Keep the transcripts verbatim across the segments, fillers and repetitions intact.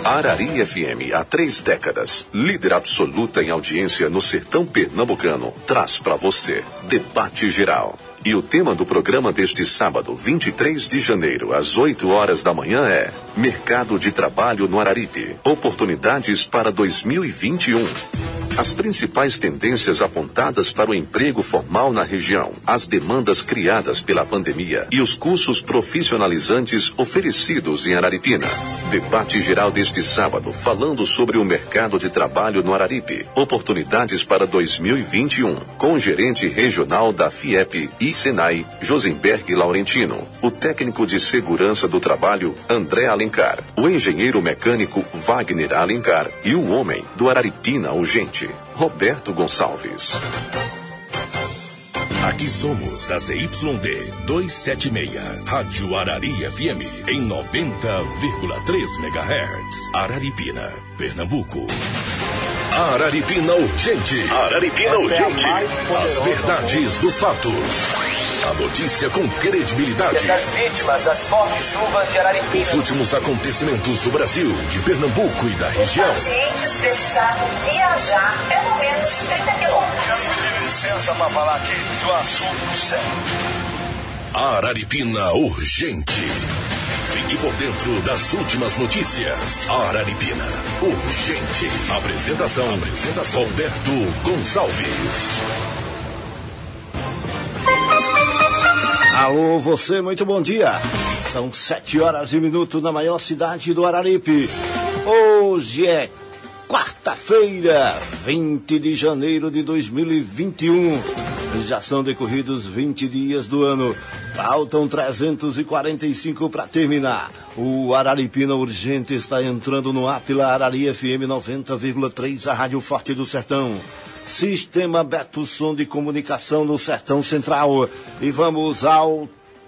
Arari F M, há três décadas, líder absoluta em audiência no sertão pernambucano, traz para você Debate Geral. E o tema do programa deste sábado, vinte e três de janeiro, às oito horas da manhã é Mercado de Trabalho no Araripe. Oportunidades para dois mil e vinte e um. As principais tendências apontadas para o emprego formal na região, as demandas criadas pela pandemia e os cursos profissionalizantes oferecidos em Araripina. Debate geral deste sábado, falando sobre o mercado de trabalho no Araripe. Oportunidades para dois mil e vinte e um, com o gerente regional da FIEP e Senai, Josenberg Laurentino, o técnico de segurança do trabalho, André Alencar, o engenheiro mecânico, Wagner Alencar, e o homem do Araripina Urgente, Roberto Gonçalves. Aqui somos a Z Y D duzentos e setenta e seis, Rádio Arari F M, em noventa vírgula três megahertz. Araripina, Pernambuco. Araripina Urgente. Araripina Urgente. É As verdades dos fatos. A notícia com credibilidade. Das vítimas das fortes chuvas de Araripina. Os últimos acontecimentos do Brasil, de Pernambuco e da região. Os pacientes precisavam viajar pelo menos trinta quilômetros. Pedir licença para falar aqui do assunto sério. Araripina Urgente. Fique por dentro das últimas notícias. Araripina Urgente. Apresentação, Apresentação. Roberto Gonçalves. Alô, você, muito bom dia. São sete horas e um minuto na maior cidade do Araripe. Hoje é quarta-feira, vinte de janeiro de dois mil e vinte e um. Já são decorridos vinte dias do ano. Faltam trezentos e quarenta e cinco para terminar. O Araripina Urgente está entrando no ar pela Arari F M noventa vírgula três, a Rádio Forte do Sertão. Sistema Beto Som de Comunicação no Sertão Central. E vamos ao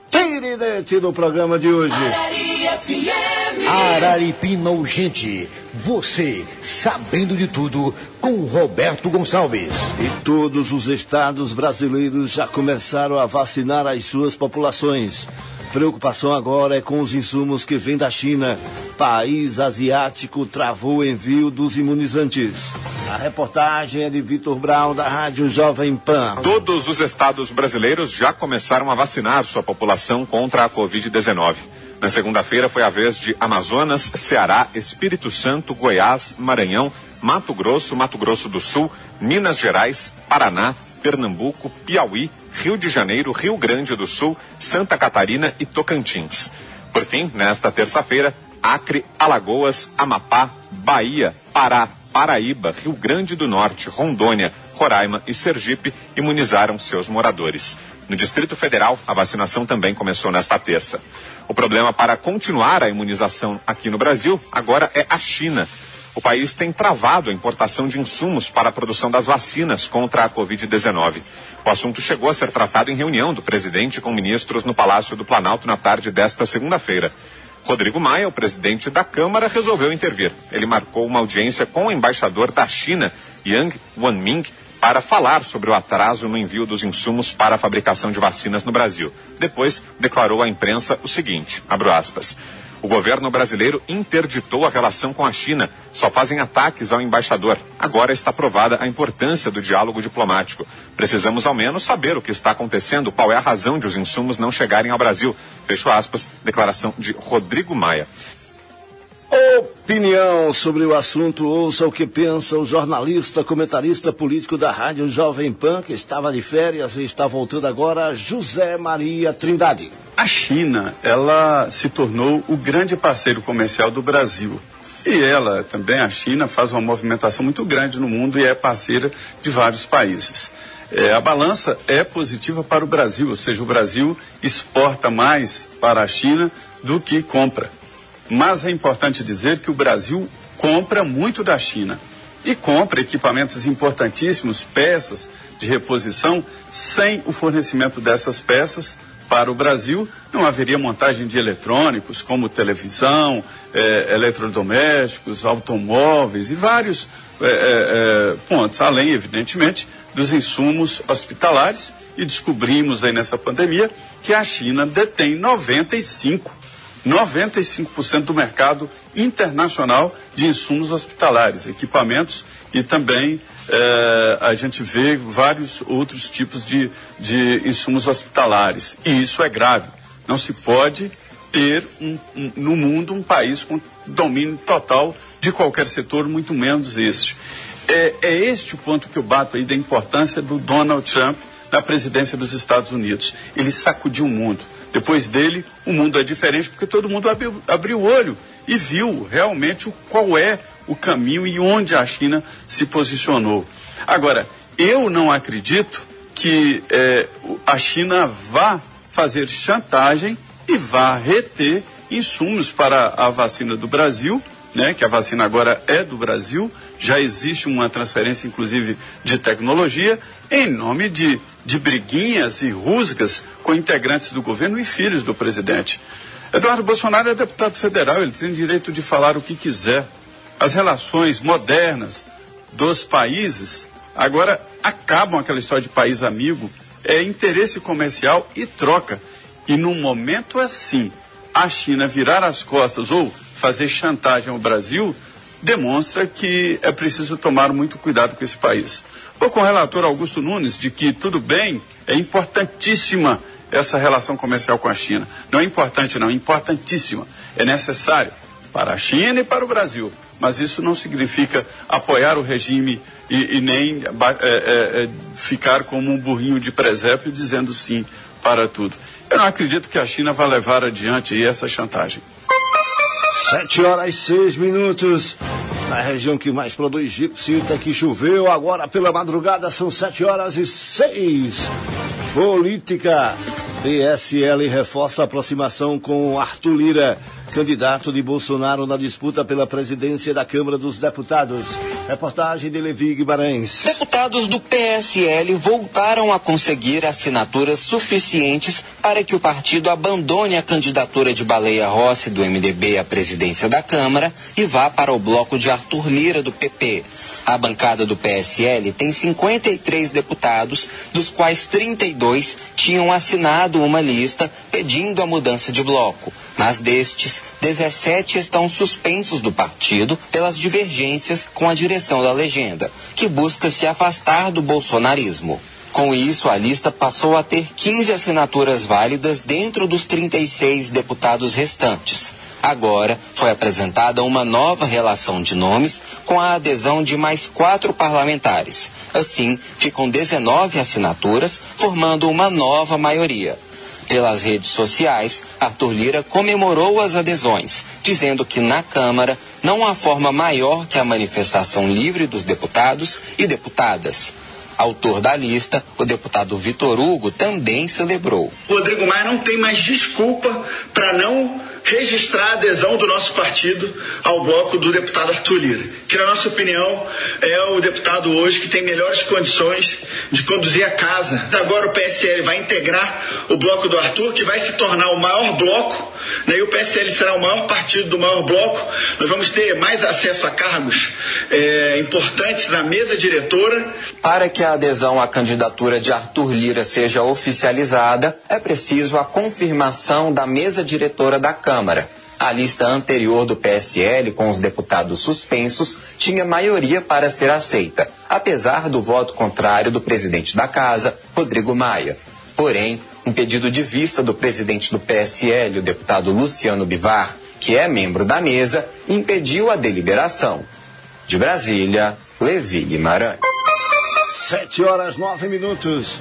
tirinete do programa de hoje. Arari F M. Araripina Urgente. Você sabendo de tudo com Roberto Gonçalves. E todos os estados brasileiros já começaram a vacinar as suas populações. Preocupação agora é com os insumos que vêm da China. País asiático travou o envio dos imunizantes. A reportagem é de Vitor Brown, da Rádio Jovem Pan. Todos os estados brasileiros já começaram a vacinar sua população contra a covid dezenove. Na segunda-feira foi a vez de Amazonas, Ceará, Espírito Santo, Goiás, Maranhão, Mato Grosso, Mato Grosso do Sul, Minas Gerais, Paraná, Pernambuco, Piauí, Rio de Janeiro, Rio Grande do Sul, Santa Catarina e Tocantins. Por fim, nesta terça-feira, Acre, Alagoas, Amapá, Bahia, Pará, Paraíba, Rio Grande do Norte, Rondônia, Roraima e Sergipe imunizaram seus moradores. No Distrito Federal, a vacinação também começou nesta terça. O problema para continuar a imunização aqui no Brasil agora é a China. O país tem travado a importação de insumos para a produção das vacinas contra a covid dezenove. O assunto chegou a ser tratado em reunião do presidente com ministros no Palácio do Planalto na tarde desta segunda-feira. Rodrigo Maia, o presidente da Câmara, resolveu intervir. Ele marcou uma audiência com o embaixador da China, Yang Wanming, para falar sobre o atraso no envio dos insumos para a fabricação de vacinas no Brasil. Depois, declarou à imprensa o seguinte, abro aspas, o governo brasileiro interditou a relação com a China, só fazem ataques ao embaixador. Agora está provada a importância do diálogo diplomático. Precisamos ao menos saber o que está acontecendo, qual é a razão de os insumos não chegarem ao Brasil. Fecho aspas, declaração de Rodrigo Maia. Opinião sobre o assunto, ouça o que pensa o jornalista, comentarista político da Rádio Jovem Pan, que estava de férias e está voltando agora, José Maria Trindade. A China, ela se tornou o grande parceiro comercial do Brasil. E ela, também, a China, faz uma movimentação muito grande no mundo e é parceira de vários países. É, a balança é positiva para o Brasil, ou seja, o Brasil exporta mais para a China do que compra. Mas é importante dizer que o Brasil compra muito da China e compra equipamentos importantíssimos, peças de reposição. Sem o fornecimento dessas peças para o Brasil, não haveria montagem de eletrônicos como televisão, eh, eletrodomésticos, automóveis e vários eh, eh, pontos, além, evidentemente, dos insumos hospitalares. E descobrimos aí nessa pandemia que a China detém noventa e cinco noventa e cinco por cento do mercado internacional de insumos hospitalares, equipamentos e também eh, a gente vê vários outros tipos de, de insumos hospitalares. E isso é grave. Não se pode ter um, um, no mundo um país com domínio total de qualquer setor, muito menos este. É, é este o ponto que eu bato aí da importância do Donald Trump na presidência dos Estados Unidos. Ele sacudiu o mundo. Depois dele, o mundo é diferente porque todo mundo abriu, abriu o olho e viu realmente o, qual é o caminho e onde a China se posicionou. Agora, eu não acredito que eh, a China vá fazer chantagem e vá reter insumos para a vacina do Brasil, né, que a vacina agora é do Brasil, já existe uma transferência, inclusive, de tecnologia, em nome de, de briguinhas e rusgas com integrantes do governo e filhos do presidente. Eduardo Bolsonaro é deputado federal, ele tem direito de falar o que quiser. As relações modernas dos países agora acabam aquela história de país amigo, é interesse comercial e troca. E num momento assim, a China virar as costas ou fazer chantagem ao Brasil, demonstra que é preciso tomar muito cuidado com esse país. Vou com o relator Augusto Nunes de que tudo bem, é importantíssima essa relação comercial com a China. Não é importante não, é importantíssima. É necessário para a China e para o Brasil. Mas isso não significa apoiar o regime e, e nem é, é, é, ficar como um burrinho de presépio dizendo sim para tudo. Eu não acredito que a China vá levar adiante aí essa chantagem. Sete horas e seis minutos. Na região que mais produz gipsita, que choveu agora pela madrugada, são sete horas e seis. Política. P S L reforça a aproximação com Arthur Lira, candidato de Bolsonaro na disputa pela presidência da Câmara dos Deputados. Reportagem de Levi Guimarães. Deputados do P S L voltaram a conseguir assinaturas suficientes para que o partido abandone a candidatura de Baleia Rossi do M D B à presidência da Câmara e vá para o bloco de Arthur Lira do P P. A bancada do P S L tem cinquenta e três deputados, dos quais trinta e dois tinham assinado uma lista pedindo a mudança de bloco. Mas destes, dezessete estão suspensos do partido pelas divergências com a direção da legenda, que busca se afastar do bolsonarismo. Com isso, a lista passou a ter quinze assinaturas válidas dentro dos trinta e seis deputados restantes. Agora foi apresentada uma nova relação de nomes com a adesão de mais quatro parlamentares. Assim, ficam dezenove assinaturas, formando uma nova maioria. Pelas redes sociais, Arthur Lira comemorou as adesões, dizendo que na Câmara não há forma maior que a manifestação livre dos deputados e deputadas. Autor da lista, o deputado Vitor Hugo também celebrou. Rodrigo Maia não tem mais desculpa para não registrar a adesão do nosso partido ao bloco do deputado Arthur Lira, que na nossa opinião é o deputado hoje que tem melhores condições de conduzir a casa. Agora o P S L vai integrar o bloco do Arthur, que vai se tornar o maior bloco, né? E o P S L será o maior partido do maior bloco. Nós vamos ter mais acesso a cargos é, importantes na mesa diretora. Para que a adesão à candidatura de Arthur Lira seja oficializada, é preciso a confirmação da mesa diretora da Câmara. A lista anterior do P S L, com os deputados suspensos, tinha maioria para ser aceita, apesar do voto contrário do presidente da Casa, Rodrigo Maia. Porém, um pedido de vista do presidente do P S L, o deputado Luciano Bivar, que é membro da mesa, impediu a deliberação. De Brasília, Levi Guimarães. Sete horas, nove minutos.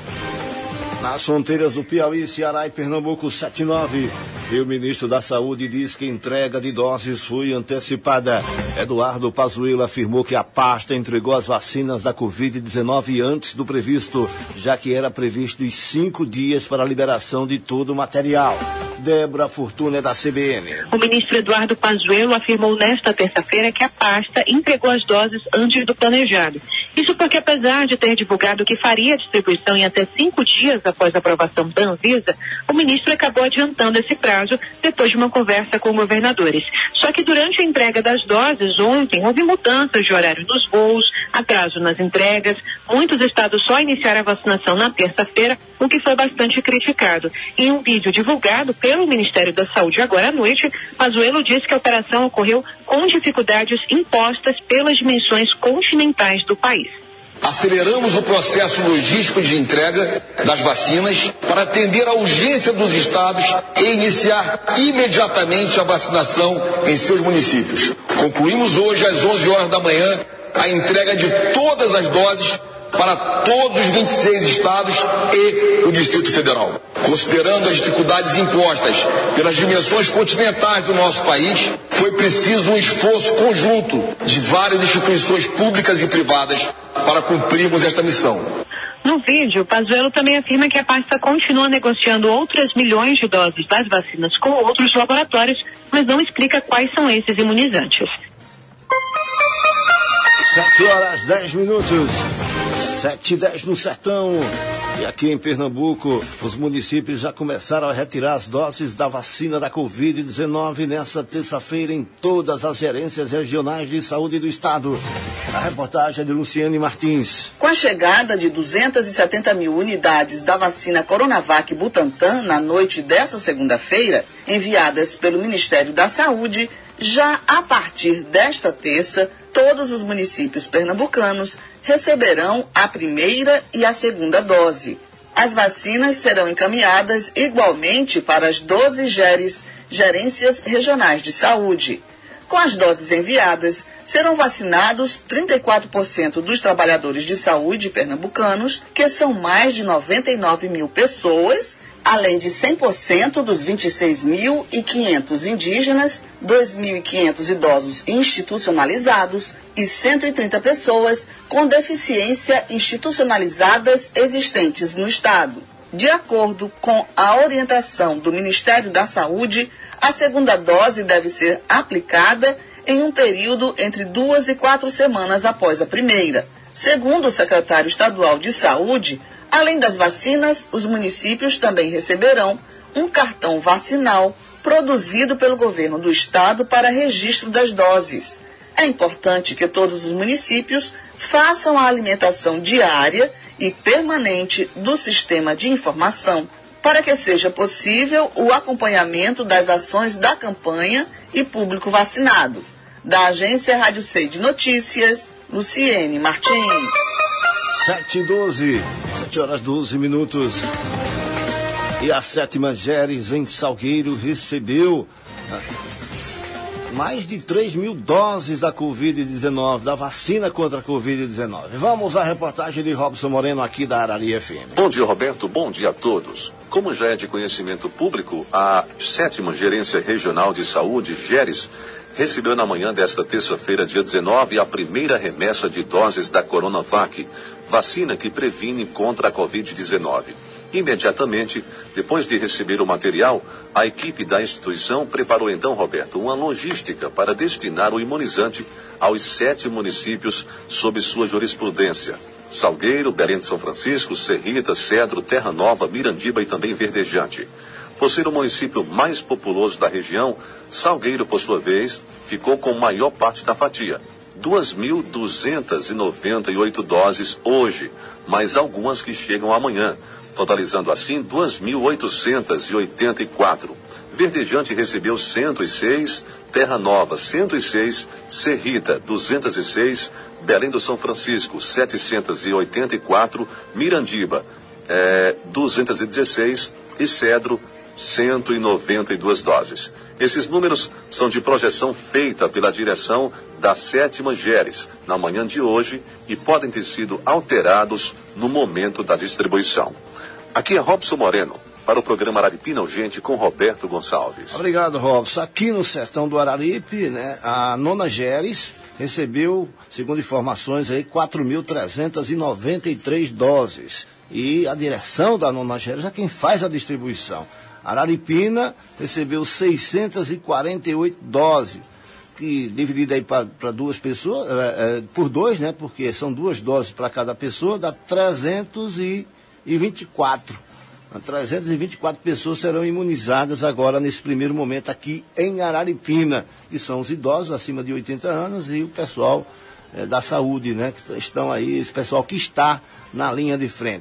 Nas fronteiras do Piauí, Ceará e Pernambuco, sete e nove. E o ministro da Saúde diz que a entrega de doses foi antecipada. Eduardo Pazuello afirmou que a pasta entregou as vacinas da covid dezenove antes do previsto, já que era previsto os cinco dias para a liberação de todo o material. Débora Fortuna, da C B N. O ministro Eduardo Pazuello afirmou nesta terça-feira que a pasta entregou as doses antes do planejado. Isso porque, apesar de ter divulgado que faria a distribuição em até cinco dias após a aprovação da Anvisa, o ministro acabou adiantando esse prazo depois de uma conversa com governadores. Só que durante a entrega das doses, ontem, houve mudanças de horário nos voos, atraso nas entregas. Muitos estados só iniciaram a vacinação na terça-feira, o que foi bastante criticado. Em um vídeo divulgado pelo pelo Ministério da Saúde agora à noite, Pazuello disse que a operação ocorreu com dificuldades impostas pelas dimensões continentais do país. Aceleramos o processo logístico de entrega das vacinas para atender à urgência dos estados e iniciar imediatamente a vacinação em seus municípios. Concluímos hoje às onze horas da manhã a entrega de todas as doses para todos os vinte e seis estados e o Distrito Federal. Considerando as dificuldades impostas pelas dimensões continentais do nosso país, foi preciso um esforço conjunto de várias instituições públicas e privadas para cumprirmos esta missão. No vídeo, Pazuello também afirma que a pasta continua negociando outras milhões de doses das vacinas com outros laboratórios, mas não explica quais são esses imunizantes. Sete horas, dez minutos. Sete e dez no Sertão. E aqui em Pernambuco, os municípios já começaram a retirar as doses da vacina da covid dezenove nessa terça-feira em todas as gerências regionais de saúde do estado. A reportagem é de Luciane Martins. Com a chegada de duzentas e setenta mil unidades da vacina Coronavac Butantan na noite dessa segunda-feira, enviadas pelo Ministério da Saúde, já a partir desta terça, todos os municípios pernambucanos receberão a primeira e a segunda dose. As vacinas serão encaminhadas igualmente para as doze GERES, Gerências Regionais de Saúde. Com as doses enviadas, serão vacinados trinta e quatro por cento dos trabalhadores de saúde pernambucanos, que são mais de noventa e nove mil pessoas, além de cem por cento dos vinte e seis mil e quinhentos indígenas, dois mil e quinhentos idosos institucionalizados e cento e trinta pessoas com deficiência institucionalizadas existentes no estado. De acordo com a orientação do Ministério da Saúde, a segunda dose deve ser aplicada em um período entre duas e quatro semanas após a primeira. Segundo o secretário estadual de Saúde, além das vacinas, os municípios também receberão um cartão vacinal produzido pelo governo do estado para registro das doses. É importante que todos os municípios façam a alimentação diária e permanente do sistema de informação para que seja possível o acompanhamento das ações da campanha e público vacinado. Da agência Rádio C de Notícias, Luciene Martins. Sete e doze, sete horas doze minutos. E a sétima GERES em Salgueiro recebeu mais de três mil doses da covid dezenove, da vacina contra a covid dezenove. Vamos à reportagem de Robson Moreno aqui da Arari F M. Bom dia, Roberto. Bom dia a todos. Como já é de conhecimento público, a sétima Gerência Regional de Saúde, GERES, recebeu na manhã desta terça-feira, dia dezenove, a primeira remessa de doses da Coronavac, vacina que previne contra a covid dezenove. Imediatamente, depois de receber o material, a equipe da instituição preparou então, Roberto, uma logística para destinar o imunizante aos sete municípios sob sua jurisprudência: Salgueiro, Belém de São Francisco, Serrita, Cedro, Terra Nova, Mirandiba e também Verdejante. Por ser o município mais populoso da região, Salgueiro, por sua vez, ficou com maior parte da fatia, duas mil duzentas e noventa e oito doses hoje, mais algumas que chegam amanhã, totalizando assim duas mil oitocentas e oitenta e quatro. Verdejante recebeu cento e seis, Terra Nova cento e seis, Serrita duzentos e seis, Belém do São Francisco setecentos e oitenta e quatro, Mirandiba é, duzentos e dezesseis e Cedro cento e noventa e duas doses. Esses números são de projeção feita pela direção da sétima GERES na manhã de hoje e podem ter sido alterados no momento da distribuição. Aqui é Robson Moreno, para o programa Araripina Urgente com Roberto Gonçalves. Obrigado, Robson. Aqui no sertão do Araripe, né, a nona GERES recebeu, segundo informações, aí, quatro mil trezentas e noventa e três doses. E a direção da nona GERES é quem faz a distribuição. Araripina recebeu seiscentas e quarenta e oito doses, que dividida aí para duas pessoas, é, é, por dois, né? Porque são duas doses para cada pessoa, dá trezentos e vinte e quatro. trezentas e vinte e quatro pessoas serão imunizadas agora nesse primeiro momento aqui em Araripina, que são os idosos acima de oitenta anos e o pessoal é, da saúde, né? Que estão aí, esse pessoal que está na linha de frente.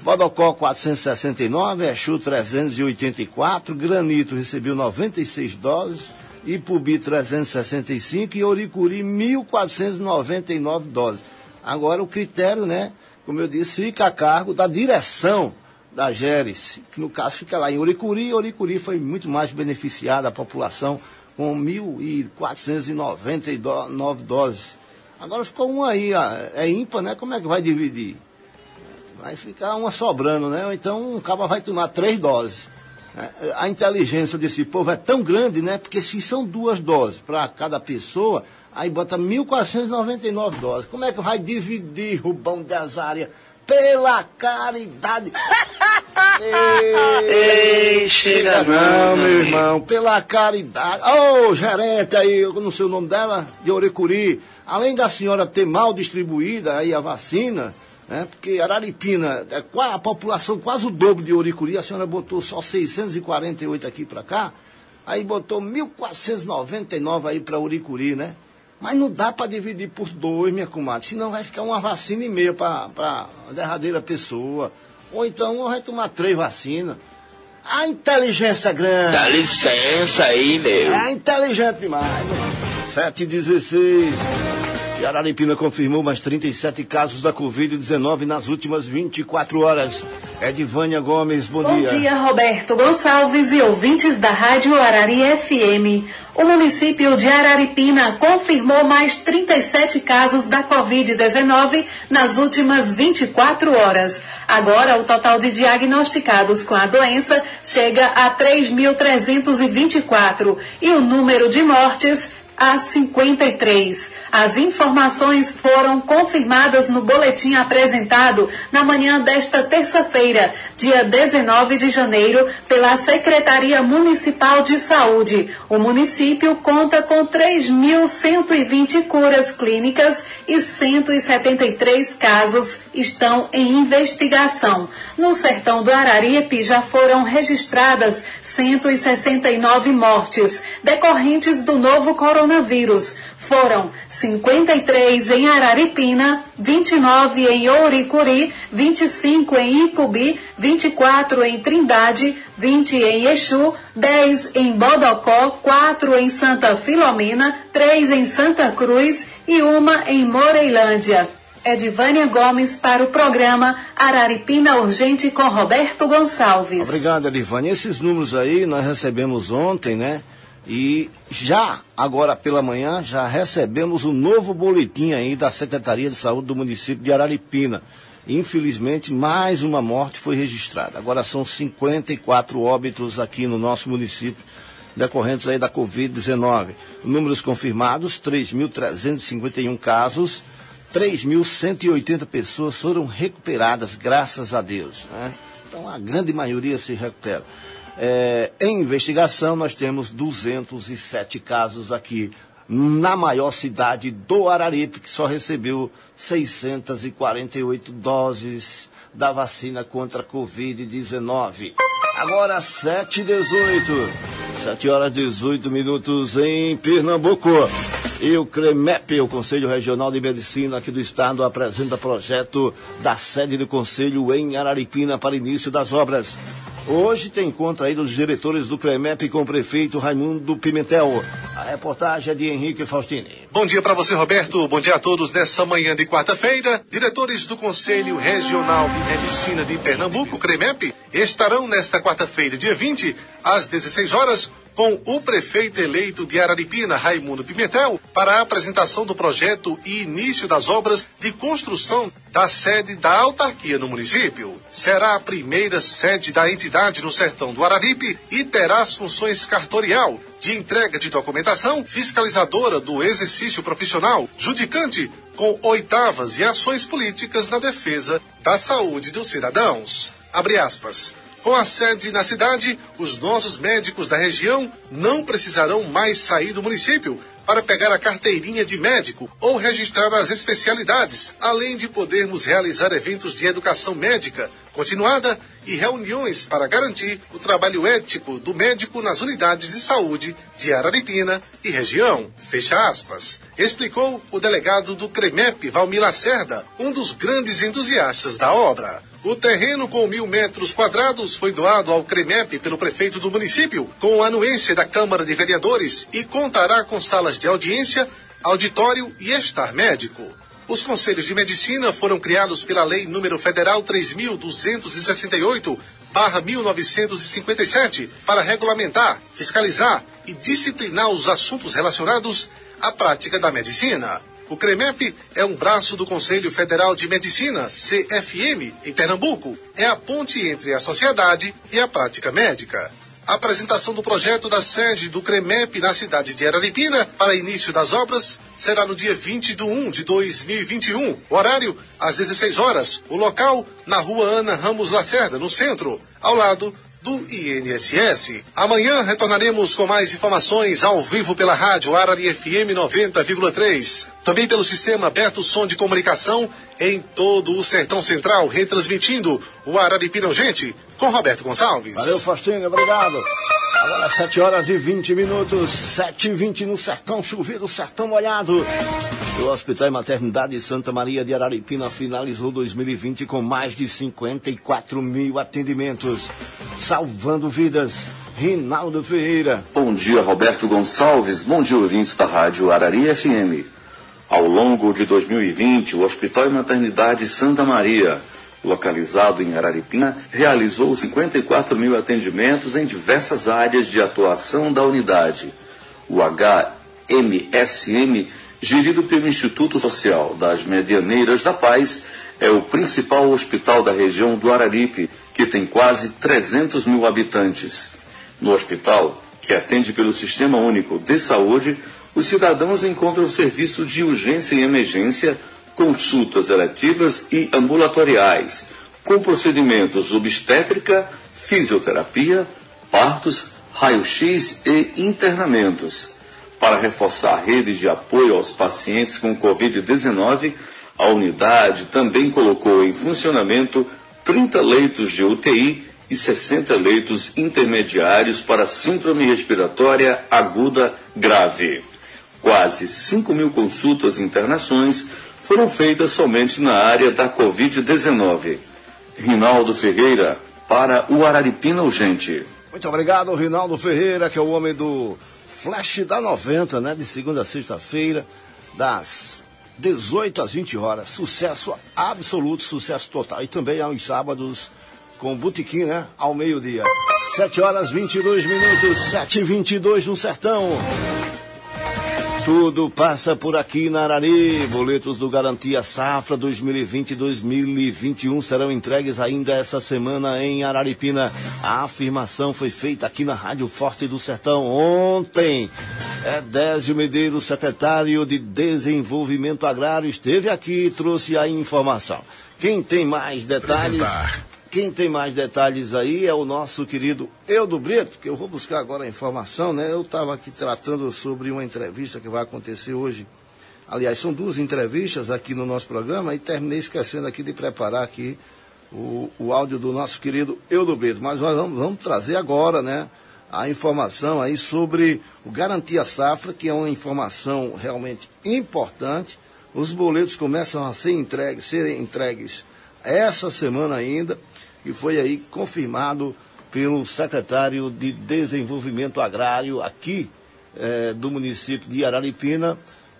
Bodocó quatrocentos e sessenta e nove, Exu trezentos e oitenta e quatro, Granito recebeu noventa e seis doses, Ipubi trezentos e sessenta e cinco e Oricuri mil quatrocentos e noventa e nove doses. Agora o critério, né, como eu disse, fica a cargo da direção da Geres, que no caso fica lá em Oricuri. Oricuri foi muito mais beneficiada a população com mil quatrocentos e noventa e nove doses. Agora ficou uma aí, é ímpar, né? Como é que vai dividir? Vai ficar uma sobrando, né? Ou então um cabo vai tomar três doses. A inteligência desse povo é tão grande, né? Porque se são duas doses para cada pessoa, aí bota mil quatrocentos e noventa e nove doses. Como é que vai dividir, Rubão das Áreas? Pela caridade. Ei, Ei, chega não, meu irmão. Pela caridade. Ô, oh, gerente aí, eu não sei o nome dela, de Oricuri. Além da senhora ter mal distribuída aí a vacina, né? Porque Araripina, é, a população quase o dobro de Oricuri, a senhora botou só seiscentos e quarenta e oito aqui para cá, aí botou mil quatrocentos e noventa e nove aí para Oricuri, né? Mas não dá para dividir por dois, minha comadre, senão vai ficar uma vacina e meia para a derradeira pessoa. Ou então vai tomar três vacinas. A inteligência grande. Dá licença aí, meu. É inteligente demais. sete e dezesseis. E Araripina confirmou mais trinta e sete casos da covid dezenove nas últimas vinte e quatro horas. Edivânia Gomes, bom, bom dia. Bom dia, Roberto Gonçalves e ouvintes da Rádio Arari F M. O município de Araripina confirmou mais trinta e sete casos da covid dezenove nas últimas vinte e quatro horas. Agora, o total de diagnosticados com a doença chega a três mil trezentos e vinte e quatro e o número de mortes a cinquenta e três. As informações foram confirmadas no boletim apresentado na manhã desta terça-feira, dia dezenove de janeiro, pela Secretaria Municipal de Saúde. O município conta com três mil cento e vinte curas clínicas e cento e setenta e três casos estão em investigação. No sertão do Araripe já foram registradas cento e sessenta e nove mortes decorrentes do novo coronavírus. Foram cinquenta e três em Araripina, vinte e nove em Oricuri, vinte e cinco em Ipubi, vinte e quatro em Trindade, vinte em Exu, dez em Bodocó, quatro em Santa Filomena, três em Santa Cruz e uma em Moreilândia. Edivânia Gomes para o programa Araripina Urgente com Roberto Gonçalves. Obrigado, Edivânia. Esses números aí nós recebemos ontem, né? E já, agora pela manhã, já recebemos um novo boletim aí da Secretaria de Saúde do município de Araripina. Infelizmente, mais uma morte foi registrada. Agora são cinquenta e quatro óbitos aqui no nosso município, decorrentes aí da covid dezenove. Números confirmados, três mil trezentos e cinquenta e um casos, três mil cento e oitenta pessoas foram recuperadas, graças a Deus, né? Então, a grande maioria se recupera. É, em investigação, nós temos duzentos e sete casos aqui na maior cidade do Araripe, que só recebeu seiscentas e quarenta e oito doses da vacina contra a covid dezenove. Agora, sete e dezoito. sete horas e dezoito minutos em Pernambuco. E o CREMEP, o Conselho Regional de Medicina aqui do Estado, apresenta projeto da sede do Conselho em Araripina para início das obras. Hoje tem encontro aí dos diretores do CREMEP com o prefeito Raimundo Pimentel. A reportagem é de Henrique Faustini. Bom dia para você, Roberto. Bom dia a todos nessa manhã de quarta-feira. Diretores do Conselho Regional de Medicina de Pernambuco, CREMEP, estarão nesta quarta-feira, dia vinte, às dezesseis horas, com o prefeito eleito de Araripina, Raimundo Pimentel, para a apresentação do projeto e início das obras de construção da sede da autarquia no município. Será a primeira sede da entidade no sertão do Araripe e terá as funções cartorial, de entrega de documentação, fiscalizadora do exercício profissional, judicante, com oitavas e ações políticas na defesa da saúde dos cidadãos. Abre aspas. Com a sede na cidade, os nossos médicos da região não precisarão mais sair do município para pegar a carteirinha de médico ou registrar as especialidades, além de podermos realizar eventos de educação médica continuada e reuniões para garantir o trabalho ético do médico nas unidades de saúde de Araripina e região. Fecha aspas. Explicou o delegado do CREMEP, Valmir Lacerda, um dos grandes entusiastas da obra. O terreno com mil metros quadrados foi doado ao CREMEP pelo prefeito do município, com a anuência da Câmara de Vereadores, e contará com salas de audiência, auditório e estar médico. Os conselhos de medicina foram criados pela Lei número Federal três mil duzentos e sessenta e oito, barra mil novecentos e cinquenta e sete, para regulamentar, fiscalizar e disciplinar os assuntos relacionados à prática da medicina. O CREMEP é um braço do Conselho Federal de Medicina, C F M, em Pernambuco. É a ponte entre a sociedade e a prática médica. A apresentação do projeto da sede do CREMEP na cidade de Araripina para início das obras será no dia vinte de um de dois mil e vinte e um. O horário, às dezesseis horas. O local, na rua Ana Ramos Lacerda, no centro, ao lado do I N S S. Amanhã retornaremos com mais informações ao vivo pela rádio Arari F M noventa vírgula três. Também pelo sistema aberto som de comunicação em todo o Sertão Central, retransmitindo o Araripina Urgente com Roberto Gonçalves. Valeu, Faustinho, obrigado. Agora sete horas e vinte minutos, sete e vinte no Sertão Chovido, Sertão Molhado. O Hospital e Maternidade Santa Maria de Araripina finalizou dois mil e vinte com mais de cinquenta e quatro mil atendimentos, salvando vidas. Rinaldo Ferreira. Bom dia, Roberto Gonçalves. Bom dia, ouvintes da Rádio Arari F M. Ao longo de dois mil e vinte, o Hospital e Maternidade Santa Maria, localizado em Araripina, realizou cinquenta e quatro mil atendimentos em diversas áreas de atuação da unidade. O H M S M, gerido pelo Instituto Social das Medianeiras da Paz, é o principal hospital da região do Araripe, que tem quase trezentos mil habitantes. No hospital, que atende pelo Sistema Único de Saúde, os cidadãos encontram serviços de urgência e emergência, consultas eletivas e ambulatoriais, com procedimentos obstétrica, fisioterapia, partos, raio-x e internamentos. Para reforçar a rede de apoio aos pacientes com covid dezenove, a unidade também colocou em funcionamento trinta leitos de U T I e sessenta leitos intermediários para síndrome respiratória aguda grave. Quase cinco mil consultas e internações foram feitas somente na área da covid dezenove. Rinaldo Ferreira, para o Araripina Urgente. Muito obrigado, Rinaldo Ferreira, que é o homem do Flash da noventa, né? De segunda a sexta-feira, das dezoito às vinte horas. Sucesso absoluto, sucesso total. E também aos sábados com botequim, né? Ao meio-dia. sete horas e vinte e dois minutos, sete e vinte e dois no Sertão. Tudo passa por aqui na Arari. Boletos do Garantia Safra dois mil e vinte e dois mil e vinte e um serão entregues ainda essa semana em Araripina. A afirmação foi feita aqui na Rádio Forte do Sertão ontem. Edésio Medeiros, secretário de Desenvolvimento Agrário, esteve aqui e trouxe a informação. Quem tem mais detalhes... Apresentar. Quem tem mais detalhes aí é o nosso querido Eudo Brito, que eu vou buscar agora a informação, né? Eu estava aqui tratando sobre uma entrevista que vai acontecer hoje. Aliás, são duas entrevistas aqui no nosso programa e terminei esquecendo aqui de preparar aqui o, o áudio do nosso querido Eudo Brito. Mas nós vamos, vamos trazer agora, né, a informação aí sobre o Garantia Safra, que é uma informação realmente importante. Os boletos começam a ser entregues, serem entregues essa semana ainda, que foi aí confirmado pelo secretário de Desenvolvimento Agrário aqui eh, do município de Araripina,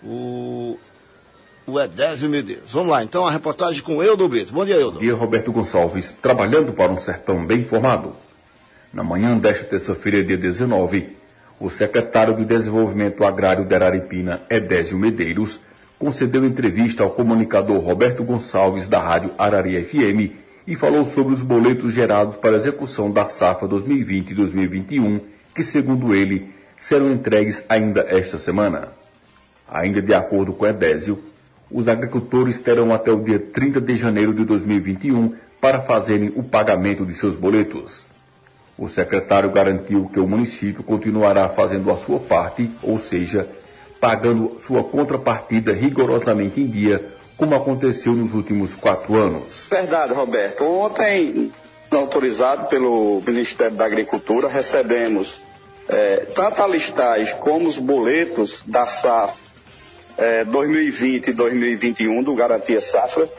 o, o Edésio Medeiros. Vamos lá, então, a reportagem com Eudo Brito. Bom dia, Eudo. Bom dia, Roberto Gonçalves, trabalhando para um sertão bem informado. Na manhã desta terça-feira, dia dezenove, o secretário de Desenvolvimento Agrário de Araripina, Edésio Medeiros, concedeu entrevista ao comunicador Roberto Gonçalves, da Rádio Arari F M, e falou sobre os boletos gerados para a execução da safra dois mil e vinte e dois mil e vinte e um, que, segundo ele, serão entregues ainda esta semana. Ainda de acordo com Edésio, os agricultores terão até o dia trinta de janeiro de dois mil e vinte e um para fazerem o pagamento de seus boletos. O secretário garantiu que o município continuará fazendo a sua parte, ou seja, pagando sua contrapartida rigorosamente em dia, como aconteceu nos últimos quatro anos. Verdade, Roberto. Ontem, autorizado pelo Ministério da Agricultura, recebemos é, tanto a listagem como os boletos da safra é, dois mil e vinte e dois mil e vinte e um do Garantia Safra,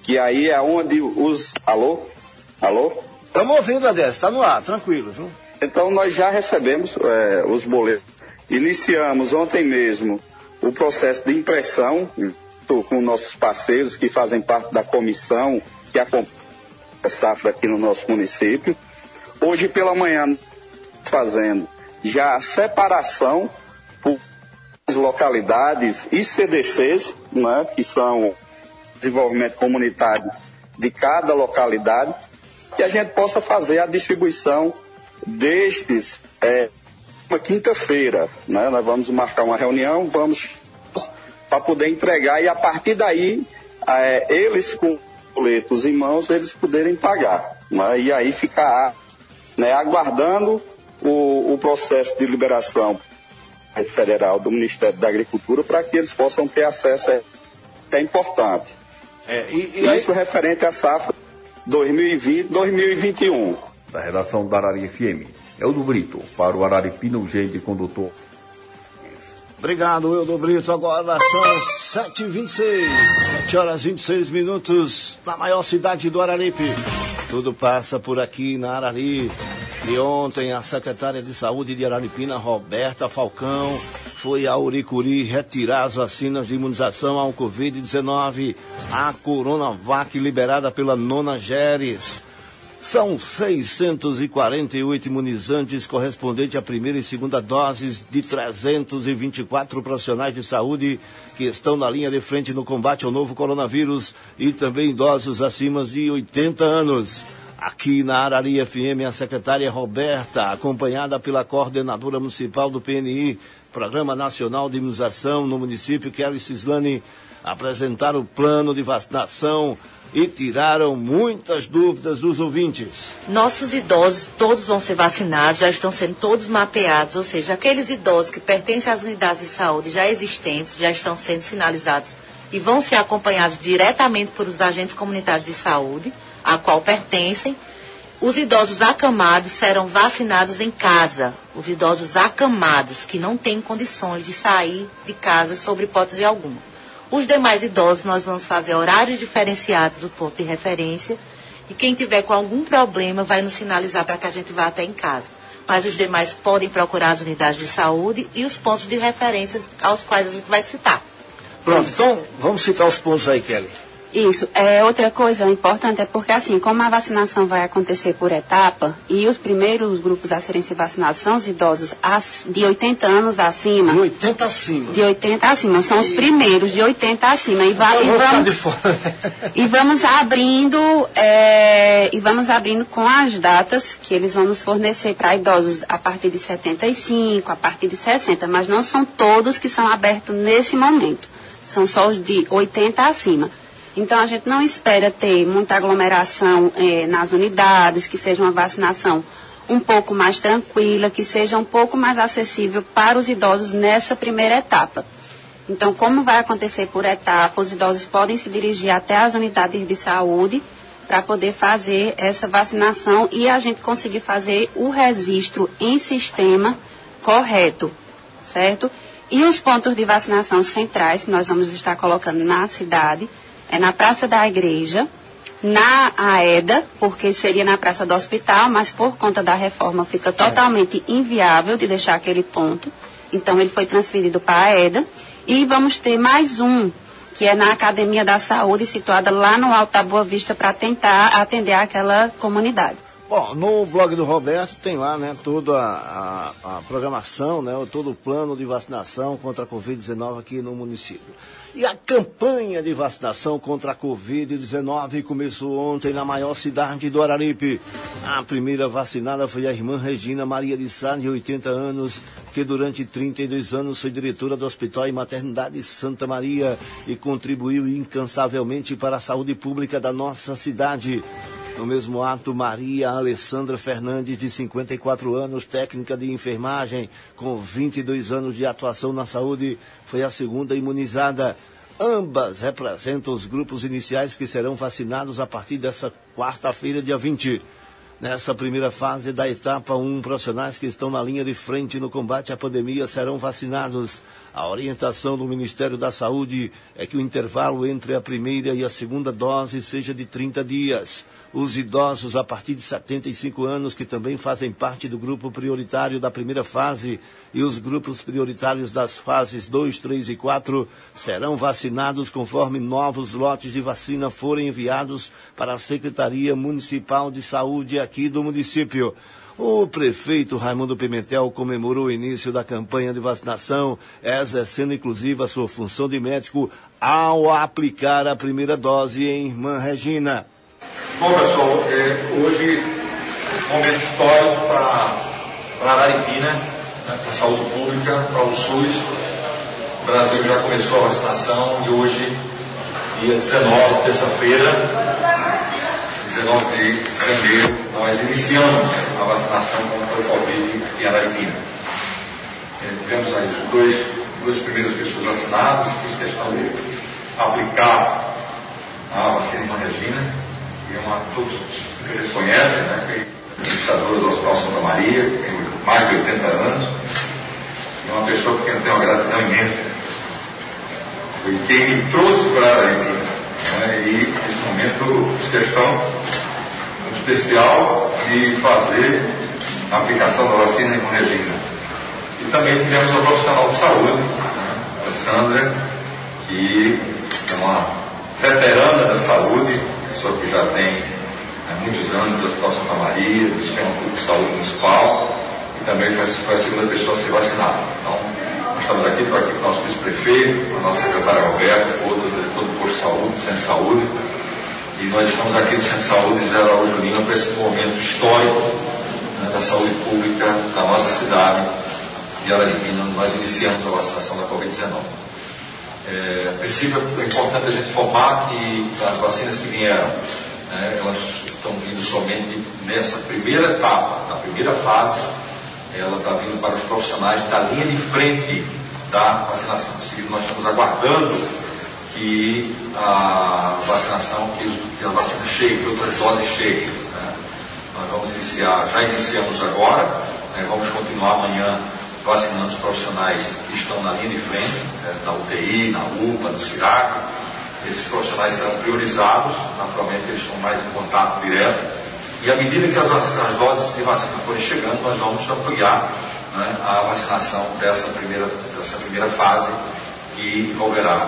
que aí é onde os... Alô? Alô? Estamos ouvindo, Adélio, está no ar, tranquilo, viu? Então nós já recebemos é, os boletos. Iniciamos ontem mesmo o processo de impressão com nossos parceiros que fazem parte da comissão que acompanha a safra aqui no nosso município. Hoje pela manhã fazendo já a separação por localidades e C D Cs, né, que são desenvolvimento comunitário de cada localidade, que a gente possa fazer a distribuição destes é, uma quinta-feira, né? Nós vamos marcar uma reunião, vamos para poder entregar e a partir daí é, eles com boletos em mãos eles poderem pagar, né? E aí ficar, né, aguardando o, o processo de liberação federal do Ministério da Agricultura para que eles possam ter acesso a, é importante. É, e, e isso aí... referente à safra dois mil e vinte, dois mil e vinte e um. Da redação da Arari F M, Eldo Brito, para o Araripina Urgente Condutor. Obrigado, Eldo Brito. Agora são sete e vinte e seis, sete horas e vinte e seis minutos, na maior cidade do Araripe. Tudo passa por aqui na Arari. E ontem a secretária de Saúde de Araripina, Roberta Falcão, foi a Uricuri retirar as vacinas de imunização ao covid dezenove, a Coronavac liberada pela Nona Geres. São seiscentos e quarenta e oito imunizantes correspondentes à primeira e segunda doses de trezentos e vinte e quatro profissionais de saúde que estão na linha de frente no combate ao novo coronavírus e também idosos acima de oitenta anos. Aqui na Arari F M, a secretária Roberta, acompanhada pela coordenadora municipal do P N I, Programa Nacional de Imunização no município, Kelly Cislane, apresentaram o plano de vacinação e tiraram muitas dúvidas dos ouvintes. Nossos idosos, todos vão ser vacinados, já estão sendo todos mapeados, ou seja, aqueles idosos que pertencem às unidades de saúde já existentes, já estão sendo sinalizados e vão ser acompanhados diretamente por os agentes comunitários de saúde, a qual pertencem. Os idosos acamados serão vacinados em casa. Os idosos acamados, que não têm condições de sair de casa sob hipótese alguma. Os demais idosos, nós vamos fazer horários diferenciados do ponto de referência. E quem tiver com algum problema vai nos sinalizar para que a gente vá até em casa. Mas os demais podem procurar as unidades de saúde e os pontos de referência aos quais a gente vai citar. Pronto, então vamos citar os pontos aí, Kelly. Isso. É, outra coisa importante é porque, assim, como a vacinação vai acontecer por etapa, e os primeiros grupos a serem vacinados são os idosos de oitenta anos acima. De oitenta acima? De oitenta acima. São e... os primeiros de oitenta acima. E, va- e, vamos, e vamos abrindo, é, e vamos abrindo com as datas que eles vão nos fornecer para idosos a partir de setenta e cinco, a partir de sessenta, mas não são todos que são abertos nesse momento. São só os de oitenta acima. Então, a gente não espera ter muita aglomeração eh, nas unidades, que seja uma vacinação um pouco mais tranquila, que seja um pouco mais acessível para os idosos nessa primeira etapa. Então, como vai acontecer por etapa, os idosos podem se dirigir até as unidades de saúde para poder fazer essa vacinação e a gente conseguir fazer o registro em sistema correto, certo? E os pontos de vacinação centrais, que nós vamos estar colocando na cidade, é na Praça da Igreja, na AEDA, porque seria na Praça do Hospital, mas por conta da reforma fica totalmente inviável de deixar aquele ponto. Então ele foi transferido para a AEDA. E vamos ter mais um, que é na Academia da Saúde, situada lá no Alto da Boa Vista, para tentar atender aquela comunidade. Bom, no blog do Roberto tem lá, né, toda a, a, a programação, né, todo o plano de vacinação contra a covid dezenove aqui no município. E a campanha de vacinação contra a covid dezenove começou ontem na maior cidade do Araripe. A primeira vacinada foi a irmã Regina Maria de Sá, de oitenta anos, que durante trinta e dois anos foi diretora do Hospital e Maternidade Santa Maria e contribuiu incansavelmente para a saúde pública da nossa cidade. No mesmo ato, Maria Alessandra Fernandes, de cinquenta e quatro anos, técnica de enfermagem, com vinte e dois anos de atuação na saúde, foi a segunda imunizada. Ambas representam os grupos iniciais que serão vacinados a partir dessa quarta-feira, dia vinte. Nessa primeira fase da etapa um, profissionais que estão na linha de frente no combate à pandemia serão vacinados. A orientação do Ministério da Saúde é que o intervalo entre a primeira e a segunda dose seja de trinta dias. Os idosos a partir de setenta e cinco anos, que também fazem parte do grupo prioritário da primeira fase, e os grupos prioritários das fases dois, três e quatro, serão vacinados conforme novos lotes de vacina forem enviados para a Secretaria Municipal de Saúde aqui do município. O prefeito Raimundo Pimentel comemorou o início da campanha de vacinação, exercendo inclusive a sua função de médico ao aplicar a primeira dose em Irmã Regina. Bom, pessoal, é, hoje é um momento histórico para Araripina, né, para a saúde pública, para o SUS. O Brasil já começou a vacinação e hoje, dia dezenove, terça-feira, dezenove de janeiro, nós iniciamos a vacinação contra o Covid em Araripina. É, tivemos aí as dois, duas primeiras pessoas vacinadas, fiz questão de aplicar a vacina Irmã Regina, que é uma, todos que eles conhecem, né, que é administradora do Hospital Santa Maria, que tem mais de oitenta anos, e é uma pessoa que tem uma gratidão imensa. Foi quem me trouxe para a Araripina, né, e nesse momento fiz questão especial de fazer a aplicação da vacina Irmã Regina. E também tivemos a profissional de saúde, né, a Alessandra, que é uma veterana da saúde, pessoa que já tem né, muitos anos do Hospital Santa Maria, do Sistema Público de Saúde Municipal, e também foi, foi a segunda pessoa a ser vacinada. Então, nós estamos aqui, estou aqui com o nosso vice-prefeito, com a nossa secretária Roberta, outro diretor do posto de saúde, do Centro de Saúde, e nós estamos aqui no Centro de Saúde de Zé Araújo Lima para esse momento histórico né, da saúde pública da nossa cidade de Araripina. Nós iniciamos a vacinação da covid dezenove. É, a princípio é importante a gente informar que as vacinas que vieram, né, elas estão vindo somente nessa primeira etapa, na primeira fase, ela está vindo para os profissionais da linha de frente da vacinação. Em seguida, nós estamos aguardando que a vacinação, que a vacina chegue, que outras doses cheguem. Né? Nós vamos iniciar, já iniciamos agora, né, vamos continuar amanhã vacinando os profissionais que estão na linha de frente, né, na U T I, na U P A, no CIRAC. Esses profissionais serão priorizados, naturalmente eles estão mais em contato direto. E à medida que as, as doses de vacina forem chegando, nós vamos ampliar né, a vacinação dessa primeira, dessa primeira fase, que envolverá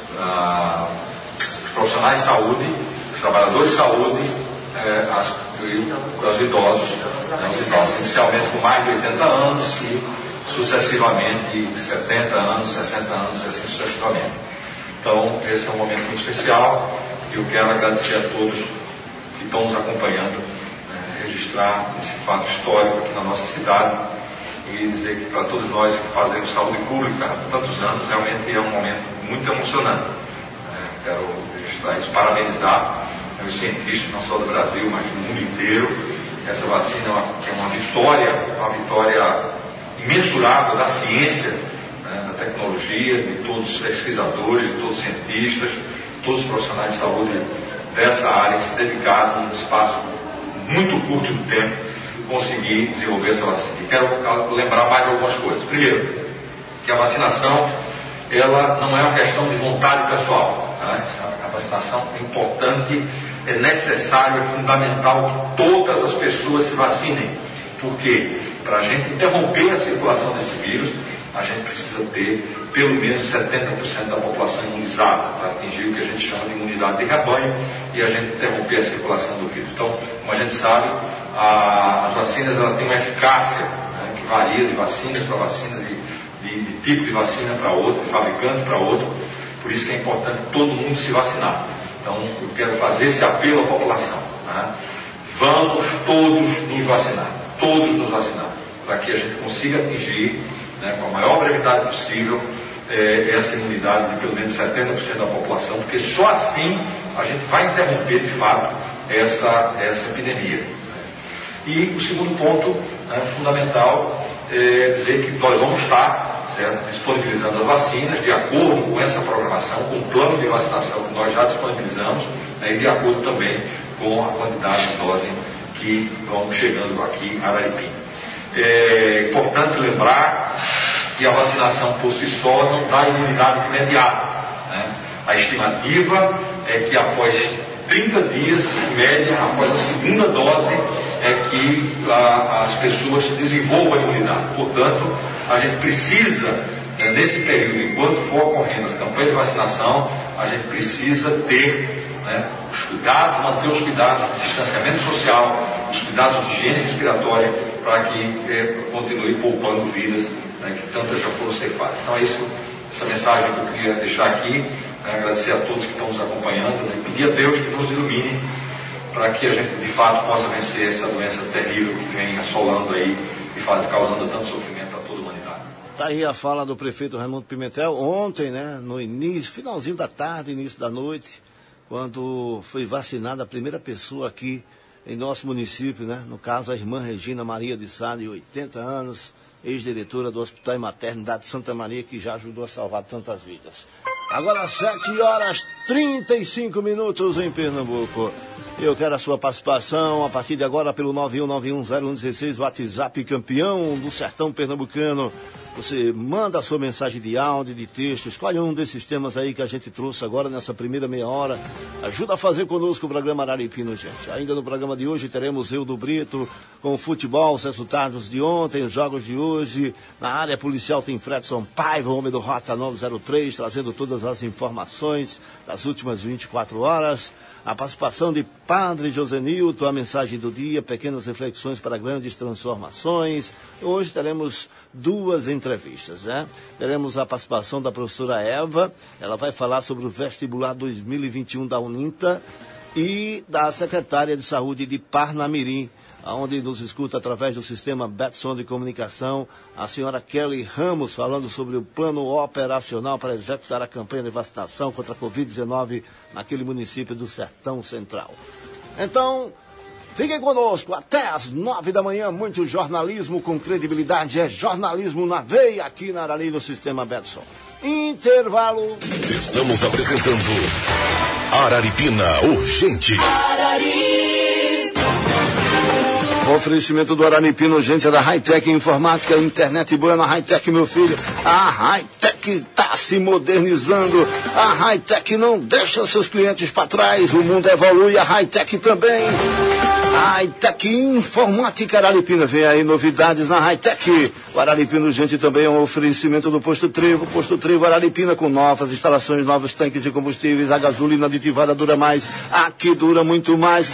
ah, os profissionais de saúde, os trabalhadores de saúde, eh, as, os idosos, né, os idosos inicialmente com mais de oitenta anos e sucessivamente setenta anos, sessenta anos, assim sucessivamente. Então, esse é um momento muito especial e eu quero agradecer a todos que estão nos acompanhando, né, registrar esse fato histórico aqui na nossa cidade e dizer que para todos nós que fazemos saúde pública há tantos anos, realmente é um momento muito emocionante. Né? Quero registrar isso, parabenizar os cientistas, não só do Brasil, mas do mundo inteiro. Essa vacina é uma, é uma vitória, uma vitória imensurável da ciência, né, da tecnologia, de todos os pesquisadores, de todos os cientistas, todos os profissionais de saúde dessa área que se dedicaram num espaço muito curto de tempo conseguir desenvolver essa vacina. E quero lembrar mais algumas coisas. Primeiro, que a vacinação ela não é uma questão de vontade pessoal. Né? A vacinação é importante, é necessário, é fundamental que todas as pessoas se vacinem. Por quê? Para a gente interromper a circulação desse vírus, a gente precisa ter pelo menos setenta por cento da população imunizada para atingir o que a gente chama de imunidade de rebanho e a gente interromper a circulação do vírus. Então, como a gente sabe, a, as vacinas ela têm uma eficácia, né, que varia de vacina para vacina, de, de, de tipo de vacina para outro, de fabricante para outro. Por isso que é importante todo mundo se vacinar. Então, eu quero fazer esse apelo à população. Né? Vamos todos nos vacinar, todos nos vacinar, para que a gente consiga atingir, né, com a maior brevidade possível, eh, essa imunidade de pelo menos setenta por cento da população, porque só assim a gente vai interromper, de fato, essa, essa epidemia. E o segundo ponto, né, fundamental, é dizer que nós vamos estar, certo, disponibilizando as vacinas de acordo com essa programação, com o plano de vacinação que nós já disponibilizamos, né, e de acordo também com a quantidade de doses que vão chegando aqui em Araripina. É importante lembrar que a vacinação por si só não dá imunidade imediata, né? A estimativa é que após trinta dias, em média, após a segunda dose, é que a, as pessoas desenvolvam a imunidade. Portanto, a gente precisa, né, nesse período, enquanto for ocorrendo a campanha de vacinação, a gente precisa ter, né, os cuidados, manter os cuidados de distanciamento social, os cuidados de higiene respiratória, para que é, continue poupando vidas, né, que tantas já foram ceifadas. Então é isso, essa mensagem que eu queria deixar aqui, né, agradecer a todos que estão nos acompanhando, né, e pedir a Deus que nos ilumine para que a gente de fato possa vencer essa doença terrível que vem assolando aí e faz, causando tanto sofrimento a toda a humanidade. Está aí a fala do prefeito Raimundo Pimentel ontem, né, no início, finalzinho da tarde, início da noite, quando foi vacinada a primeira pessoa aqui em nosso município, né? No caso, a irmã Regina Maria de Sá, de oitenta anos, ex-diretora do Hospital e Maternidade de Santa Maria, que já ajudou a salvar tantas vidas. Agora, sete horas e trinta e cinco minutos em Pernambuco. Eu quero a sua participação a partir de agora pelo nove um nove um zero um um seis, WhatsApp campeão do sertão pernambucano. Você manda a sua mensagem de áudio, de texto, escolhe um desses temas aí que a gente trouxe agora nessa primeira meia hora. Ajuda a fazer conosco o programa Araripina, gente. Ainda no programa de hoje teremos Eu do Brito com o futebol, os resultados de ontem, os jogos de hoje. Na área policial tem Fredson Paiva, o homem do Rota nove zero três, trazendo todas as informações das últimas vinte e quatro horas. A participação de Padre Josenilton, a mensagem do dia, pequenas reflexões para grandes transformações. Hoje teremos duas entrevistas, né? Teremos a participação da professora Eva, ela vai falar sobre o vestibular dois mil e vinte e um da Uninta, e da secretária de Saúde de Parnamirim, onde nos escuta através do sistema Betson de comunicação, a senhora Kelly Ramos, falando sobre o plano operacional para executar a campanha de vacinação contra a covid dezenove naquele município do Sertão Central. Então, fiquem conosco até às nove da manhã, muito jornalismo com credibilidade, é jornalismo na veia aqui na Arari do sistema Betson. Intervalo. Estamos apresentando Araripina Urgente. Arari. Oferecimento do Araripina Urgente da Hightech Informática, internet boa na Hightech, meu filho. A Hightech está se modernizando. A Hightech não deixa seus clientes para trás. O mundo evolui, a Hightech também. Hightech Informática Araripina. Vem aí novidades na Hightech. O Araripina Urgente também é um oferecimento do Posto Trevo. Posto Trevo Araripina, com novas instalações, novos tanques de combustíveis. A gasolina aditivada dura mais. Aqui dura muito mais.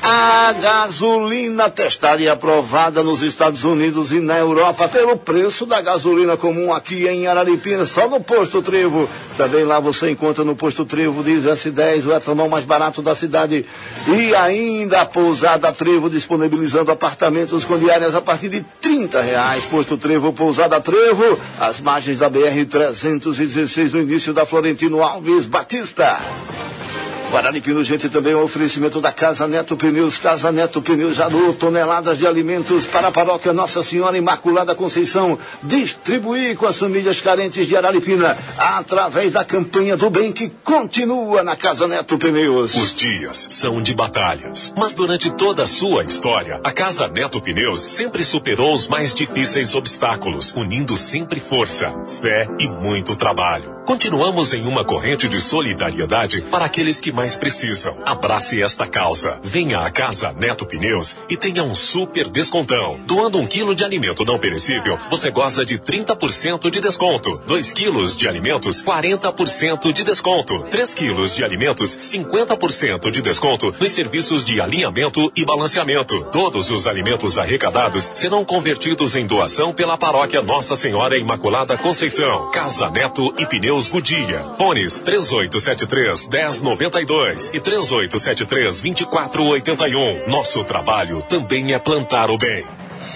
A gasolina testada e aprovada nos Estados Unidos e na Europa pelo preço da gasolina comum aqui em Araripina, só no Posto Trevo. Também lá você encontra no Posto Trevo diesel S dez, o etanol mais barato da cidade. E ainda a Pousada Trevo, disponibilizando apartamentos com diárias a partir de trinta reais. Posto Trevo, Pousada Trevo, às margens da B R trezentos e dezesseis, no início da Florentino Alves Batista. Araripina Urgente também é um oferecimento da Casa Neto Pneus. Casa Neto Pneus já doou toneladas de alimentos para a paróquia Nossa Senhora Imaculada Conceição. Distribuir com as famílias carentes de Araripina através da campanha do bem que continua na Casa Neto Pneus. Os dias são de batalhas, mas durante toda a sua história, a Casa Neto Pneus sempre superou os mais difíceis obstáculos, unindo sempre força, fé e muito trabalho. Continuamos em uma corrente de solidariedade para aqueles que mais precisam. Abrace esta causa. Venha à Casa Neto Pneus e tenha um super descontão. Doando um quilo de alimento não perecível, você goza de trinta por cento de desconto. Dois quilos de alimentos, quarenta por cento de desconto. Três quilos de alimentos, cinquenta por cento de desconto nos serviços de alinhamento e balanceamento. Todos os alimentos arrecadados serão convertidos em doação pela paróquia Nossa Senhora Imaculada Conceição. Casa Neto e Pneus Godia. Fones três oito sete três, um zero nove dois e três oito sete três, dois quatro oito um. Nosso trabalho também é plantar o bem.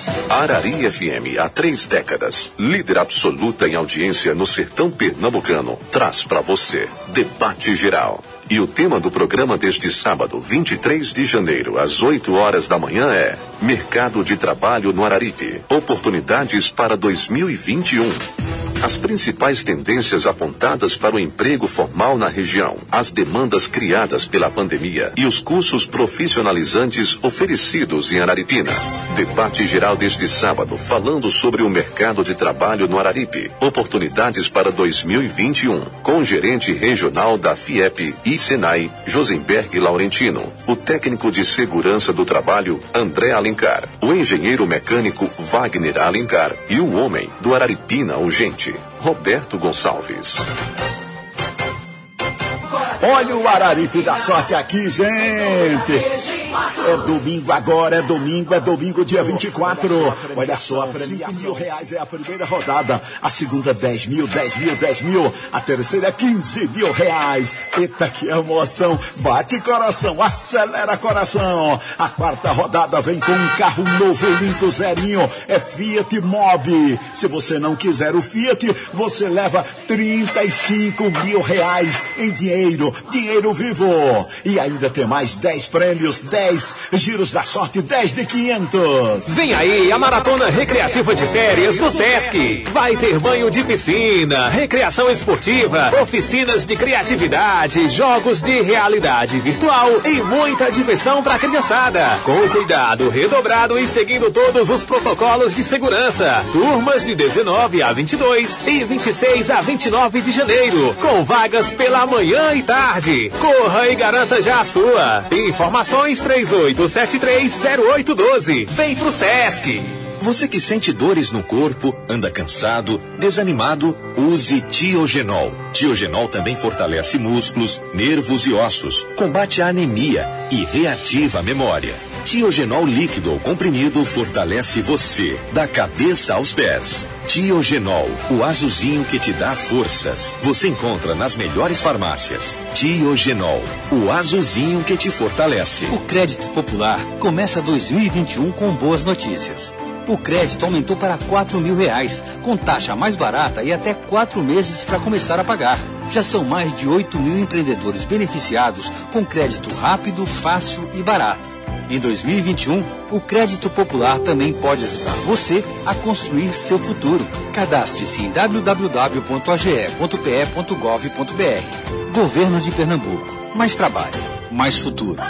Arari F M, há três décadas, líder absoluta em audiência no sertão pernambucano, traz para você Debate Geral. E o tema do programa deste sábado, vinte e três de janeiro, às oito horas da manhã é Mercado de Trabalho no Araripe. Oportunidades para dois mil e vinte e um. As principais tendências apontadas para o emprego formal na região, as demandas criadas pela pandemia e os cursos profissionalizantes oferecidos em Araripina. Debate geral deste sábado, falando sobre o mercado de trabalho no Araripe. Oportunidades para dois mil e vinte e um. Com o gerente regional da FIEP e Senai, Josenberg Laurentino. O técnico de segurança do trabalho, André Alencar. O engenheiro mecânico, Wagner Alencar. E o homem do Araripina Urgente, Roberto Gonçalves. Olha o Araripe da sorte aqui, gente. É domingo agora, é domingo, é domingo, dia vinte e quatro. Olha só, a premiação cinco mil reais é a primeira rodada. A segunda, dez mil, dez mil, dez mil. A terceira, quinze mil reais. Eita, que emoção. Bate coração, acelera coração. A quarta rodada vem com um carro novo, lindo, zerinho. É Fiat Mobi. Se você não quiser o Fiat, você leva trinta e cinco mil reais em dinheiro. Dinheiro vivo. E ainda tem mais dez prêmios, dez giros da sorte, dez de quinhentos. Vem aí a Maratona Recreativa de Férias do Sesc. Vai ter banho de piscina, recreação esportiva, oficinas de criatividade, jogos de realidade virtual e muita diversão para a criançada. Com cuidado redobrado e seguindo todos os protocolos de segurança. Turmas de dezenove a vinte e dois e vinte e seis a vinte e nove de janeiro. Com vagas pela manhã e tarde. Corra e garanta já a sua. Informações três oito sete três zero oito um dois. Vem pro Sesc. Você que sente dores no corpo, anda cansado, desanimado, use Tiogenol. Tiogenol também fortalece músculos, nervos e ossos, combate a anemia e reativa a memória. Tiogenol líquido ou comprimido fortalece você, da cabeça aos pés. Tiogenol, o azulzinho que te dá forças. Você encontra nas melhores farmácias. Tiogenol, o azulzinho que te fortalece. O Crédito Popular começa dois mil e vinte e um com boas notícias. O crédito aumentou para quatro mil reais, com taxa mais barata e até quatro meses para começar a pagar. Já são mais de oito mil empreendedores beneficiados com crédito rápido, fácil e barato. Em dois mil e vinte e um, o Crédito Popular também pode ajudar você a construir seu futuro. Cadastre-se em w w w ponto a g e ponto p e ponto gov ponto b r. Governo de Pernambuco. Mais trabalho, mais futuro.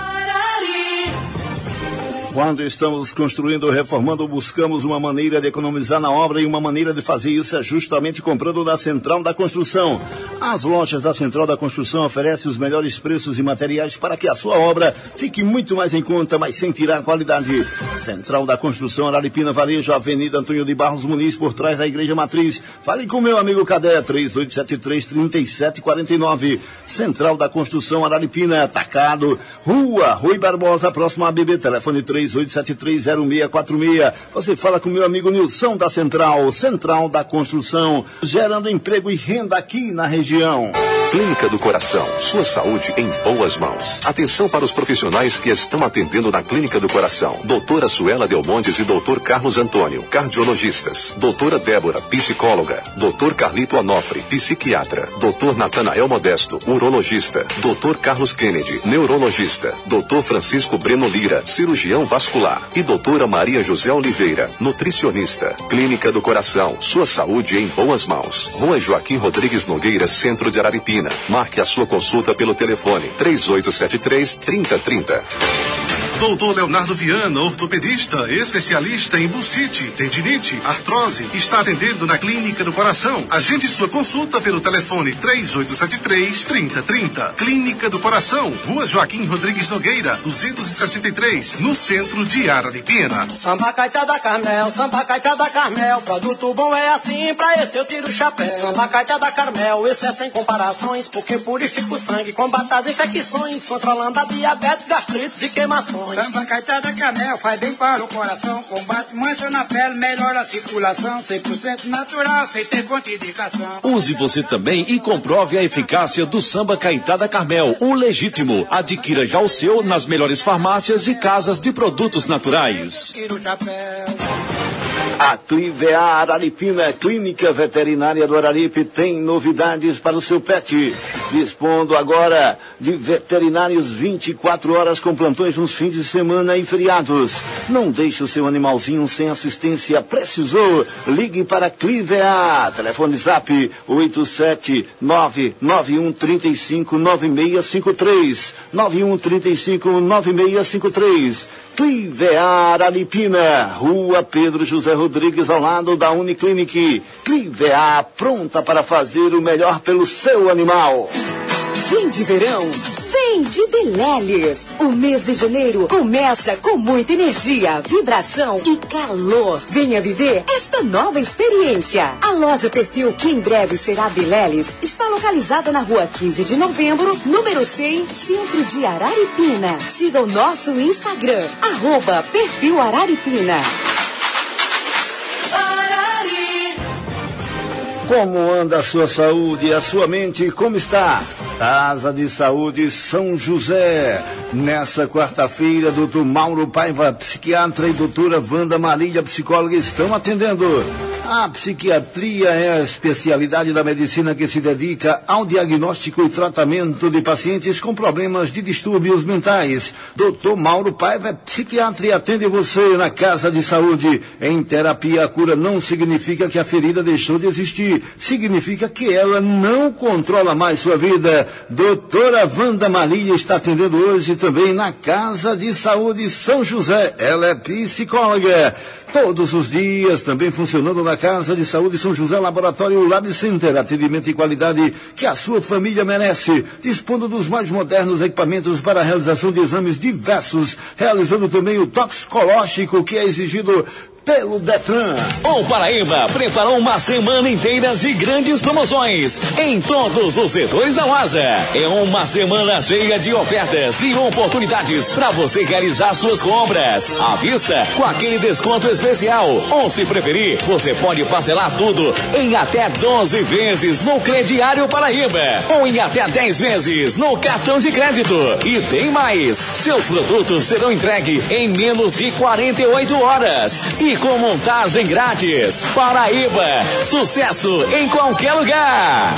Quando estamos construindo ou reformando, buscamos uma maneira de economizar na obra, e uma maneira de fazer isso é justamente comprando na Central da Construção. As lojas da Central da Construção oferecem os melhores preços e materiais para que a sua obra fique muito mais em conta, mas sem tirar a qualidade. Central da Construção, Araripina, Varejo, Avenida Antônio de Barros Muniz, por trás da Igreja Matriz. Fale com meu amigo Cadê, três oito sete três, três sete quatro nove. Central da Construção, Araripina, Atacado, Rua Rui Barbosa, próximo a B B, telefone três oito sete três zero seis quatro seis. Você fala com meu amigo Nilson da Central, Central da Construção, gerando emprego e renda aqui na região. Clínica do Coração, sua saúde em boas mãos. Atenção para os profissionais que estão atendendo na Clínica do Coração. Doutora Suela Delmontes e doutor Carlos Antônio, cardiologistas. Doutora Débora, psicóloga. Doutor Carlito Onofre, psiquiatra. Doutor Natanael Modesto, urologista. Doutor Carlos Kennedy, neurologista. Doutor Francisco Breno Lira, cirurgião vascular. E doutora Maria José Oliveira, nutricionista. Clínica do Coração, sua saúde em boas mãos. Rua Joaquim Rodrigues Nogueira, Centro de Araripina. Marque a sua consulta pelo telefone três oito sete três, três zero três zero. Doutor Leonardo Viana, ortopedista, especialista em bursite, tendinite, artrose, está atendendo na Clínica do Coração. Agende sua consulta pelo telefone três oito sete três, três zero três zero. Clínica do Coração, Rua Joaquim Rodrigues Nogueira, duzentos e sessenta e três, no centro de Araripina. Samba Caetá da Carmel, Samba Caetá da Carmel, produto bom é assim, pra esse eu tiro o chapéu. Samba Caetá da Carmel, esse é sem comparações, porque purifica o sangue, combate as infecções, controlando a diabetes, gastrites e queimações. Samba Caetá da Carmel faz bem para o coração, combate mancha na pele, melhora a circulação, cem por cento natural, sem ter contraindicação. Use você também e comprove a eficácia do Samba Caetá da Carmel, o legítimo. Adquira já o seu nas melhores farmácias e casas de produtos naturais. A Clivear Araripina, Clínica Veterinária do Araripe, tem novidades para o seu pet. Dispondo agora de veterinários vinte e quatro horas com plantões nos fins de semana e feriados. Não deixe o seu animalzinho sem assistência. Precisou? Ligue para a Clivear. Telefone Zap oito sete nove nove um três cinco nove seis cinco três. nove um três cinco nove seis cinco três. Clivear Araripina, Rua Pedro José Rodrigues, ao lado da Uniclinic. Clivear, pronta para fazer o melhor pelo seu animal. Fim de verão, vem de Deleles. O mês de janeiro começa com muita energia, vibração e calor. Venha viver esta nova experiência. A loja Perfil, que em breve será Deleles, está localizada na rua quinze de novembro, número cem, centro de Araripina. Siga o nosso Instagram, arroba Perfil Araripina. Como anda a sua saúde e a sua mente? Como está? Casa de Saúde São José. Nessa quarta-feira, doutor Mauro Paiva, psiquiatra, e doutora Wanda Marília, psicóloga, estão atendendo. A psiquiatria é a especialidade da medicina que se dedica ao diagnóstico e tratamento de pacientes com problemas de distúrbios mentais. doutor Mauro Paiva é psiquiatra e atende você na Casa de Saúde. Em terapia, a cura não significa que a ferida deixou de existir. Significa que ela não controla mais sua vida. Doutora Wanda Marília está atendendo hoje também na Casa de Saúde São José. Ela é psicóloga. Todos os dias, também funcionando na Casa de Saúde São José, Laboratório Lab Center, atendimento e qualidade que a sua família merece, dispondo dos mais modernos equipamentos para a realização de exames diversos, realizando também o toxicológico que é exigido pelo Detran. O Paraíba preparou uma semana inteira de grandes promoções em todos os setores da loja. É uma semana cheia de ofertas e oportunidades para você realizar suas compras à vista com aquele desconto especial. Ou, se preferir, você pode parcelar tudo em até doze vezes no Crediário Paraíba ou em até dez vezes no cartão de crédito. E tem mais, seus produtos serão entregues em menos de quarenta e oito horas e com montagem grátis. Paraíba, sucesso em qualquer lugar.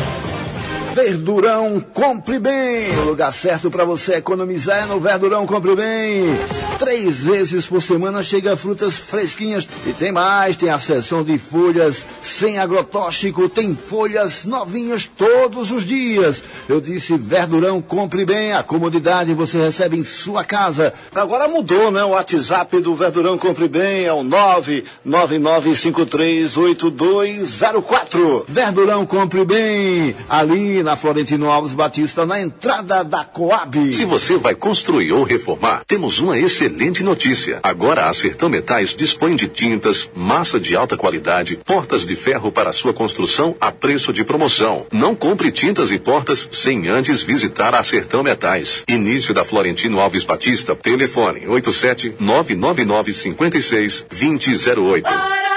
Verdurão Compre Bem. O lugar certo para você economizar é no Verdurão Compre Bem. Três vezes por semana chega frutas fresquinhas. E tem mais, tem a seção de folhas sem agrotóxico, tem folhas novinhas todos os dias. Eu disse Verdurão Compre Bem, a comodidade você recebe em sua casa. Agora mudou, né? O WhatsApp do Verdurão Compre Bem é o nove nove nove cinco três oito dois zero quatro. Verdurão Compre Bem, ali na Florentino Alves Batista, na entrada da Coab. Se você vai construir ou reformar, temos uma excelente notícia. Agora a Sertão Metais dispõe de tintas, massa de alta qualidade, portas de ferro para sua construção a preço de promoção. Não compre tintas e portas sem antes visitar a Sertão Metais. Início da Florentino Alves Batista, telefone oito sete nove nove nove cinco seis dois zero zero oito.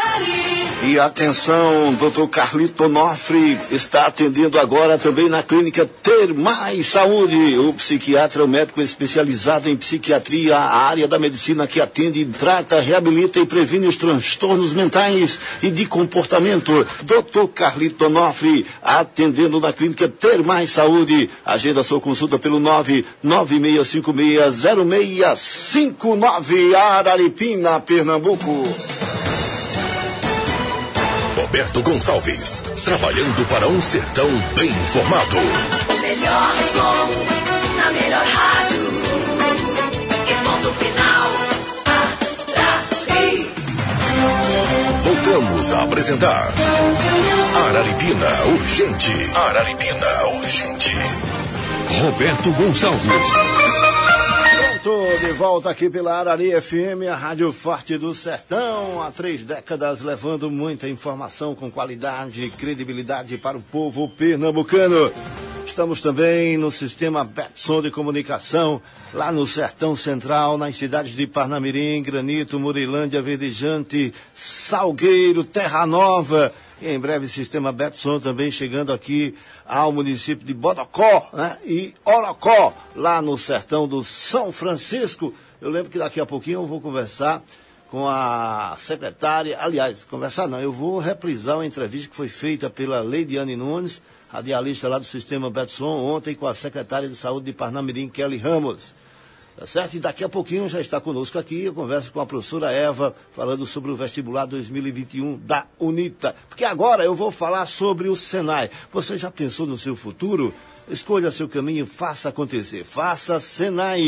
E atenção, doutor Carlito Onofre está atendendo agora também na clínica Ter Mais Saúde. O psiquiatra, o médico especializado em psiquiatria, a área da medicina que atende, trata, reabilita e previne os transtornos mentais e de comportamento. doutor Carlito Onofre, atendendo na clínica Ter Mais Saúde. Agenda sua consulta pelo nove nove seis cinco seis zero seis cinco nove, Araripina, Pernambuco. Roberto Gonçalves, trabalhando para um sertão bem informado. O melhor som, na melhor rádio, e ponto final, Arari. Voltamos a apresentar Araripina Urgente. Araripina Urgente. Roberto Gonçalves. Estou de volta aqui pela Arari F M, a Rádio Forte do Sertão, há três décadas levando muita informação com qualidade e credibilidade para o povo pernambucano. Estamos também no sistema Betson de comunicação, lá no Sertão Central, nas cidades de Parnamirim, Granito, Murilândia, Verdejante, Salgueiro, Terra Nova. E em breve, sistema Betson também chegando aqui ao município de Bodocó, né? E Orocó, lá no sertão do São Francisco. Eu lembro que daqui a pouquinho eu vou conversar com a secretária, aliás, conversar não, eu vou reprisar uma entrevista que foi feita pela Leidiane Nunes, radialista lá do sistema Betson, ontem com a secretária de saúde de Parnamirim, Kelly Ramos. Tá certo? E daqui a pouquinho já está conosco aqui, eu converso com a professora Eva, falando sobre o vestibular dois mil e vinte e um da UNITA. Porque agora eu vou falar sobre o Senai. Você já pensou no seu futuro? Escolha seu caminho, faça acontecer. Faça Senai.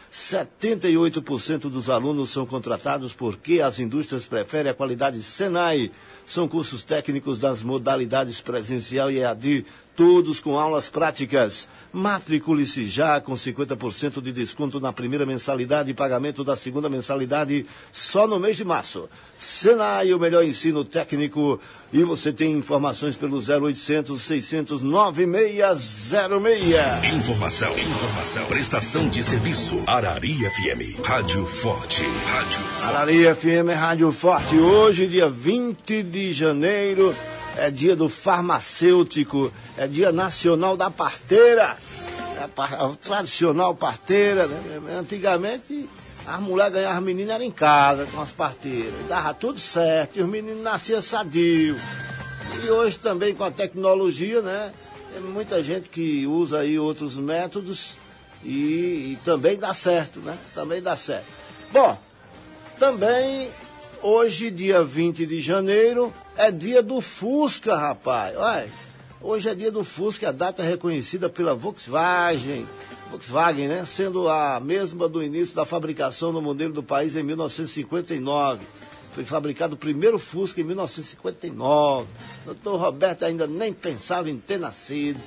setenta e oito por cento dos alunos são contratados porque as indústrias preferem a qualidade Senai. São cursos técnicos das modalidades presencial e E A D, todos com aulas práticas. Matricule-se já com cinquenta por cento de desconto na primeira mensalidade e pagamento da segunda mensalidade só no mês de março. Senai, o melhor ensino técnico. E você tem informações pelo zero oitocentos, seiscentos, noventa e seis zero seis. Informação, informação, prestação de serviço. Arari F M, Rádio Forte. Rádio Forte. Arari F M, Rádio Forte. Hoje, dia vinte de janeiro, é dia do farmacêutico, é dia nacional da parteira. É a, a tradicional parteira, né? Antigamente, as mulheres ganhavam meninas eram em casa com as parteiras. Dava tudo certo, e os meninos nasciam sadios. E hoje também com a tecnologia, né? Tem muita gente que usa aí outros métodos e, e também dá certo, né? Também dá certo. Bom, também hoje, dia vinte de janeiro, é dia do Fusca, rapaz. Olha, hoje é dia do Fusca, a data é reconhecida pela Volkswagen. Volkswagen, né? Sendo a mesma do início da fabricação no modelo do país em mil novecentos e cinquenta e nove. Foi fabricado o primeiro Fusca em mil novecentos e cinquenta e nove. Doutor Roberto ainda nem pensava em ter nascido.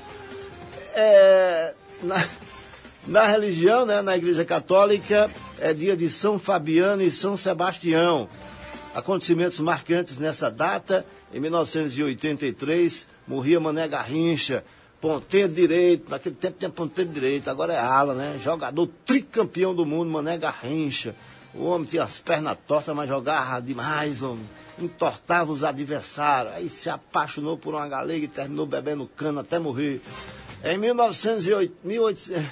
É, na, na religião, né, na Igreja Católica, é dia de São Fabiano e São Sebastião. Acontecimentos marcantes nessa data: em mil novecentos e oitenta e três, morria Mané Garrincha, ponteiro direito. Naquele tempo tinha ponteiro direito, agora é ala, né? Jogador tricampeão do mundo, Mané Garrincha. O homem tinha as pernas tortas, mas jogava demais, homem. Entortava os adversários. Aí se apaixonou por uma galega e terminou bebendo cana até morrer. Em mil novecentos e oito, mil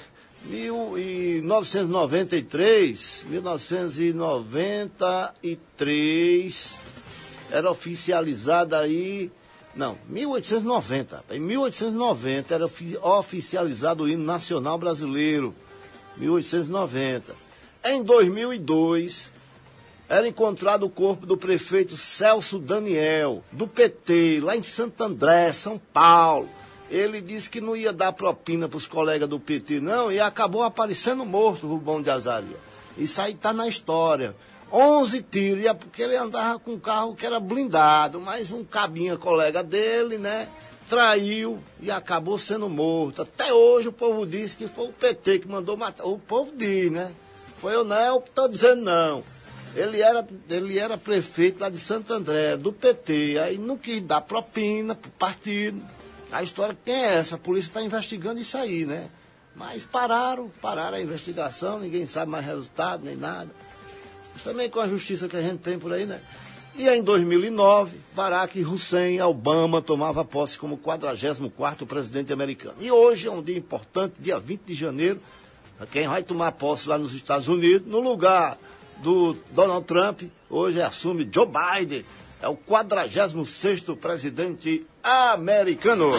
novecentos e noventa e três, mil novecentos e noventa e três, era oficializada aí... Não, mil oitocentos e noventa. Em mil oitocentos e noventa era oficializado o hino nacional brasileiro. mil oitocentos e noventa. Em dois mil e dois, era encontrado o corpo do prefeito Celso Daniel, do P T, lá em Santo André, São Paulo. Ele disse que não ia dar propina para os colegas do P T, não, e acabou aparecendo morto, o Rubão de Azaria. Isso aí está na história. onze tiros, é porque ele andava com um carro que era blindado, mas um cabinha colega dele, né, traiu e acabou sendo morto. Até hoje o povo diz que foi o P T que mandou matar. O povo diz, né? Foi eu não, estou dizendo não. Ele era, ele era prefeito lá de Santo André, do P T, aí não quis dar propina pro partido. A história que tem é essa, a polícia está investigando isso aí, né? Mas pararam, pararam a investigação, ninguém sabe mais resultado, nem nada. Também com a justiça que a gente tem por aí, né? E em dois mil e nove, Barack Hussein Obama tomava posse como quadragésimo quarto presidente americano. E hoje é um dia importante, dia vinte de janeiro, quem vai tomar posse lá nos Estados Unidos, no lugar do Donald Trump, hoje assume Joe Biden, é o quadragésimo sexto presidente americano.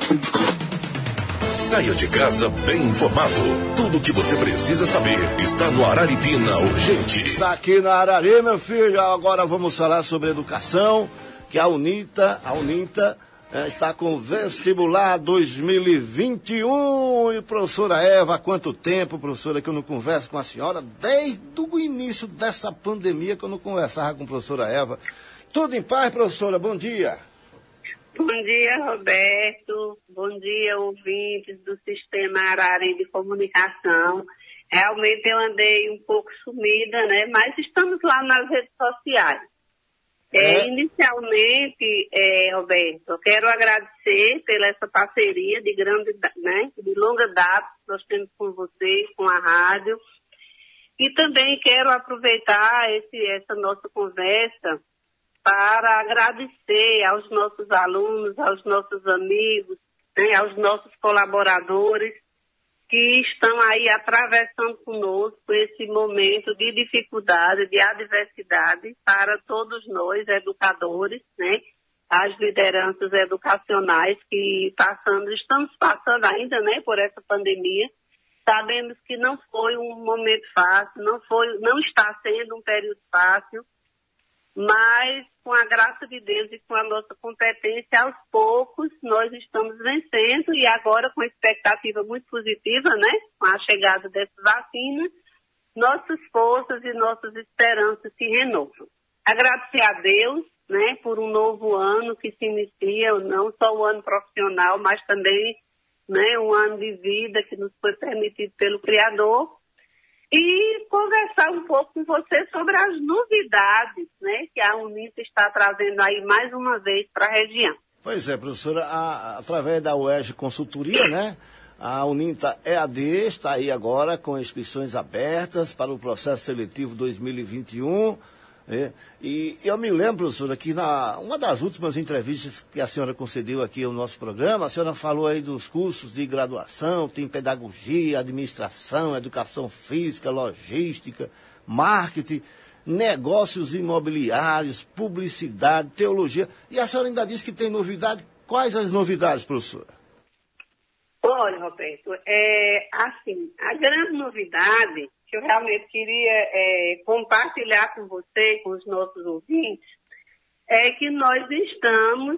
Saia de casa bem informado. Tudo o que você precisa saber está no Araripina Urgente. Está aqui na Arari, meu filho. Agora vamos falar sobre educação, que a UNITA, a UNITA eh, está com vestibular dois mil e vinte e um. E professora Eva, há quanto tempo, professora, que eu não converso com a senhora? Desde o início dessa pandemia que eu não conversava com a professora Eva. Tudo em paz, professora? Bom dia. Bom dia, Roberto. Bom dia, ouvintes do Sistema Arari de Comunicação. Realmente eu andei um pouco sumida, né? Mas estamos lá nas redes sociais. É. É, inicialmente, é, Roberto, eu quero agradecer pela essa parceria de grande, né, de longa data que nós temos com vocês, com a rádio. E também quero aproveitar esse, essa nossa conversa para agradecer aos nossos alunos, aos nossos amigos, né, aos nossos colaboradores que estão aí atravessando conosco esse momento de dificuldade, de adversidade para todos nós, educadores, né, as lideranças educacionais que passando, estamos passando ainda, né, por essa pandemia. Sabemos que não foi um momento fácil, não foi, não está sendo um período fácil, mas com a graça de Deus e com a nossa competência, aos poucos nós estamos vencendo e agora com expectativa muito positiva, né, com a chegada dessa vacina, nossas forças e nossas esperanças se renovam. Agradecer a Deus, né, por um novo ano que se inicia, não só o ano profissional, mas também, né, um ano de vida que nos foi permitido pelo Criador. E conversar um pouco com você sobre as novidades, né, que a UNITA está trazendo aí mais uma vez para a região. Pois é, professora, a, através da U E R J Consultoria, né, a UNITA E A D está aí agora com inscrições abertas para o processo seletivo dois mil e vinte e um. É, e eu me lembro, professora, que na uma das últimas entrevistas que a senhora concedeu aqui ao nosso programa, a senhora falou aí dos cursos de graduação, tem pedagogia, administração, educação física, logística, marketing, negócios imobiliários, publicidade, teologia. E a senhora ainda disse que tem novidade. Quais as novidades, professora? Olha, Roberto, é, assim, a grande novidade que eu realmente queria é, compartilhar com você, com os nossos ouvintes, é que nós estamos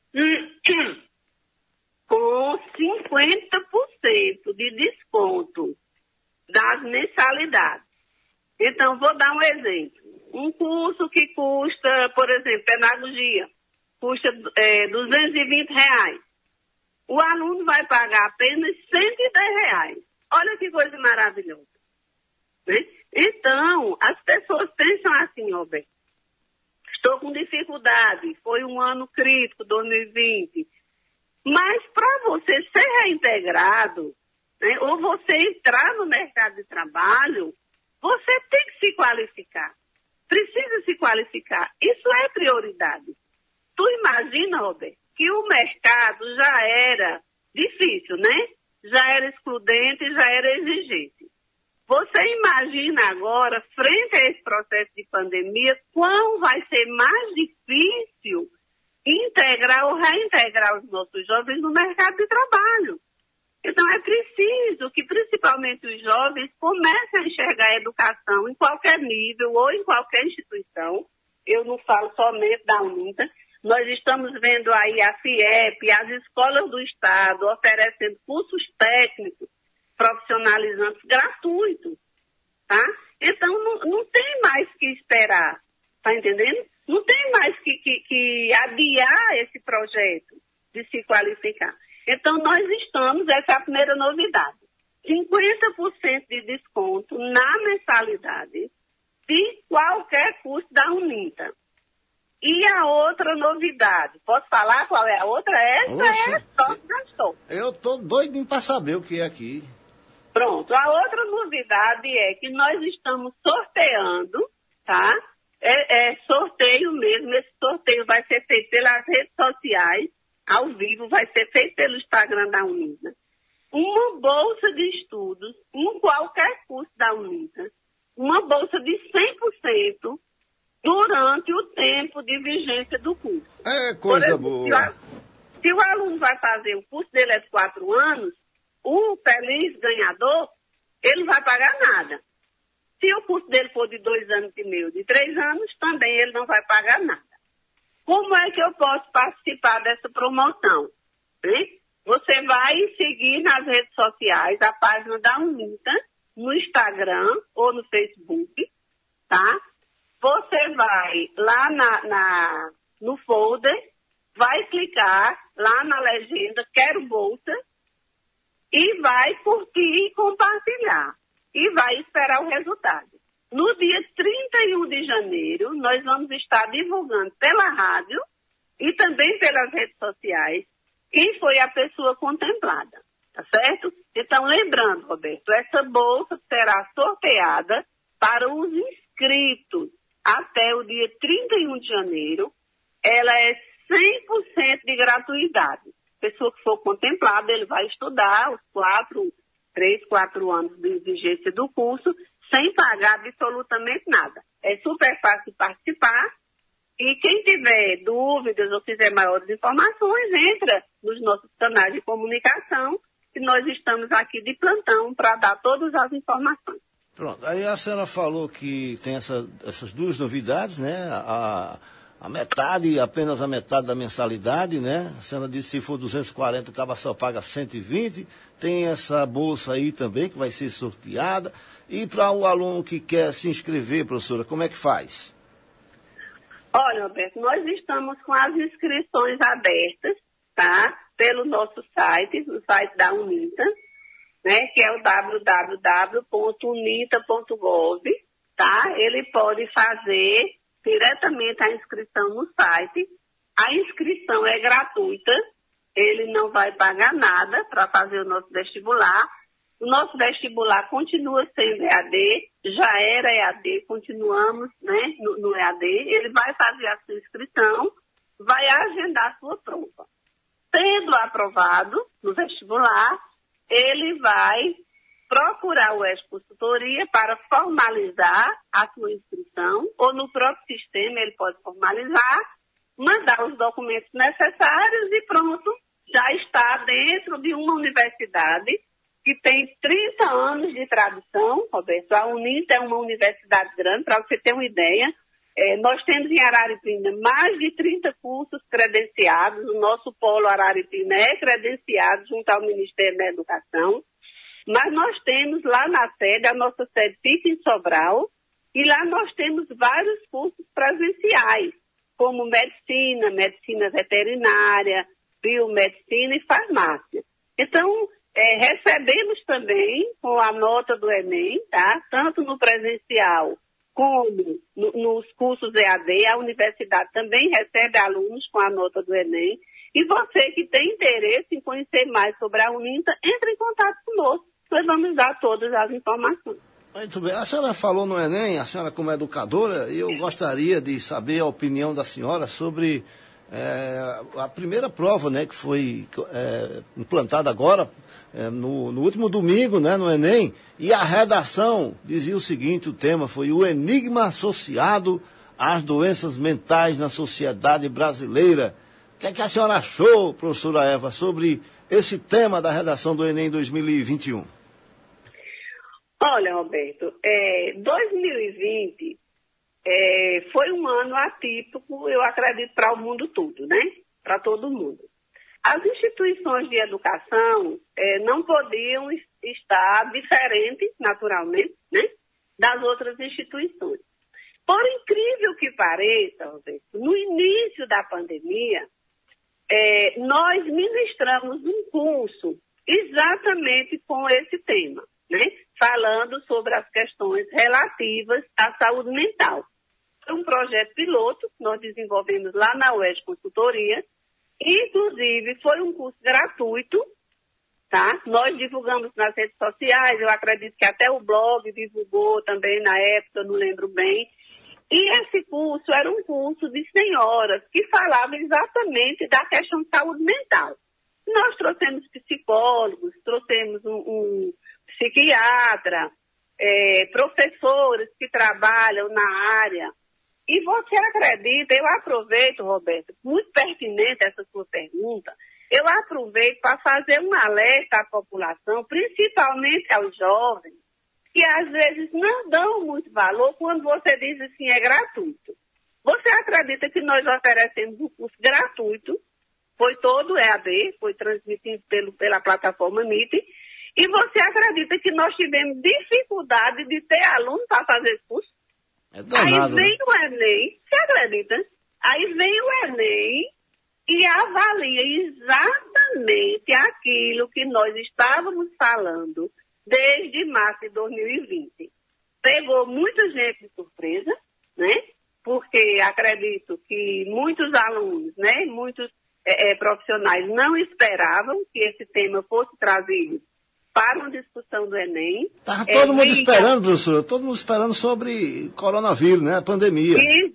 com cinquenta por cento de desconto das mensalidades. Então, vou dar um exemplo. Um curso que custa, por exemplo, pedagogia, custa é, duzentos e vinte reais. O aluno vai pagar apenas cento e dez reais. Olha que coisa maravilhosa. Né? Então, as pessoas pensam assim, Roberto, estou com dificuldade, foi um ano crítico, dois mil e vinte, mas para você ser reintegrado, né, ou você entrar no mercado de trabalho, você tem que se qualificar, precisa se qualificar, isso é prioridade. Tu imagina, Roberto, que o mercado já era difícil, né? Já era excludente, já era exigente. Você imagina agora, frente a esse processo de pandemia, quão vai ser mais difícil integrar ou reintegrar os nossos jovens no mercado de trabalho. Então é preciso que principalmente os jovens comecem a enxergar a educação em qualquer nível ou em qualquer instituição. Eu não falo somente da UNITA. Nós estamos vendo aí a FIEP, as escolas do Estado oferecendo cursos técnicos, profissionalizantes gratuitos, tá? Então não, não tem mais que esperar, tá entendendo? Não tem mais que, que, que adiar esse projeto de se qualificar. Então nós estamos, essa é a primeira novidade, cinquenta por cento de desconto na mensalidade de qualquer curso da UNITA. E a outra novidade, posso falar qual é a outra? Essa Oxa, é só que já estou. Eu tô doidinho para saber o que é aqui. Pronto, a outra novidade é que nós estamos sorteando, tá? É, é sorteio mesmo, esse sorteio vai ser feito pelas redes sociais, ao vivo, vai ser feito pelo Instagram da UNITA. Uma bolsa de estudos em qualquer curso da UNITA, uma bolsa de cem por cento durante o tempo de vigência do curso. É coisa exemplo, boa. Se o aluno vai fazer, o curso dele é de quatro anos, o feliz ganhador, ele não vai pagar nada. Se o curso dele for de dois anos e meio, de três anos, também ele não vai pagar nada. Como é que eu posso participar dessa promoção? Né? Você vai seguir nas redes sociais a página da UNITA, no Instagram ou no Facebook, tá? Você vai lá na, na, no folder, vai clicar lá na legenda Quero Bolsa e vai curtir e compartilhar. E vai esperar o resultado. No dia trinta e um de janeiro, nós vamos estar divulgando pela rádio e também pelas redes sociais quem foi a pessoa contemplada, tá certo? Então, lembrando, Roberto, essa bolsa será sorteada para os inscritos até o dia trinta e um de janeiro. Ela é cem por cento de gratuidade. A pessoa que for contemplada, ele vai estudar os quatro, três, quatro anos de vigência do curso, sem pagar absolutamente nada. É super fácil participar. E quem tiver dúvidas ou quiser maiores informações, entra nos nossos canais de comunicação, que nós estamos aqui de plantão para dar todas as informações. Pronto, aí a senhora falou que tem essa, essas duas novidades, né? A, a metade, apenas a metade da mensalidade, né? A senhora disse que se for duzentos e quarenta, o cara só paga cento e vinte. Tem essa bolsa aí também que vai ser sorteada. E para o aluno que quer se inscrever, professora, como é que faz? Olha, Roberto, nós estamos com as inscrições abertas, tá? Pelo nosso site, o site da UNITA, né? Que é o w w w ponto unita ponto gov, tá? Ele pode fazer diretamente a inscrição no site. A inscrição é gratuita, ele não vai pagar nada para fazer o nosso vestibular. O nosso vestibular continua sendo E A D, já era E A D, continuamos, né, no, no E A D. Ele vai fazer a sua inscrição, vai agendar a sua prova. Sendo aprovado no vestibular, ele vai procurar o EJA Consultoria para formalizar a sua inscrição, ou no próprio sistema ele pode formalizar, mandar os documentos necessários e pronto, já está dentro de uma universidade que tem trinta anos de tradição, Roberto. A UNITA é uma universidade grande, para você ter uma ideia. É, nós temos em Araripina mais de trinta cursos credenciados, o nosso polo Araripina é credenciado junto ao Ministério da Educação. Mas nós temos lá na sede, a nossa sede fica em Sobral, e lá nós temos vários cursos presenciais, como medicina, medicina veterinária, biomedicina e farmácia. Então, é, recebemos também com a nota do Enem, tá? Tanto no presencial como no, nos cursos E A D, a universidade também recebe alunos com a nota do Enem. E você que tem interesse em conhecer mais sobre a UNITA, entre em contato conosco. Nós vamos dar todas as informações. Muito bem. A senhora falou no Enem, a senhora como educadora, e eu gostaria de saber a opinião da senhora sobre é, a primeira prova, né, que foi é, implantada agora, é, no, no último domingo, né, no Enem, e a redação dizia o seguinte, o tema foi o enigma associado às doenças mentais na sociedade brasileira. O que é que a senhora achou, professora Eva, sobre esse tema da redação do Enem dois mil e vinte e um? Olha, Roberto, é, dois mil e vinte é, foi um ano atípico, eu acredito, para o mundo todo, né? Para todo mundo. As instituições de educação é, não podiam estar diferentes, naturalmente, né? Das outras instituições. Por incrível que pareça, Roberto, no início da pandemia, é, nós ministramos um curso exatamente com esse tema, né? Falando sobre as questões relativas à saúde mental. Foi um projeto piloto que nós desenvolvemos lá na U E J Consultoria. Inclusive, foi um curso gratuito, tá? Nós divulgamos nas redes sociais, eu acredito que até o blog divulgou também na época, eu não lembro bem. E esse curso era um curso de senhoras que falava exatamente da questão de saúde mental. Nós trouxemos psicólogos, trouxemos um, um psiquiatra, é, professores que trabalham na área. E você acredita, eu aproveito, Roberto, muito pertinente essa sua pergunta, eu aproveito para fazer um alerta à população, principalmente aos jovens, que às vezes não dão muito valor quando você diz assim, é gratuito. Você acredita que nós oferecemos um curso gratuito, foi todo E A D, foi transmitido pelo, pela plataforma Meet, e você acredita que nós tivemos dificuldade de ter aluno para fazer esse curso? É danado, aí vem o Enem, você acredita? Aí vem o Enem e avalia exatamente aquilo que nós estávamos falando desde março de dois mil e vinte. Pegou muita gente de surpresa, né? Porque acredito que muitos alunos, né? Muitos é, é, profissionais não esperavam que esse tema fosse trazido para uma discussão do Enem. Estava todo é, mundo esperando, professora, todo mundo esperando sobre coronavírus, né? A pandemia.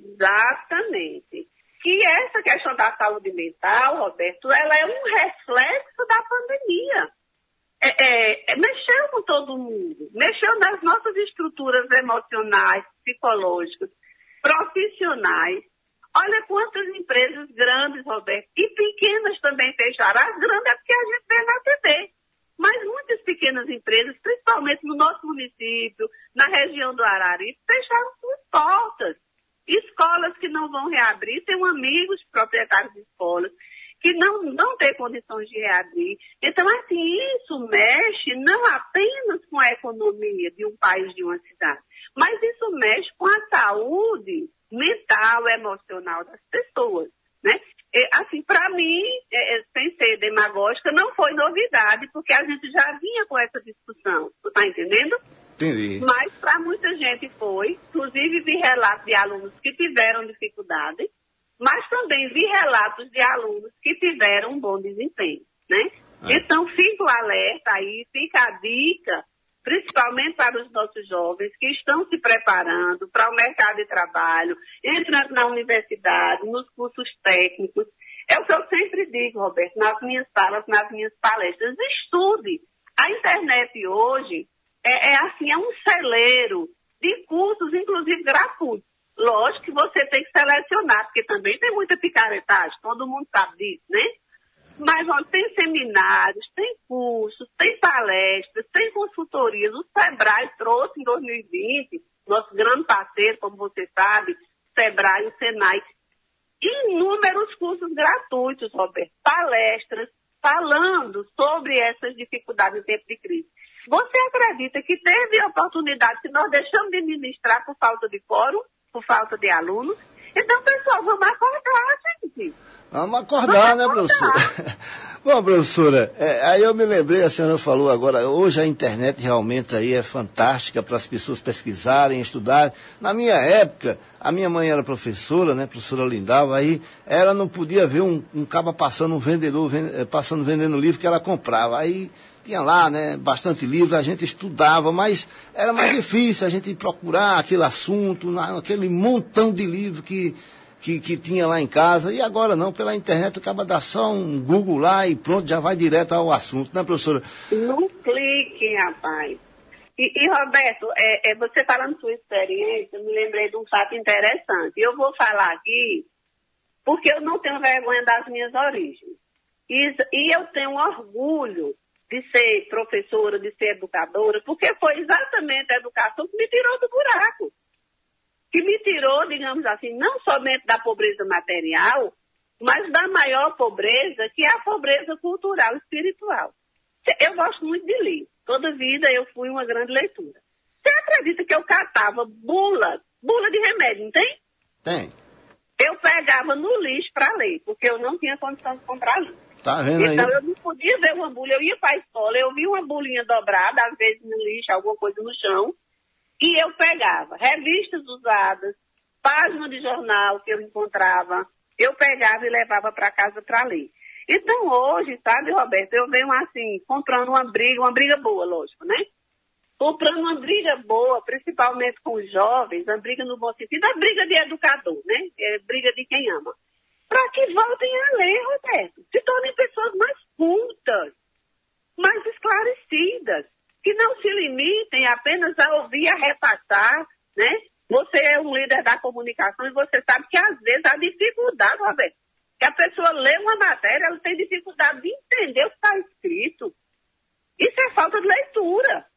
Exatamente. Que essa questão da saúde mental, Roberto, ela é um reflexo da pandemia. É, é, mexeu com todo mundo, mexeu nas nossas estruturas emocionais, psicológicas, profissionais. Olha quantas empresas grandes, Roberto, e pequenas também fecharam. As grandes é porque a gente vê na T V. Mas muitas pequenas empresas, principalmente no nosso município, na região do Araripe, fecharam suas portas. Escolas que não vão reabrir, tenho amigos proprietários de escolas que não, não têm condições de reabrir. Então, assim, isso mexe não apenas com a economia de um país, de uma cidade, mas isso mexe com a saúde mental, emocional das pessoas, né? E, assim, para mim, é, sem ser demagógica, não foi novidade, porque a gente já vinha com essa discussão, tu tá entendendo? Entendi. Mas para muita gente foi, inclusive vi relatos de alunos que tiveram dificuldade, mas também vi relatos de alunos que tiveram um bom desempenho, né? Ah. Então, fica o alerta aí, fica a dica, principalmente para os nossos jovens que estão se preparando para o mercado de trabalho, entrando na universidade, nos cursos técnicos. É o que eu sempre digo, Roberto, nas minhas falas, nas minhas palestras. Estude. A internet hoje é, é assim, é um celeiro de cursos, inclusive gratuitos. Lógico que você tem que selecionar, porque também tem muita picaretagem, todo mundo sabe disso, né? Mas ó, tem seminários, tem cursos, tem palestras, tem consultorias. O Sebrae trouxe em dois mil e vinte, nosso grande parceiro, como você sabe, o Sebrae e o Senai, inúmeros cursos gratuitos, Roberto, palestras, falando sobre essas dificuldades em tempo de crise. Você acredita que teve oportunidade que nós deixamos de ministrar por falta de fórum? Por falta de alunos. Então, pessoal, vamos acordar, gente. Vamos acordar, vamos né, acordar. Professora? Bom, professora, é, aí eu me lembrei, a senhora falou agora, hoje a internet realmente aí é fantástica para as pessoas pesquisarem, estudarem. Na minha época, a minha mãe era professora, né, professora Lindalva, aí ela não podia ver um, um caba passando um vendedor, vend, passando vendendo livro que ela comprava. Aí tinha lá, né, bastante livro, a gente estudava, mas era mais difícil a gente procurar aquele assunto, aquele montão de livro que, que, que tinha lá em casa. E agora não, pela internet, acaba dar só um Google lá e pronto, já vai direto ao assunto, né, professora? Não clique, rapaz. E, e Roberto, é, é, você falando sua experiência, eu me lembrei de um fato interessante. Eu vou falar aqui porque eu não tenho vergonha das minhas origens. E, e eu tenho orgulho de ser professora, de ser educadora, porque foi exatamente a educação que me tirou do buraco. Que me tirou, digamos assim, não somente da pobreza material, mas da maior pobreza, que é a pobreza cultural e espiritual. Eu gosto muito de ler. Toda vida eu fui uma grande leitura. Você acredita que eu catava bula, bula de remédio, não tem? Tem. Eu pegava no lixo para ler, porque eu não tinha condição de comprar livro. Tá vendo aí? Então eu não podia ver uma bula, eu ia para a escola, eu via uma bulinha dobrada, às vezes no lixo, alguma coisa no chão, e eu pegava revistas usadas, páginas de jornal que eu encontrava, eu pegava e levava para casa para ler. Então hoje, sabe, Roberto, eu venho assim, comprando uma briga, uma briga boa, lógico, né? Comprando uma briga boa, principalmente com os jovens, uma briga no bom sentido, a briga de educador, né? É briga de quem ama. Para que voltem a ler, Roberto. Se tornem pessoas mais cultas, mais esclarecidas, que não se limitem apenas a ouvir, a repassar, né? Você é um líder da comunicação e você sabe que às vezes há dificuldade, Roberto, que a pessoa lê uma matéria, ela tem dificuldade de entender o que está escrito. Isso é falta de leitura.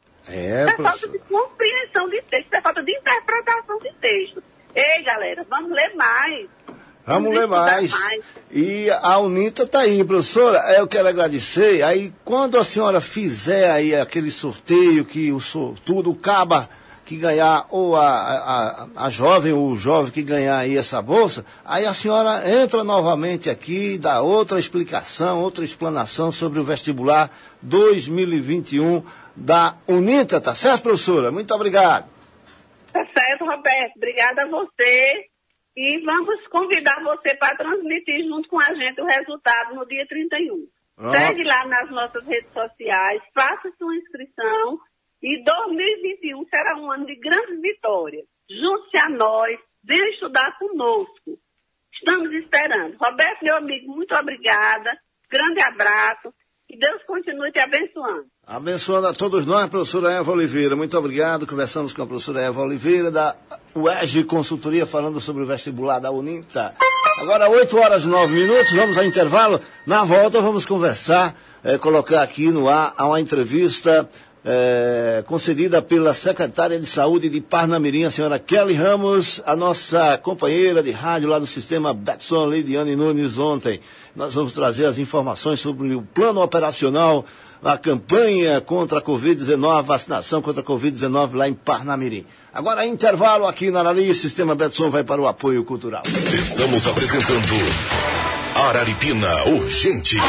É, isso é falta de compreensão de texto, isso é falta de interpretação de texto. Ei, galera, vamos ler mais. Vamos ler mais. mais. E a UNITA está aí, professora. Eu quero agradecer. Aí, quando a senhora fizer aí aquele sorteio, que o sortudo, o caba que ganhar, ou a, a, a jovem ou o jovem que ganhar aí essa bolsa, aí a senhora entra novamente aqui, dá outra explicação, outra explanação sobre o vestibular dois mil e vinte e um da UNITA, tá certo, professora? Muito obrigado. Tá certo, Roberto. Obrigada a você. E vamos convidar você para transmitir junto com a gente o resultado no dia trinta e um. Ah. Segue lá nas nossas redes sociais, faça sua inscrição e dois mil e vinte e um será um ano de grandes vitórias. Junte-se a nós, venha estudar conosco. Estamos esperando. Roberto, meu amigo, muito obrigada. Grande abraço. Que Deus continue te abençoando. Abençoando a todos nós, professora Eva Oliveira. Muito obrigado. Conversamos com a professora Eva Oliveira, da U E G Consultoria, falando sobre o vestibular da UNITA. Agora, oito horas e nove minutos, vamos a intervalo. Na volta, vamos conversar, eh, colocar aqui no ar uma entrevista é, concedida pela secretária de Saúde de Parnamirim, a senhora Kelly Ramos, a nossa companheira de rádio lá do sistema Betson, Lidiane Nunes, ontem. Nós vamos trazer as informações sobre o plano operacional, a campanha contra a covid dezenove, vacinação contra a covid dezenove lá em Parnamirim. Agora, intervalo aqui na Arari, Sistema Betson vai para o apoio cultural. Estamos apresentando Araripina Urgente.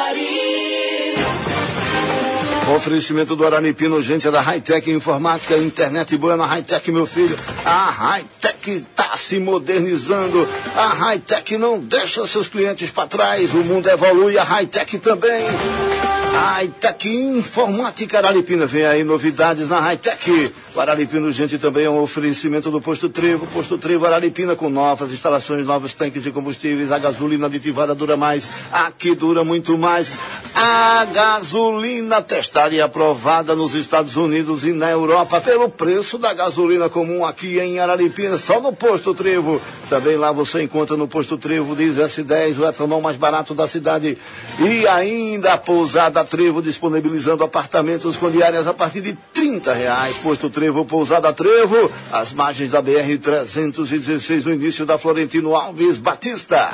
O oferecimento do Araripina Urgente é da Hightech Informática, internet boa na Hightech, meu filho. A Hightech está se modernizando. A Hightech não deixa seus clientes para trás. O mundo evolui, a Hightech também. A Hightech Informática Araripina, vem aí novidades na Hightech. O Araripina Urgente também é um oferecimento do Posto Trevo. Posto Trevo Araripina com novas instalações, novos tanques de combustíveis. A gasolina aditivada dura mais, aqui dura muito mais. A gasolina testada e aprovada nos Estados Unidos e na Europa pelo preço da gasolina comum aqui em Araripina, só no Posto Trevo. Também lá você encontra no Posto Trevo diesel S dez, o etanol mais barato da cidade. E ainda a Pousada Trevo disponibilizando apartamentos com diárias a partir de trinta reais. Posto Trevo, Pousada Trevo, às margens da B R trezentos e dezesseis, no início da Florentino Alves Batista.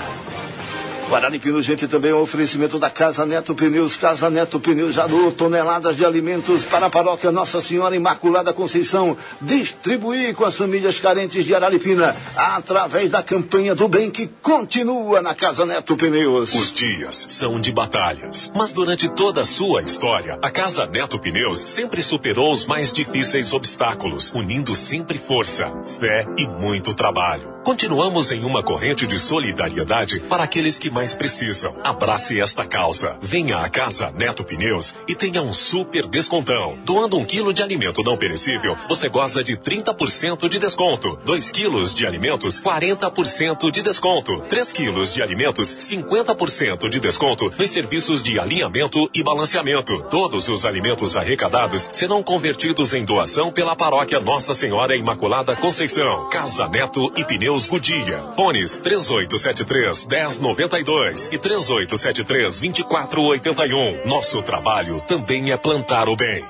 O Araripina Urgente também é um oferecimento da Casa Neto Pneus. Casa Neto Pneus já doou toneladas de alimentos para a paróquia Nossa Senhora Imaculada Conceição distribuir com as famílias carentes de Araripina através da campanha do bem que continua na Casa Neto Pneus. Os dias são de batalhas, mas durante toda a sua história, a Casa Neto Pneus sempre superou os mais difíceis obstáculos, unindo sempre força, fé e muito trabalho. Continuamos em uma corrente de solidariedade para aqueles que mais precisam. Abrace esta causa. Venha à Casa Neto Pneus e tenha um super descontão. Doando um quilo de alimento não perecível, você goza de trinta por cento de desconto. Dois quilos de alimentos, quarenta por cento de desconto. Três quilos de alimentos, cinquenta por cento de desconto nos serviços de alinhamento e balanceamento. Todos os alimentos arrecadados serão convertidos em doação pela paróquia Nossa Senhora Imaculada Conceição. Casa Neto e Pneus Godia. Fones três oito sete três, um zero nove dois e três oito sete três, dois quatro oito um. Nosso trabalho também é plantar o bem.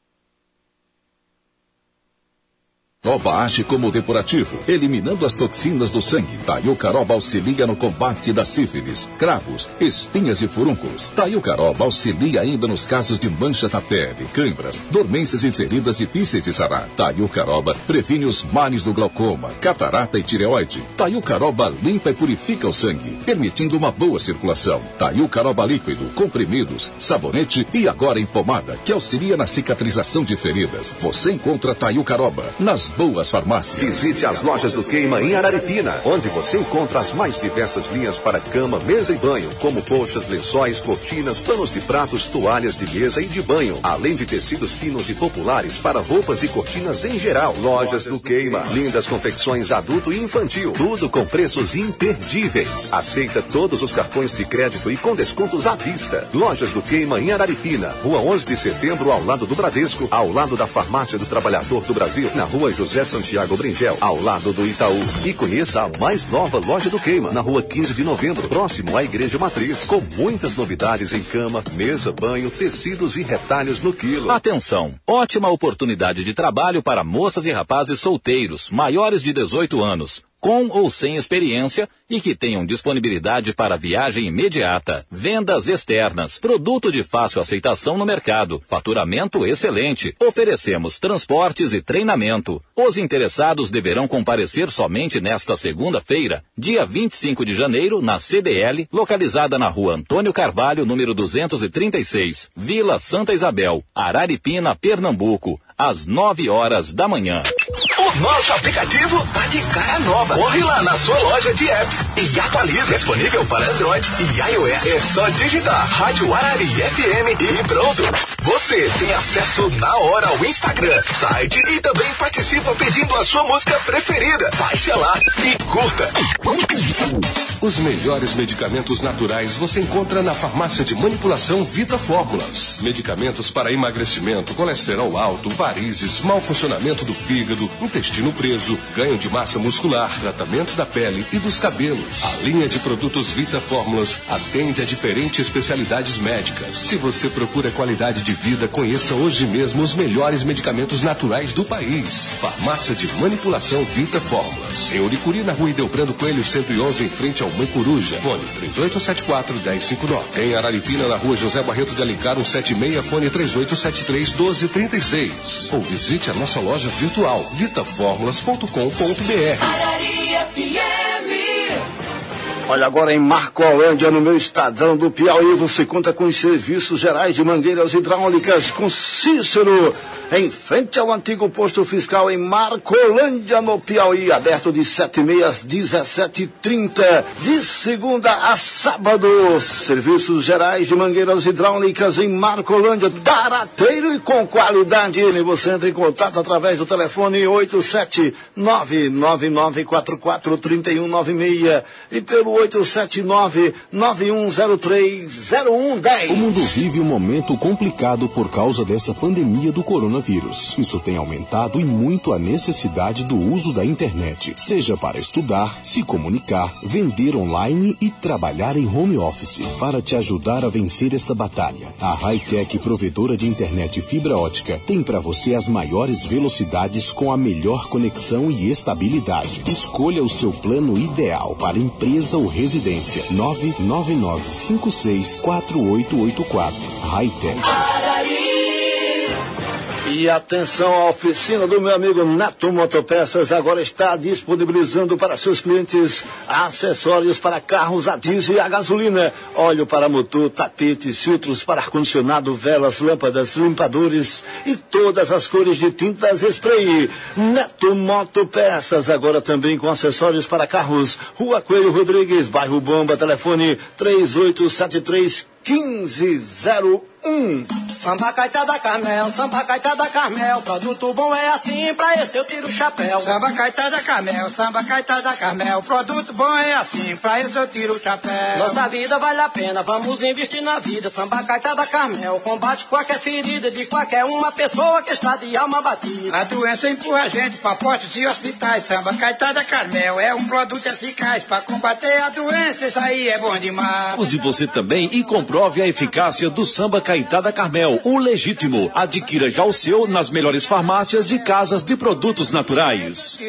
Nova age como depurativo, eliminando as toxinas do sangue. Taiucaroba auxilia no combate da sífilis, cravos, espinhas e furúnculos. Taiucaroba auxilia ainda nos casos de manchas na pele, câimbras, dormências e feridas difíceis de sarar. Taiucaroba previne os males do glaucoma, catarata e tireoide. Taiucaroba limpa e purifica o sangue, permitindo uma boa circulação. Taiucaroba líquido, comprimidos, sabonete e agora em pomada, que auxilia na cicatrização de feridas. Você encontra Taiucaroba nas boas farmácias. Visite as lojas do Queima em Araripina, onde você encontra as mais diversas linhas para cama, mesa e banho, como colchas, lençóis, cortinas, panos de pratos, toalhas de mesa e de banho, além de tecidos finos e populares para roupas e cortinas em geral. Lojas do Queima, lindas confecções adulto e infantil, tudo com preços imperdíveis. Aceita todos os cartões de crédito e com descontos à vista. Lojas do Queima em Araripina, Rua onze de Setembro, ao lado do Bradesco, ao lado da Farmácia do Trabalhador do Brasil, na Rua José Santiago Bringel, ao lado do Itaú. E conheça a mais nova loja do Queima, na Rua quinze de Novembro, próximo à Igreja Matriz, com muitas novidades em cama, mesa, banho, tecidos e retalhos no quilo. Atenção! Ótima oportunidade de trabalho para moças e rapazes solteiros, maiores de dezoito anos. Com ou sem experiência e que tenham disponibilidade para viagem imediata. Vendas externas, produto de fácil aceitação no mercado, faturamento excelente. Oferecemos transportes e treinamento. Os interessados deverão comparecer somente nesta segunda-feira, dia vinte e cinco de janeiro, na C D L, localizada na Rua Antônio Carvalho, número duzentos e trinta e seis, Vila Santa Isabel, Araripina, Pernambuco, às nove horas da manhã. O nosso aplicativo tá de cara nova. Corre lá na sua loja de apps e atualiza. Disponível para Android e iOS. É só digitar Rádio Arari F M e pronto. Você tem acesso na hora ao Instagram, site e também participa pedindo a sua música preferida. Baixa lá e curta. Os melhores medicamentos naturais você encontra na farmácia de manipulação Vita Fórmulas. Medicamentos para emagrecimento, colesterol alto, varizes, mau funcionamento do fígado, intestino intestino preso, ganho de massa muscular, tratamento da pele e dos cabelos. A linha de produtos Vita Fórmulas atende a diferentes especialidades médicas. Se você procura qualidade de vida, conheça hoje mesmo os melhores medicamentos naturais do país. Farmácia de Manipulação Vita Fórmulas. Em Uricuri, na rua Idelbrando Coelho, cento e onze, em frente ao Mãe Coruja. Fone três oito sete quatro, um zero cinco nove. Em Araripina, na rua José Barreto de Alencar, cento e setenta e seis, fone três oito sete três, um dois três seis. Ou visite a nossa loja virtual vitafórmulas ponto com ponto b r. Araria F M. Olha, agora em Marcolândia, no meu estadão do Piauí, você conta com os serviços gerais de mangueiras hidráulicas com Cícero, em frente ao antigo posto fiscal em Marcolândia, no Piauí, aberto de sete e meia às dezessete e trinta, de segunda a sábado. Serviços gerais de mangueiras hidráulicas em Marcolândia, barateiro e com qualidade. E você entra em contato através do telefone oito sete nove nove nove quatro quatro três um nove seis e pelo oito sete nove nove um zero três zero um um zero. O mundo vive um momento complicado por causa dessa pandemia do coronavírus. Isso tem aumentado e muito a necessidade do uso da internet, seja para estudar, se comunicar, vender online e trabalhar em home office. Para te ajudar a vencer esta batalha, a Hightech, provedora de internet fibra ótica, tem para você as maiores velocidades com a melhor conexão e estabilidade. Escolha o seu plano ideal para empresa ou residência. nove nove nove cinco seis quatro oito oito quatro. Hightech. E atenção, a oficina do meu amigo Neto Motopeças agora está disponibilizando para seus clientes acessórios para carros a diesel e a gasolina, óleo para motor, tapetes, filtros para ar-condicionado, velas, lâmpadas, limpadores e todas as cores de tintas spray. Neto Motopeças agora também com acessórios para carros. Rua Coelho Rodrigues, bairro Bomba, telefone três oito sete três um cinco zero um. Samba Caetá da Carmel, Samba Caetá da Carmel, produto bom é assim, pra esse eu tiro o chapéu. Samba Caetá da Carmel, Samba Caetá da Carmel, produto bom é assim, pra esse eu tiro o chapéu. Nossa vida vale a pena, vamos investir na vida. Samba Caetá da Carmel, combate qualquer ferida de qualquer uma pessoa que está de alma batida. A doença empurra a gente pra postos e hospitais. Samba Caetá da Carmel é um produto eficaz pra combater a doença, isso aí é bom demais. Use você também e comprove a eficácia do Samba Caetá da Carmel, o legítimo. Adquira já o seu nas melhores farmácias e casas de produtos naturais.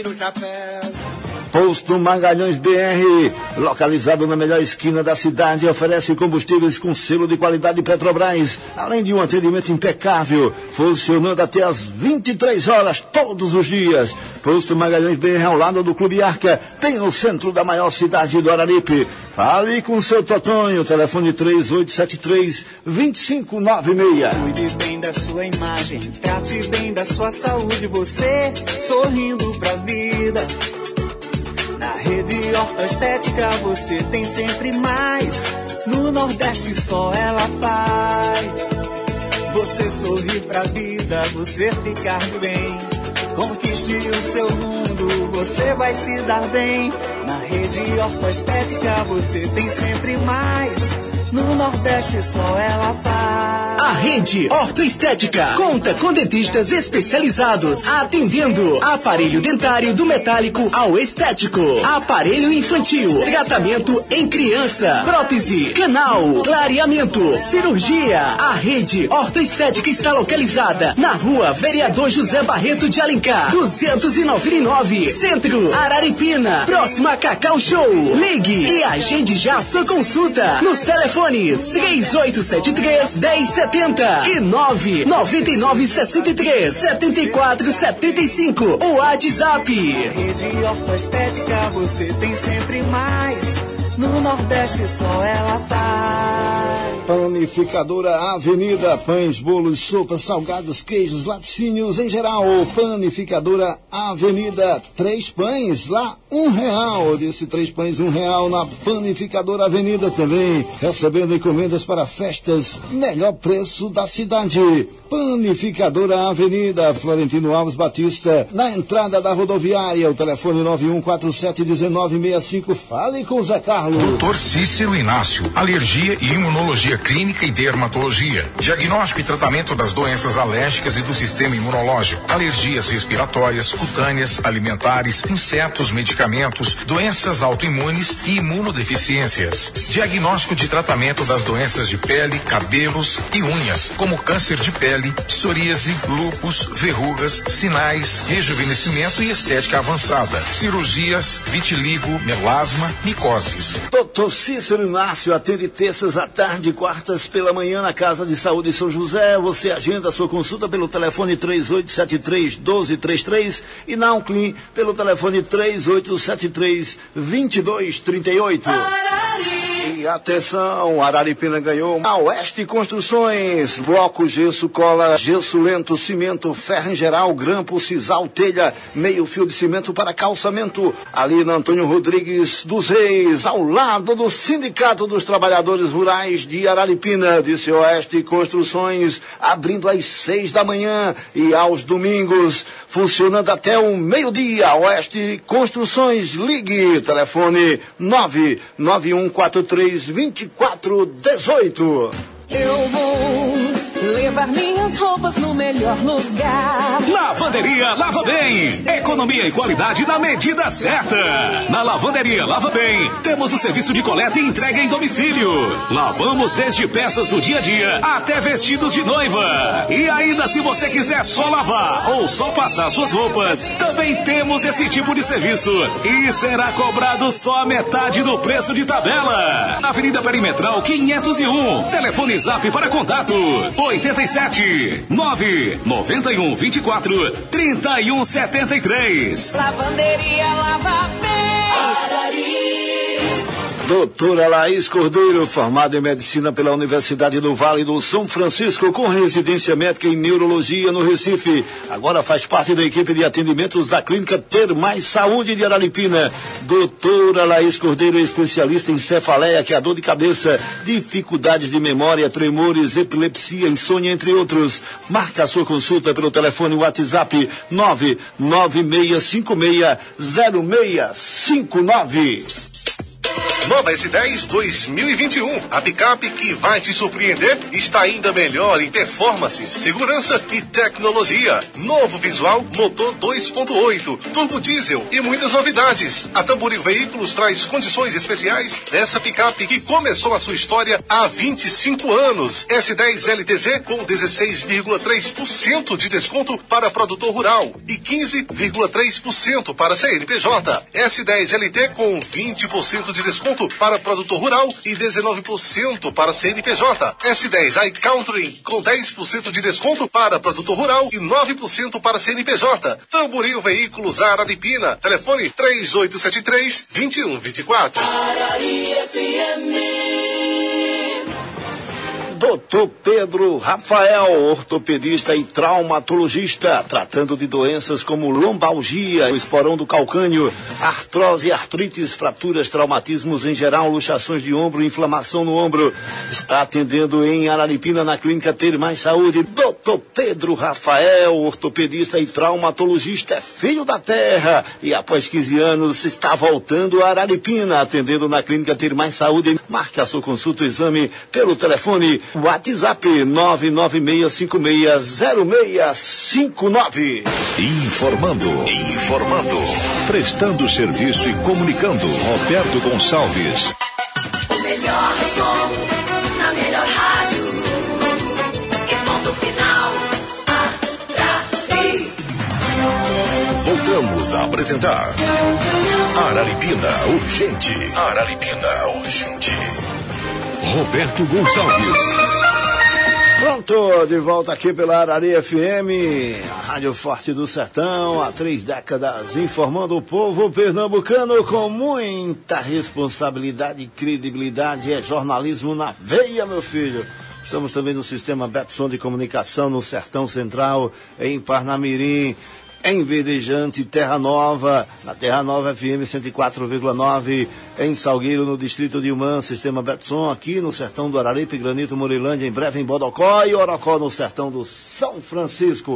Posto Magalhães B R, localizado na melhor esquina da cidade, oferece combustíveis com selo de qualidade Petrobras, além de um atendimento impecável, funcionando até às vinte e três horas todos os dias. Posto Magalhães B R, ao lado do Clube Arca, tem no centro da maior cidade do Araripe. Fale com seu Totonho, telefone três oito sete três, dois cinco nove seis. Cuide bem da sua imagem, trate bem da sua saúde, você sorrindo pra vida. Na Rede Ortoestética você tem sempre mais, no Nordeste só ela faz. Você sorrir pra vida, você ficar bem, conquiste o seu mundo, você vai se dar bem. Na Rede Ortoestética você tem sempre mais, no Nordeste só ela faz. A Rede Ortoestética conta com dentistas especializados, atendendo aparelho dentário do metálico ao estético, aparelho infantil, tratamento em criança, prótese, canal, clareamento, cirurgia. A Rede Ortoestética está localizada na Rua Vereador José Barreto de Alencar, duzentos e noventa e nove, Centro, Araripina, próximo a Cacau Show. Ligue e agende já sua consulta nos telefones três oito sete três, um zero sete zero e nove nove nove seis três, sete quatro sete cinco. O WhatsApp. Rede Ortoestética você tem sempre mais, no Nordeste só ela faz. Panificadora Avenida, pães, bolos, sopas, salgados, queijos, laticínios em geral. Panificadora Avenida, três pães lá, um real. Eu disse três pães, um real na Panificadora Avenida também. Recebendo encomendas para festas, melhor preço da cidade. Panificadora Avenida, Florentino Alves Batista, na entrada da rodoviária. O telefone nove um quatro sete um nove seis cinco. Fale com o Zé Carlos. doutor Cícero Inácio, alergia e imunologia clínica e dermatologia. Diagnóstico e tratamento das doenças alérgicas e do sistema imunológico. Alergias respiratórias, cutâneas, alimentares, insetos, medicamentos, doenças autoimunes e imunodeficiências. Diagnóstico de tratamento das doenças de pele, cabelos e unhas, como câncer de pele, psoríase, lúpus, verrugas, sinais, rejuvenescimento e estética avançada. Cirurgias, vitiligo, melasma, micoses. doutor Cícero Inácio atende terças à tarde e quartas pela manhã na Casa de Saúde São José. Você agenda a sua consulta pelo telefone três oito sete três, um dois três três e na Unclin pelo telefone três oito sete três, dois dois três oito. E atenção, Araripina ganhou a Oeste Construções, bloco, gesso, cola, gesso lento, cimento, ferro em geral, grampo, sisal, telha, meio fio de cimento para calçamento, ali na Antônio Rodrigues dos Reis, ao lado do Sindicato dos Trabalhadores Rurais de Araripina, disse Oeste Construções, abrindo às seis da manhã e aos domingos, funcionando até o meio-dia. Oeste Construções, ligue, telefone nove nove um quatro três, dois quatro um oito. Eu vou levar minhas roupas no melhor lugar. Lavanderia Lava Bem. Economia e qualidade na medida certa. Na Lavanderia Lava Bem, temos o serviço de coleta e entrega em domicílio. Lavamos desde peças do dia a dia até vestidos de noiva. E ainda, se você quiser só lavar ou só passar suas roupas, também temos esse tipo de serviço. E será cobrado só a metade do preço de tabela. Avenida Perimetral quinhentos e um. Telefone Zap para contato oitenta e sete, nove noventa e um, vinte e quatro, trinta e um, setenta e três. Lavanderia Lava Bem. Doutora Laís Cordeiro, formada em Medicina pela Universidade do Vale do São Francisco, com residência médica em Neurologia no Recife. Agora faz parte da equipe de atendimentos da Clínica Ter Mais Saúde de Araripina. Doutora Laís Cordeiro é especialista em cefaleia, que é a dor de cabeça, dificuldades de memória, tremores, epilepsia, insônia, entre outros. Marca a sua consulta pelo telefone WhatsApp nove nove seis cinco seis, zero seis cinco nove. Nova S dez dois mil e vinte e um. A picape que vai te surpreender está ainda melhor em performance, segurança e tecnologia. Novo visual, motor dois ponto oito, turbo diesel e muitas novidades. A Tamboril Veículos traz condições especiais dessa picape que começou a sua história há vinte e cinco anos. S dez L T Z com dezesseis vírgula três por cento de desconto para produtor rural e quinze vírgula três por cento para C N P J. S dez L T com vinte por cento de desconto para produtor rural e dezenove por cento para C N P J. S dez iCountry com dez por cento de desconto para produtor rural e nove por cento para C N P J. Tamboril Veículos Araripina. Telefone três oito sete três, dois um dois quatro. Arari F M. doutor Pedro Rafael, ortopedista e traumatologista, tratando de doenças como lombalgia, o esporão do calcânio, artrose, artrites, fraturas, traumatismos em geral, luxações de ombro, inflamação no ombro. Está atendendo em Araripina, na Clínica Ter Mais Saúde. doutor Pedro Rafael, ortopedista e traumatologista, é filho da terra e após quinze anos está voltando a Araripina, atendendo na Clínica Ter Mais Saúde. Marque a sua consulta, o exame pelo telefone WhatsApp nove nove seis cinco seis, zero seis cinco nove. Informando, informando, prestando serviço e comunicando. Roberto Gonçalves. O melhor som na melhor rádio. E ponto final. Arari. Voltamos a apresentar Araripina Urgente. Araripina Urgente. Roberto Gonçalves. Pronto, de volta aqui pela Arari F M, a Rádio Forte do Sertão, há três décadas, informando o povo pernambucano com muita responsabilidade e credibilidade. É jornalismo na veia, meu filho. Estamos também no sistema Betson de comunicação no Sertão Central, em Parnamirim, em Verdejante, Terra Nova, na Terra Nova F M cento e quatro vírgula nove, em Salgueiro, no distrito de Umã, sistema Betson, aqui no sertão do Araripe, Granito, Morilândia, em breve em Bodocó e Orocó, no sertão do São Francisco.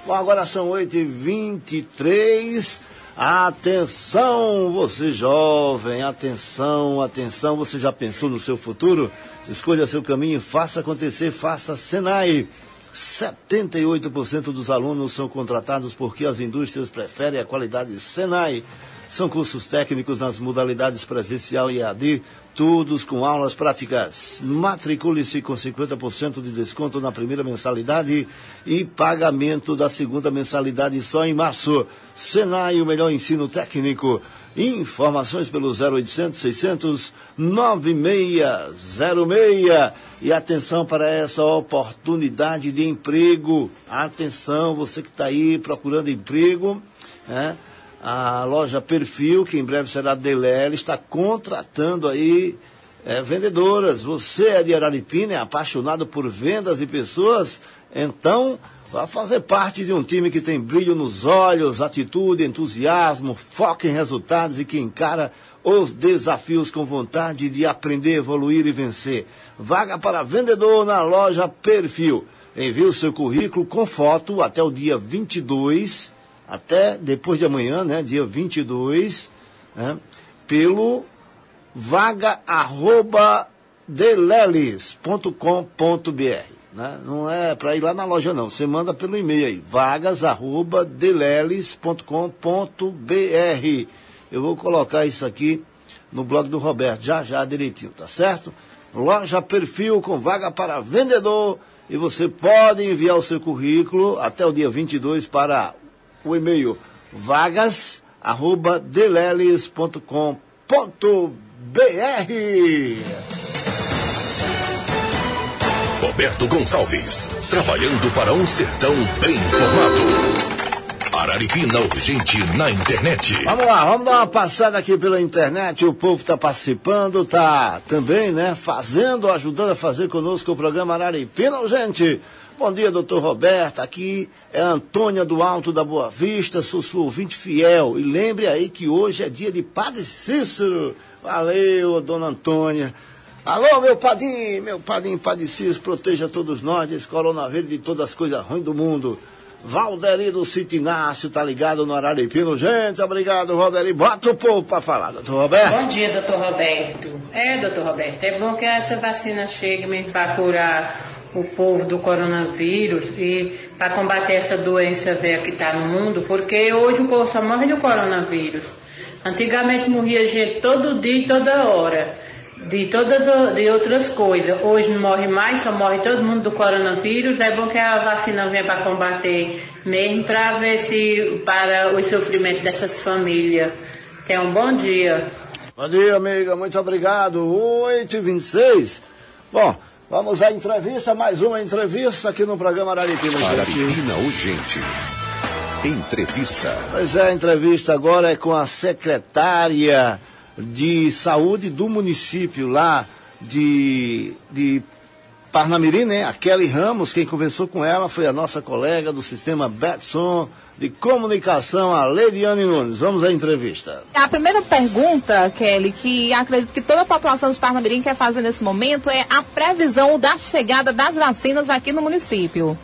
Bom, agora são oito e vinte e três. Atenção, você jovem, atenção, atenção. Você já pensou no seu futuro? Escolha seu caminho, faça acontecer, faça Senai. setenta e oito por cento dos alunos são contratados porque as indústrias preferem a qualidade Senai. São cursos técnicos nas modalidades presencial e A D, todos com aulas práticas. Matricule-se com cinquenta por cento de desconto na primeira mensalidade e pagamento da segunda mensalidade só em março. Senai, o melhor ensino técnico. Informações pelo zero oitocentos, seiscentos, noventa e seis zero seis. E atenção para essa oportunidade de emprego. Atenção, você que está aí procurando emprego, né? A loja Perfil, que em breve será Delele, está contratando aí é, vendedoras. Você é de Araripina, é apaixonado por vendas e pessoas? Então, vá fazer parte de um time que tem brilho nos olhos, atitude, entusiasmo, foco em resultados e que encara os desafios com vontade de aprender, evoluir e vencer. Vaga para vendedor na loja Perfil. Envie o seu currículo com foto até o dia vinte e dois, até depois de amanhã, né, dia vinte e dois, né, pelo vaga arroba deleles ponto com ponto br. Né? Não é para ir lá na loja, não. Você manda pelo e-mail aí, vagas arroba deleles ponto com ponto br. Eu vou colocar isso aqui no blog do Roberto, já já direitinho, tá certo? Loja Perfil com vaga para vendedor, e você pode enviar o seu currículo até o dia vinte e dois para o e-mail vagas arroba deleles ponto com ponto br. Roberto Gonçalves, trabalhando para um sertão bem informado. Araripina Urgente na internet. Vamos lá, vamos dar uma passada aqui pela internet. O povo está participando, está também, né, fazendo, ajudando a fazer conosco o programa Araripina Urgente. Bom dia, doutor Roberto. Aqui é a Antônia do Alto da Boa Vista, sou sua ouvinte fiel. E lembre aí que hoje é dia de Padre Cícero. Valeu, dona Antônia. Alô, meu padrinho, meu padrinho Padre Cícero, proteja todos nós desse coronavírus e de todas as coisas ruins do mundo. Valderi do Sítio Inácio, tá ligado no Araripina. Gente, obrigado, Valderi. Bota o povo para falar, doutor Roberto. Bom dia, doutor Roberto. É, doutor Roberto, é bom que essa vacina chegue mesmo para curar o povo do coronavírus e para combater essa doença velha que está no mundo, porque hoje o povo só morre do coronavírus. Antigamente morria gente todo dia e toda hora, de todas de outras coisas. Hoje não morre mais, só morre todo mundo do coronavírus. É bom que a vacina venha para combater mesmo, para ver se para o sofrimento dessas famílias. Tenha um bom dia. Bom dia, amiga, muito obrigado. oito e vinte e seis. Bom, vamos à entrevista, mais uma entrevista aqui no programa Araripina. Araripina Urgente. Entrevista. Pois é, a entrevista agora é com a secretária de saúde do município lá de, de Parnamirim, né? A Kelly Ramos. Quem conversou com ela foi a nossa colega do sistema Betson de comunicação, a Leidiane Nunes. Vamos à entrevista. A primeira pergunta, Kelly, que acredito que toda a população de Parnamirim quer fazer nesse momento é a previsão da chegada das vacinas aqui no município.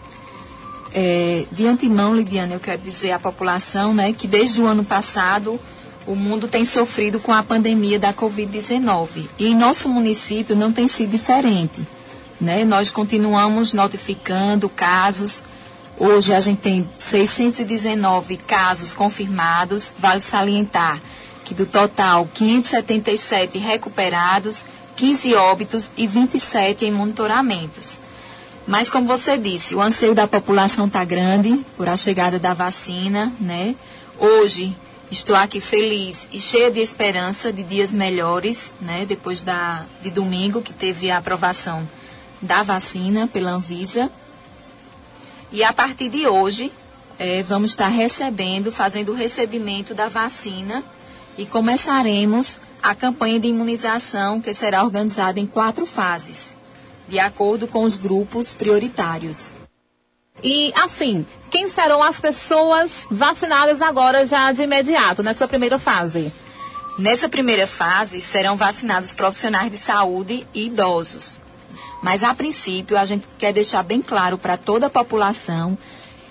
É, de antemão, Lidiane, eu quero dizer à população, né, que desde o ano passado o mundo tem sofrido com a pandemia da covid dezenove. E em nosso município não tem sido diferente, né? Nós continuamos notificando casos. Hoje a gente tem seiscentos e dezenove casos confirmados. Vale salientar que do total, quinhentos e setenta e sete recuperados, quinze óbitos e vinte e sete em monitoramentos. Mas, como você disse, o anseio da população está grande por a chegada da vacina, né? Hoje estou aqui feliz e cheia de esperança de dias melhores, né? Depois da, de domingo, que teve a aprovação da vacina pela Anvisa. E a partir de hoje, é, vamos estar recebendo, fazendo o recebimento da vacina e começaremos a campanha de imunização, que será organizada em quatro fases, de acordo com os grupos prioritários. E, assim, quem serão as pessoas vacinadas agora já de imediato, nessa primeira fase? Nessa primeira fase, serão vacinados profissionais de saúde e idosos. Mas, a princípio, a gente quer deixar bem claro para toda a população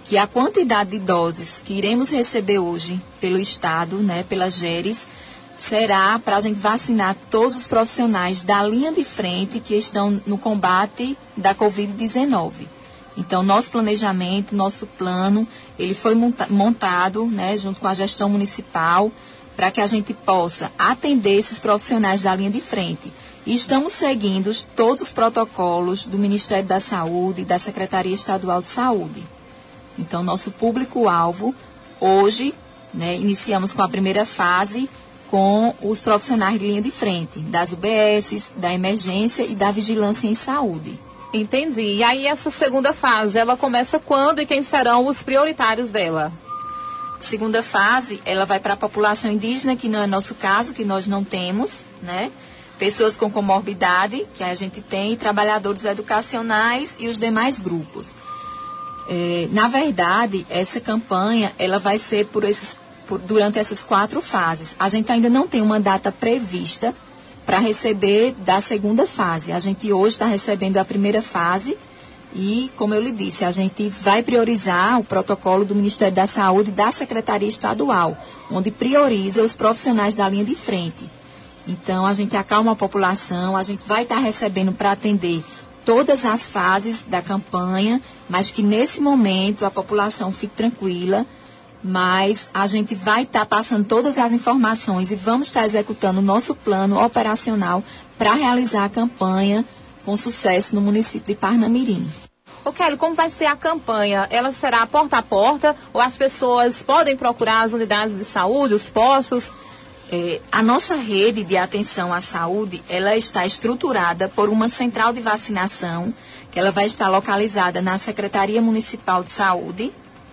que a quantidade de doses que iremos receber hoje pelo Estado, né, pela Geres, será para a gente vacinar todos os profissionais da linha de frente que estão no combate da covid dezenove. Então, nosso planejamento, nosso plano, ele foi montado, né, junto com a gestão municipal, para que a gente possa atender esses profissionais da linha de frente. E estamos seguindo todos os protocolos do Ministério da Saúde e da Secretaria Estadual de Saúde. Então, nosso público-alvo, hoje, né, iniciamos com a primeira fase, com os profissionais de linha de frente, das U B S, da emergência e da vigilância em saúde. Entendi. E aí, essa segunda fase, ela começa quando e quem serão os prioritários dela? Segunda fase, ela vai para a população indígena, que não é nosso caso, que nós não temos, né? Pessoas com comorbidade, que a gente tem, e trabalhadores educacionais e os demais grupos. É, na verdade, essa campanha, ela vai ser por esses, por, durante essas quatro fases. A gente ainda não tem uma data prevista para receber da segunda fase. A gente hoje está recebendo a primeira fase e, como eu lhe disse, a gente vai priorizar o protocolo do Ministério da Saúde e da Secretaria Estadual, onde prioriza os profissionais da linha de frente. Então, a gente acalma a população, a gente vai estar recebendo para atender todas as fases da campanha, mas que nesse momento a população fique tranquila, mas a gente vai estar passando todas as informações e vamos estar executando o nosso plano operacional para realizar a campanha com sucesso no município de Parnamirim. Ô Kelly, como vai ser a campanha? Ela será porta a porta ou as pessoas podem procurar as unidades de saúde, os postos? É, a nossa rede de atenção à saúde, ela está estruturada por uma central de vacinação, que ela vai estar localizada na Secretaria Municipal de Saúde.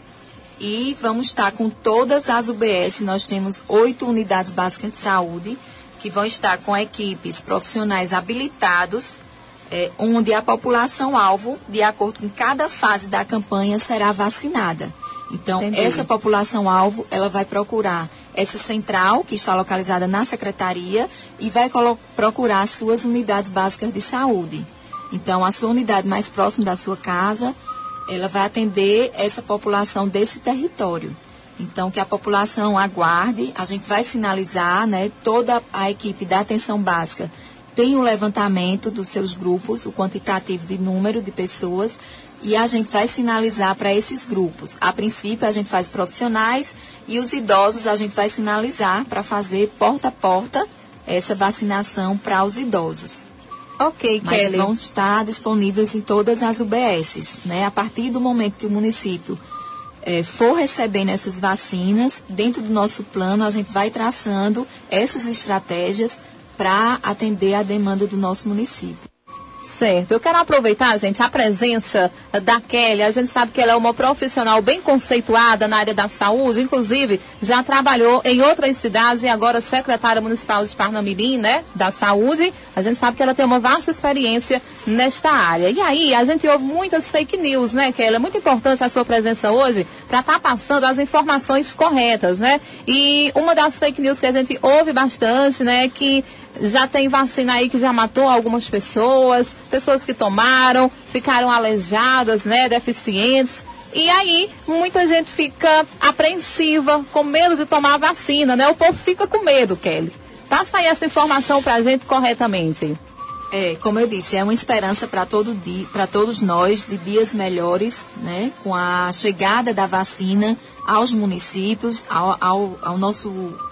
E vamos estar com todas as U B S, nós temos oito unidades básicas de saúde, que vão estar com equipes profissionais habilitados, é, onde a população-alvo, de acordo com cada fase da campanha, será vacinada. Então, Entendi. Essa população-alvo, ela vai procurar essa central, que está localizada na secretaria, e vai procurar as suas unidades básicas de saúde. Então, a sua unidade mais próxima da sua casa, ela vai atender essa população desse território. Então, que a população aguarde, a gente vai sinalizar, né, toda a equipe da atenção básica tem um levantamento dos seus grupos, o quantitativo de número de pessoas, e a gente vai sinalizar para esses grupos. A princípio, a gente faz profissionais e os idosos a gente vai sinalizar para fazer porta a porta essa vacinação para os idosos. Ok, Mas Kelly. vão estar disponíveis em todas as U B S, né? A partir do momento que o município é, for recebendo essas vacinas, dentro do nosso plano, a gente vai traçando essas estratégias para atender a demanda do nosso município. Certo. Eu quero aproveitar, gente, a presença da Kelly. A gente sabe que ela é uma profissional bem conceituada na área da saúde, inclusive já trabalhou em outras cidades e agora secretária municipal de Parnamirim, né, da saúde. A gente sabe que ela tem uma vasta experiência nesta área. E aí, a gente ouve muitas fake news, né, Kelly? É muito importante a sua presença hoje para estar tá passando as informações corretas, né? E uma das fake news que a gente ouve bastante, né, que já tem vacina aí que já matou algumas pessoas, pessoas que tomaram, ficaram aleijadas, né, deficientes. E aí, muita gente fica apreensiva, com medo de tomar a vacina, né? O povo fica com medo, Kelly. Passa aí essa informação pra gente corretamente. É, como eu disse, é uma esperança para todo dia, para todos nós, de dias melhores, né? Com a chegada da vacina aos municípios, ao, ao, ao nosso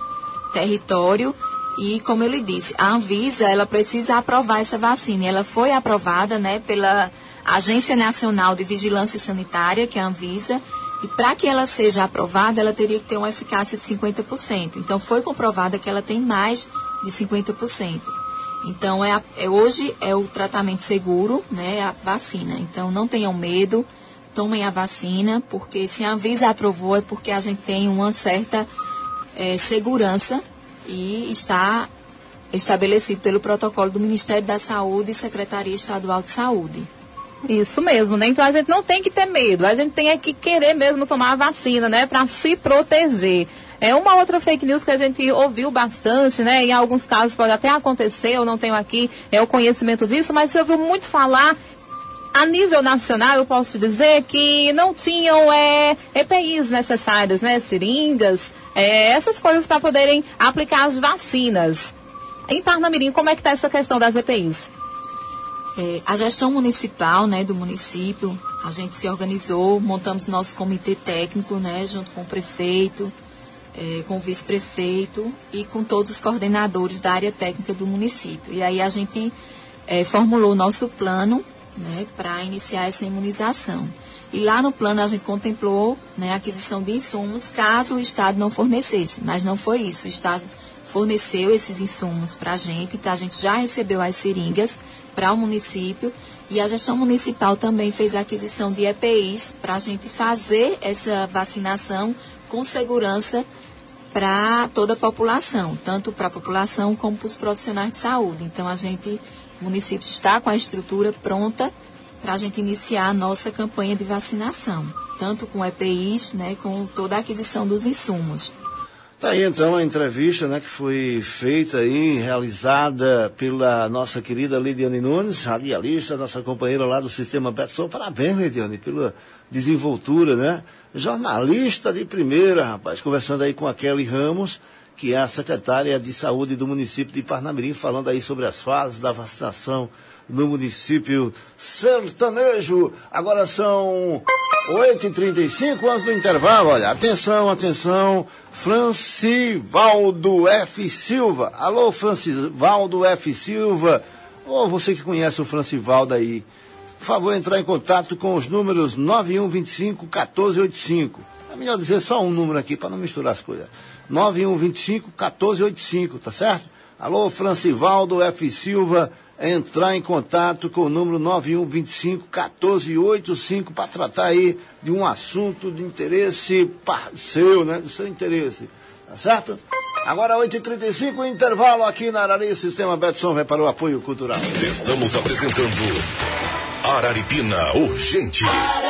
território. E, como eu lhe disse, a Anvisa, ela precisa aprovar essa vacina. Ela foi aprovada, né, pela Agência Nacional de Vigilância Sanitária, que é a Anvisa, e para que ela seja aprovada, ela teria que ter uma eficácia de cinquenta por cento. Então, foi comprovada que ela tem mais de cinquenta por cento. Então, é, a, é hoje é o tratamento seguro, né, a vacina. Então, não tenham medo, tomem a vacina, porque se a Anvisa aprovou é porque a gente tem uma certa é, segurança e está estabelecido pelo protocolo do Ministério da Saúde e Secretaria Estadual de Saúde. Isso mesmo, né? Então a gente não tem que ter medo, a gente tem é que querer mesmo tomar a vacina, né? Para se proteger. É uma outra fake news que a gente ouviu bastante, né? Em alguns casos pode até acontecer, eu não tenho aqui é, o conhecimento disso, mas você ouviu muito falar a nível nacional, eu posso dizer que não tinham é, E P Is necessárias, né? Seringas, é, essas coisas para poderem aplicar as vacinas. Em Parnamirim, como é que está essa questão das E P Is? É, a gestão municipal, né, do município, a gente se organizou, montamos nosso comitê técnico, né, junto com o prefeito, é, com o vice-prefeito e com todos os coordenadores da área técnica do município. E aí a gente é, formulou o nosso plano, né, para iniciar essa imunização. E lá no plano a gente contemplou, né, a aquisição de insumos caso o Estado não fornecesse, mas não foi isso. O Estado forneceu esses insumos para a gente, então a gente já recebeu as seringas para o município e a gestão municipal também fez a aquisição de E P Is para a gente fazer essa vacinação com segurança para toda a população, tanto para a população como para os profissionais de saúde. Então a gente, o município está com a estrutura pronta para a gente iniciar a nossa campanha de vacinação, tanto com E P Is, né, com toda a aquisição dos insumos. Tá aí então a entrevista, né, que foi feita aí, realizada pela nossa querida Lidiane Nunes, radialista, nossa companheira lá do Sistema Betson. Parabéns, Lidiane, pela desenvoltura, né? Jornalista de primeira, rapaz, conversando aí com a Kelly Ramos, que é a secretária de saúde do município de Parnamirim, falando aí sobre as fases da vacinação no município sertanejo. Agora são oito e trinta e cinco, antes do intervalo. Olha, atenção, atenção, Francivaldo F. Silva. Alô, Francivaldo F. Silva. Ô, oh, você que conhece o Francivaldo aí, por favor, entrar em contato com os números nove um dois cinco, um quatro oito cinco. É melhor dizer só um número aqui para não misturar as coisas. nove um dois cinco, um quatro oito cinco, tá certo? Alô, Francivaldo F. Silva, entrar em contato com o número nove um dois cinco, um quatro oito cinco para tratar aí de um assunto de interesse seu, né? Do seu interesse, tá certo? Agora oito e trinta e cinco, intervalo aqui na Arari, Sistema Betson vai para o apoio cultural. Estamos apresentando Araripina Urgente.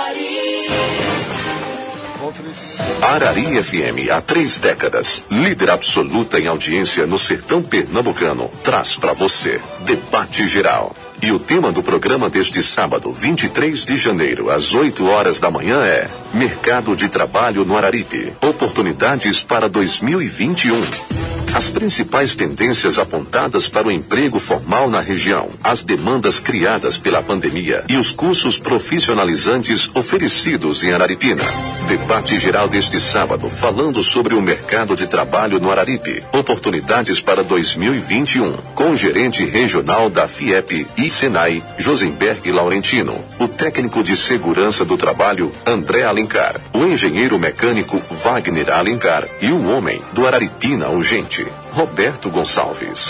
Arari F M, há três décadas, líder absoluta em audiência no sertão pernambucano, traz para você Debate Geral. E o tema do programa deste sábado, vinte e três de janeiro, às oito horas da manhã é Mercado de Trabalho no Araripe. Oportunidades para dois mil e vinte e um. As principais tendências apontadas para o emprego formal na região, as demandas criadas pela pandemia e os cursos profissionalizantes oferecidos em Araripina. Debate geral deste sábado, falando sobre o mercado de trabalho no Araripe. Oportunidades para dois mil e vinte e um. Com o gerente regional da FIEP e Senai, Josenberg Laurentino. O técnico de segurança do trabalho, André Alencar. O engenheiro mecânico, Wagner Alencar. E o homem do Araripina Urgente, Roberto Gonçalves.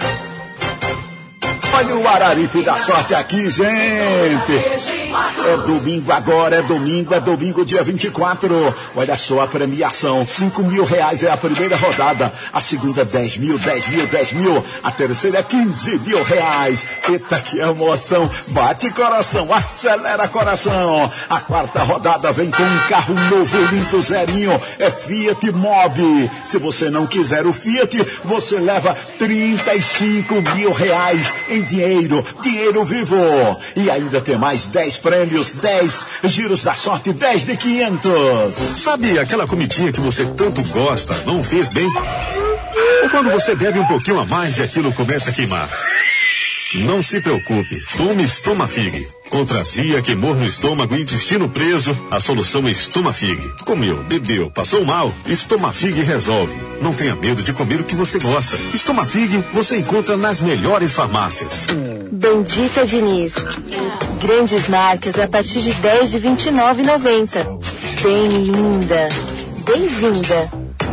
Olha o Araripe da sorte aqui, gente. É domingo agora, é domingo, é domingo, dia vinte e quatro. Olha só a premiação, cinco mil reais é a primeira rodada. A segunda, dez mil, dez mil, dez mil. A terceira, quinze mil reais. Eita, que emoção. Bate coração, acelera coração. A quarta rodada vem com um carro novo, limpo, zerinho. É Fiat Mobi. Se você não quiser o Fiat, você leva trinta e cinco mil reais em dinheiro, dinheiro vivo. E ainda tem mais dez prêmios, dez giros da sorte, dez de quinhentos. Sabe aquela comidinha que você tanto gosta, não fez bem? Ou quando você bebe um pouquinho a mais e aquilo começa a queimar? Não se preocupe, tome Estomafig. Contra azia, queimor no estômago e intestino preso, a solução é Estomafig. Comeu, bebeu, passou mal, Estomafig resolve. Não tenha medo de comer o que você gosta. Estomafig você encontra nas melhores farmácias. Bendita Diniz. Grandes marcas a partir de dez de vinte e nove reais e noventa centavos. Bem linda. Bem-vinda.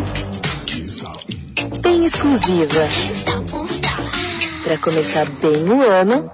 Bem exclusiva. Para começar bem o ano.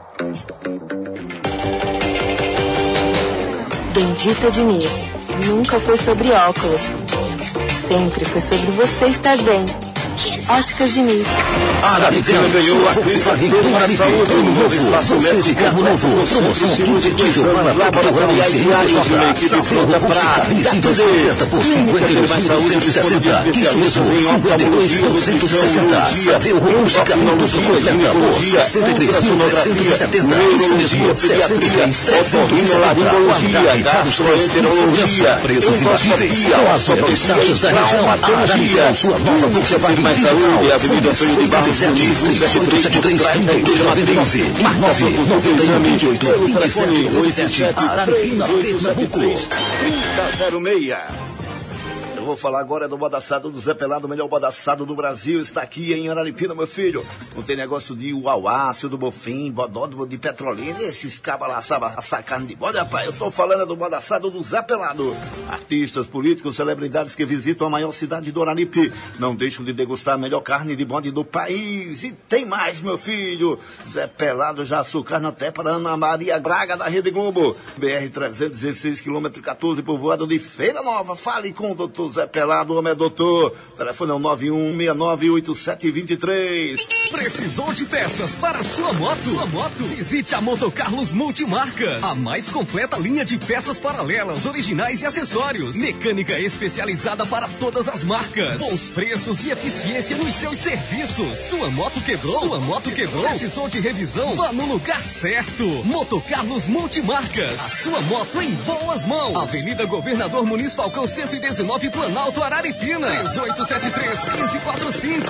Bendita Diniz. Nunca foi sobre óculos. Sempre foi sobre você estar bem. Óticas Diniz. Araripina ganhou a Volkswagen do Araripe. Plano novo, você de carro novo. Promoção imperdível para todo o ano e viagens. Saveiro Robusta Cabine Simples oferta por cinquenta e dois mil novecentos e sessenta. Isso mesmo, cinquenta e dois mil novecentos e sessenta. Saveiro Robusta Cabine tudo completa por sessenta e três mil novecentos e setenta. Isso mesmo, sessenta e três mil trezentos e setenta. Qualidade, carros três, segurança, preços imbatíveis. Com as melhores taxas da região. Araripina, sua nova Volkswagen Saúde, Avenida Antônio de Barros, trinta e setenta e três, trinta e dois, noventa e nove, nove noventa e um, vinte e oito, vinte e sete, noventa e sete, Araripina, Pernambuco. trinta zero seis. Eu vou falar agora do bodaçado do Zé Pelado, o melhor bodaçado do Brasil. Está aqui em Araripina, meu filho. Não tem negócio de uauácio, do bofim, bodódromo de Petrolina. Esses cabas lá sabem assar carne de bode, rapaz. Eu estou falando do bodaçado do Zé Pelado. Artistas, políticos, celebridades que visitam a maior cidade do Araripe não deixam de degustar a melhor carne de bode do país. E tem mais, meu filho. Zé Pelado já açucarna até para Ana Maria Braga da Rede Globo. B R trezentos e dezesseis, quilômetro quatorze, povoado de Feira Nova. Fale com o doutor Zé Pelado, o homem é doutor. O telefone é o nove um seis nove oito sete dois três. Precisou de peças para sua moto? Sua moto? Visite a Motocarlos Multimarcas. A mais completa linha de peças paralelas, originais e acessórios. Mecânica especializada para todas as marcas. Bons preços e eficiência nos seus serviços. Sua moto quebrou? Sua moto quebrou? Precisou de revisão? Vá no lugar certo. Motocarlos Multimarcas. A sua moto em boas mãos. Avenida Governador Muniz Falcão cento e dezenove, Planalto, Araripina. três oito sete três, um cinco quatro cinco.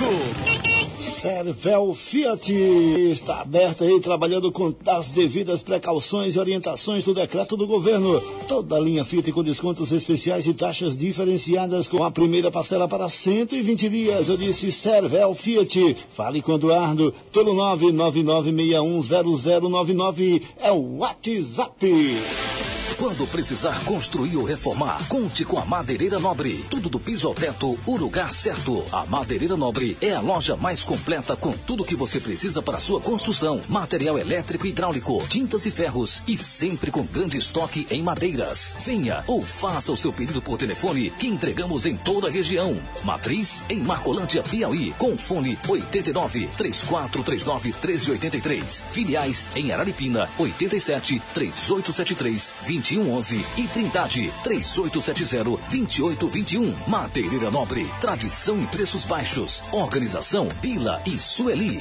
Servel Fiat está aberta aí, trabalhando com as devidas precauções e orientações do decreto do governo. Toda a linha Fiat com descontos especiais e taxas diferenciadas, com a primeira parcela para cento e vinte dias. Eu disse Servel Fiat. Fale com o Eduardo pelo nove nove nove seis um zero zero nove nove. É o WhatsApp. Quando precisar construir ou reformar, conte com a Madeireira Nobre. Tudo do piso ao teto, o lugar certo. A Madeireira Nobre é a loja mais completa com tudo que você precisa para a sua construção. Material elétrico e hidráulico, tintas e ferros e sempre com grande estoque em madeiras. Venha ou faça o seu pedido por telefone que entregamos em toda a região. Matriz em Marcolândia, Piauí, com fone oito nove, três quatro três nove, um três oito três. Filiais em Araripina, oito sete, três oito sete três, dois um um um e Trindade, três oito sete zero, dois oito dois um. Madeireira Nobre, tradição e preços baixos. Organização Bila e Sueli.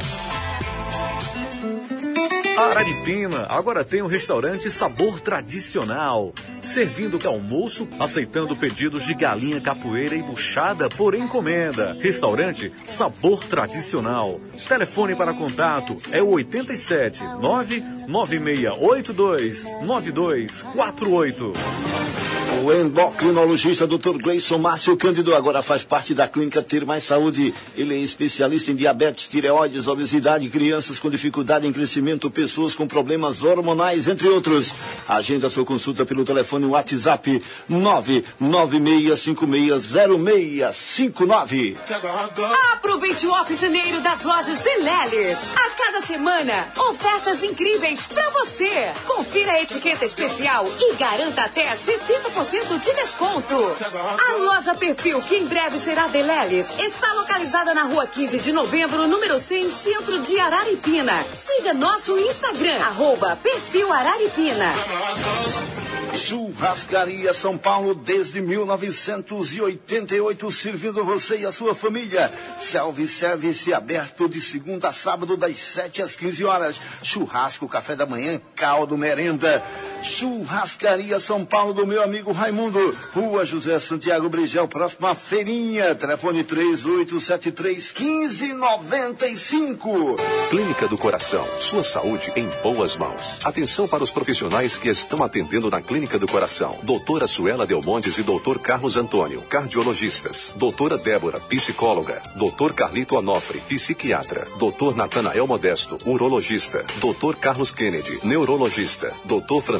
Araripina agora tem um restaurante Sabor Tradicional, servindo almoço, aceitando pedidos de galinha capoeira e buchada por encomenda. Restaurante Sabor Tradicional. Telefone para contato é o oito sete, nove nove seis oito dois, nove dois quatro oito. O endocrinologista doutor Gleison Márcio Cândido agora faz parte da clínica Ter Mais Saúde. Ele é especialista em diabetes, tireoides, obesidade, crianças com dificuldade em crescimento, pessoas com problemas hormonais, entre outros. Agenda sua consulta pelo telefone WhatsApp nove nove seis cinco seis zero seis cinco nove. Aproveite o off janeiro das lojas Deleles. A cada semana, ofertas incríveis para você. Confira a etiqueta especial e garanta até setenta por cento de desconto. A loja Perfil, que em breve será Deleles, está localizada na rua quinze de novembro, número cem, centro de Araripina. Siga nosso Instagram, arroba Perfil Araripina. Churrascaria São Paulo desde mil novecentos e oitenta e oito, servindo você e a sua família. Self-service aberto de segunda a sábado das sete às quinze horas. Churrasco, café da manhã, caldo, merenda. Churrascaria São Paulo do meu amigo Raimundo, Rua José Santiago Brigel, próximo à Feirinha. Telefone três oito sete três, um cinco nove cinco. Clínica do Coração, sua saúde em boas mãos. Atenção para os profissionais que estão atendendo na Clínica do Coração. Doutora Suela Delmontes e doutor Carlos Antônio, cardiologistas. Doutora Débora, psicóloga. Doutor Carlito Onofre, psiquiatra. Doutor Natanael Modesto, urologista. Doutor Carlos Kennedy, neurologista. Doutor Francisco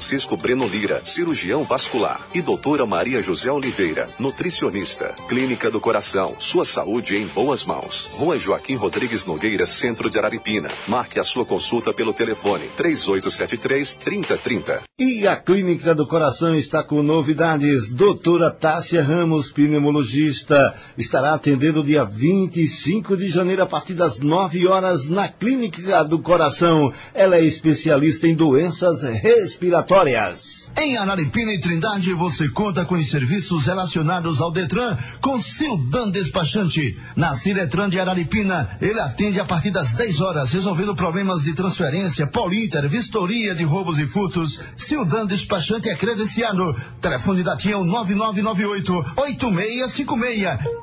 Francisco Breno Lira, cirurgião vascular. E doutora Maria José Oliveira, nutricionista. Clínica do Coração, sua saúde em boas mãos. Rua Joaquim Rodrigues Nogueira, centro de Araripina. Marque a sua consulta pelo telefone três oito sete três, três zero três zero. E a Clínica do Coração está com novidades. Doutora Tássia Ramos, pneumologista, estará atendendo dia vinte e cinco de janeiro a partir das nove horas na Clínica do Coração. Ela é especialista em doenças respiratórias. Em Araripina e Trindade você conta com os serviços relacionados ao Detran com Sildan Despachante. Na Ciretran de Araripina, ele atende a partir das dez horas, resolvendo problemas de transferência, Polinter, vistoria de roubos e furtos. Sildan Despachante é credenciado. Telefone da Tia nove nove nove oito, oito seis cinco seis.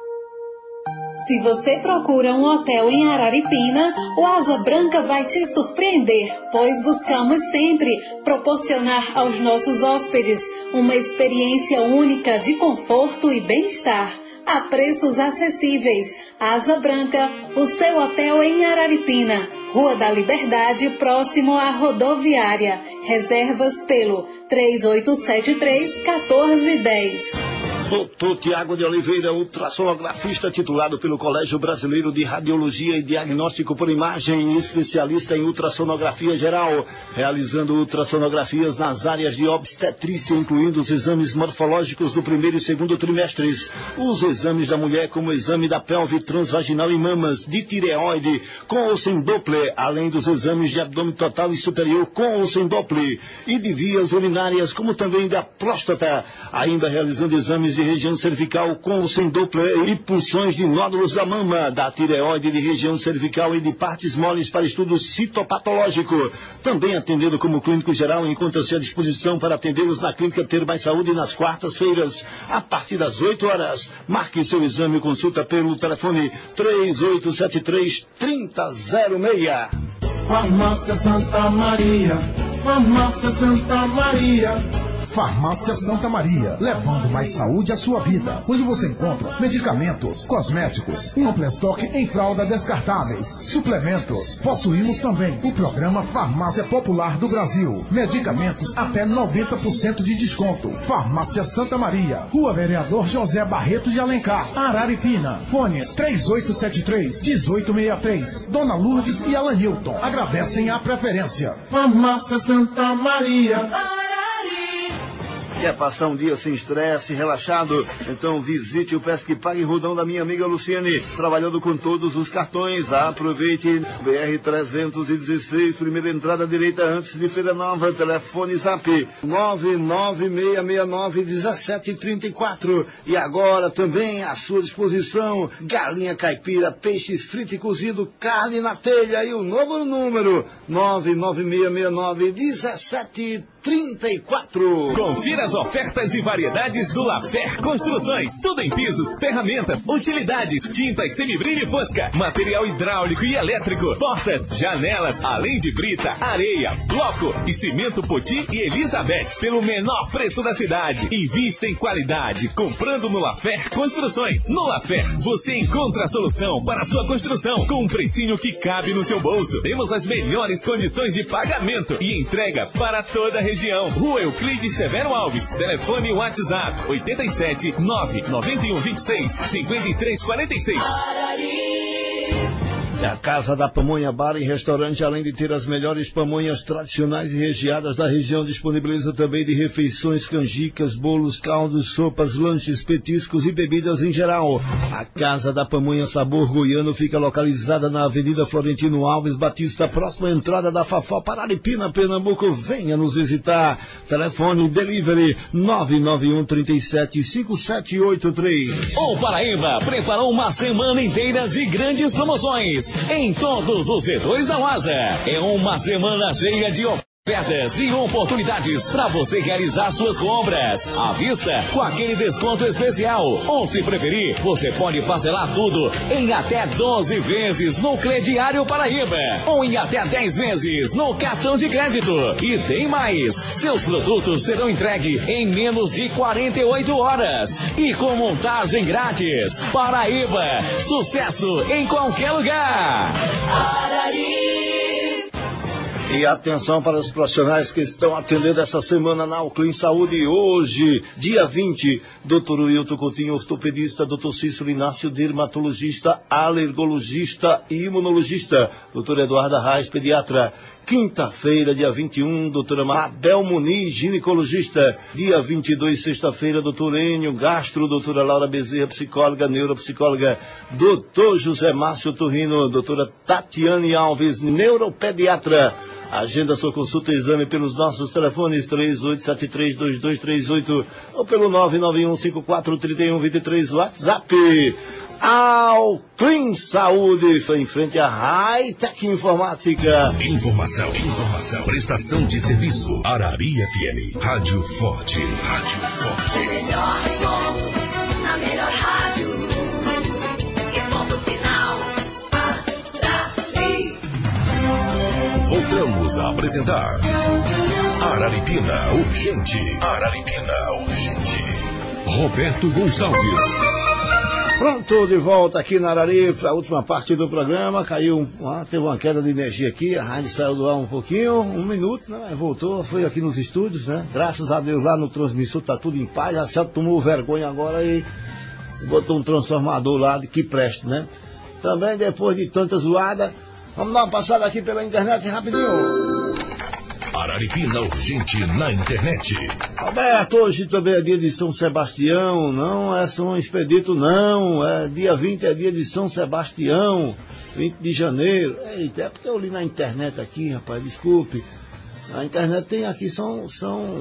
Se você procura um hotel em Araripina, o Asa Branca vai te surpreender, pois buscamos sempre proporcionar aos nossos hóspedes uma experiência única de conforto e bem-estar, a preços acessíveis. Asa Branca, o seu hotel em Araripina, Rua da Liberdade, próximo à rodoviária. Reservas pelo três oito sete três, um quatro um zero. Doutor Tiago de Oliveira, ultrassonografista titulado pelo Colégio Brasileiro de Radiologia e Diagnóstico por Imagem, especialista em ultrassonografia geral, realizando ultrassonografias nas áreas de obstetrícia, incluindo os exames morfológicos do primeiro e segundo trimestres, os exames da mulher como o exame da pelve transvaginal e mamas, de tireoide, com ou sem Doppler, além dos exames de abdômen total e superior com ou sem Doppler, e de vias urinárias, como também da próstata, ainda realizando exames de região cervical com ou sem Doppler e punções de nódulos da mama, da tireoide, de região cervical e de partes moles para estudo citopatológico. Também atendendo como clínico geral, encontra-se à disposição para atendê-los na Clínica Ter Mais Saúde nas quartas-feiras, a partir das oito horas. Marque seu exame e consulta pelo telefone três oito sete três, três zero zero seis. Farmácia Santa Maria, Farmácia Santa Maria. Farmácia Santa Maria, levando mais saúde à sua vida, onde você encontra medicamentos, cosméticos, um amplo estoque em fralda descartáveis, suplementos. Possuímos também o programa Farmácia Popular do Brasil, medicamentos até noventa por cento de desconto. Farmácia Santa Maria, Rua Vereador José Barreto de Alencar, Araripina. Fones três oito sete três, um oito seis três. Dona Lourdes e Alan Hilton agradecem a preferência. Farmácia Santa Maria. Quer passar um dia sem estresse, relaxado? Então visite o Pesque Pague Rodão da minha amiga Luciane, trabalhando com todos os cartões. Aproveite B R trezentos e dezesseis, primeira entrada direita antes de Feira Nova. Telefone Zap nove nove seis seis nove um sete três quatro. E agora também à sua disposição galinha caipira, peixes frito e cozido, carne na telha e o novo número nove nove seis seis nove um sete trinta e quatro. Confira as ofertas e variedades do Lafer Construções. Tudo em pisos, ferramentas, utilidades, tintas, semibrilho e fosca, material hidráulico e elétrico, portas, janelas, além de brita, areia, bloco e cimento Poti e Elizabeth pelo menor preço da cidade. Invista em qualidade comprando no Lafer Construções. No Lafer você encontra a solução para a sua construção com um precinho que cabe no seu bolso. Temos as melhores condições de pagamento e entrega para toda a região. Rua Euclides Severo Alves. Telefone WhatsApp oito sete nove nove um dois seis cinco três quatro seis. A Casa da Pamonha Bar e Restaurante, além de ter as melhores pamonhas tradicionais e recheadas da região, disponibiliza também de refeições, canjicas, bolos, caldos, sopas, lanches, petiscos e bebidas em geral. A Casa da Pamonha Sabor Goiano fica localizada na Avenida Florentino Alves Batista, próxima à entrada da Fafó, Araripina, Pernambuco. Venha nos visitar. Telefone Delivery nove nove um três sete cinco sete oito três. O Paraíba preparou uma semana inteira de grandes promoções em todos os setores da loja. É uma semana cheia de ofertas e oportunidades para você realizar suas compras à vista com aquele desconto especial. Ou, se preferir, você pode parcelar tudo em até doze vezes no Crediário Paraíba ou em até dez vezes no cartão de crédito. E tem mais, seus produtos serão entregues em menos de quarenta e oito horas e com montagem grátis. Paraíba, sucesso em qualquer lugar. E E atenção para os profissionais que estão atendendo essa semana na Alclin Saúde. Hoje, dia vinte, doutor Wilton Coutinho, ortopedista, doutor Cícero Inácio, dermatologista, alergologista e imunologista, doutor Eduardo Arraes, pediatra. Quinta-feira, dia vinte e um, doutora Mabel Muniz, ginecologista. Dia vinte e dois, sexta-feira, doutor Enio Gastro, doutora Laura Bezerra, psicóloga, neuropsicóloga. Doutor José Márcio Torrino, doutora Tatiane Alves, neuropediatra. Agenda sua consulta e exame pelos nossos telefones três oito sete três, dois dois três oito ou pelo nove nove um cinco quatro três um dois três WhatsApp. Alclin Saúde, foi em frente à High Tech Informática. Informação, informação, prestação de serviço. Arari F M, Rádio Forte. Rádio Forte. O melhor som, a melhor rádio. E ponto final. Arari. Voltamos a apresentar Araripina Urgente. Araripina Urgente. Roberto Gonçalves. Pronto, de volta aqui na Arari para a última parte do programa. Caiu, um, teve uma queda de energia aqui, a rádio saiu do ar um pouquinho, um minuto, né? Voltou, foi aqui nos estúdios, né? Graças a Deus lá no transmissor tá tudo em paz. A Celso tomou vergonha agora e botou um transformador lá de que preste, né? Também depois de tanta zoada, vamos dar uma passada aqui pela internet rapidinho. Araripina Urgente na internet. Roberto, hoje também é dia de São Sebastião, não é São Expedito, não. É dia vinte, é dia de São Sebastião, vinte de janeiro. Eita, é porque eu li na internet aqui, rapaz, desculpe. Na internet tem aqui São. são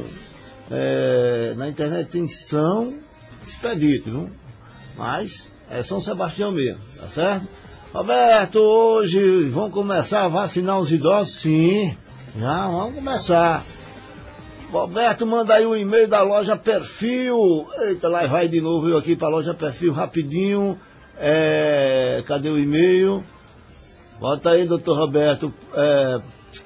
é, na internet tem São Expedito, viu? Mas é São Sebastião mesmo, tá certo? Roberto, hoje vão começar a vacinar os idosos? Sim. Já, vamos começar. Roberto, manda aí o um e-mail da loja Perfil. Eita, lá vai de novo eu aqui para a loja Perfil rapidinho. É, cadê o e-mail? Bota aí, doutor Roberto. É,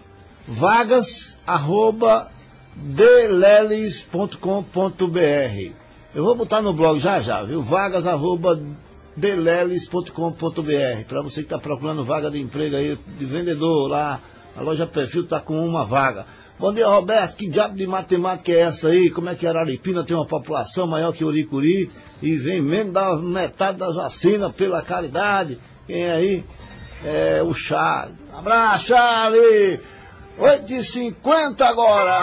vagas arroba deleles ponto com ponto br. Eu vou botar no blog já já, viu? vagas arroba deleles ponto com ponto br. Para você que está procurando vaga de emprego aí, de vendedor lá. A loja Perfil está com uma vaga. Bom dia, Roberto. Que diabo de matemática é essa aí? Como é que Araripina tem uma população maior que Uricuri e vem menos da metade das vacinas pela caridade? Quem é aí? É o Charles. Abraço, Charles! oito e cinquenta agora.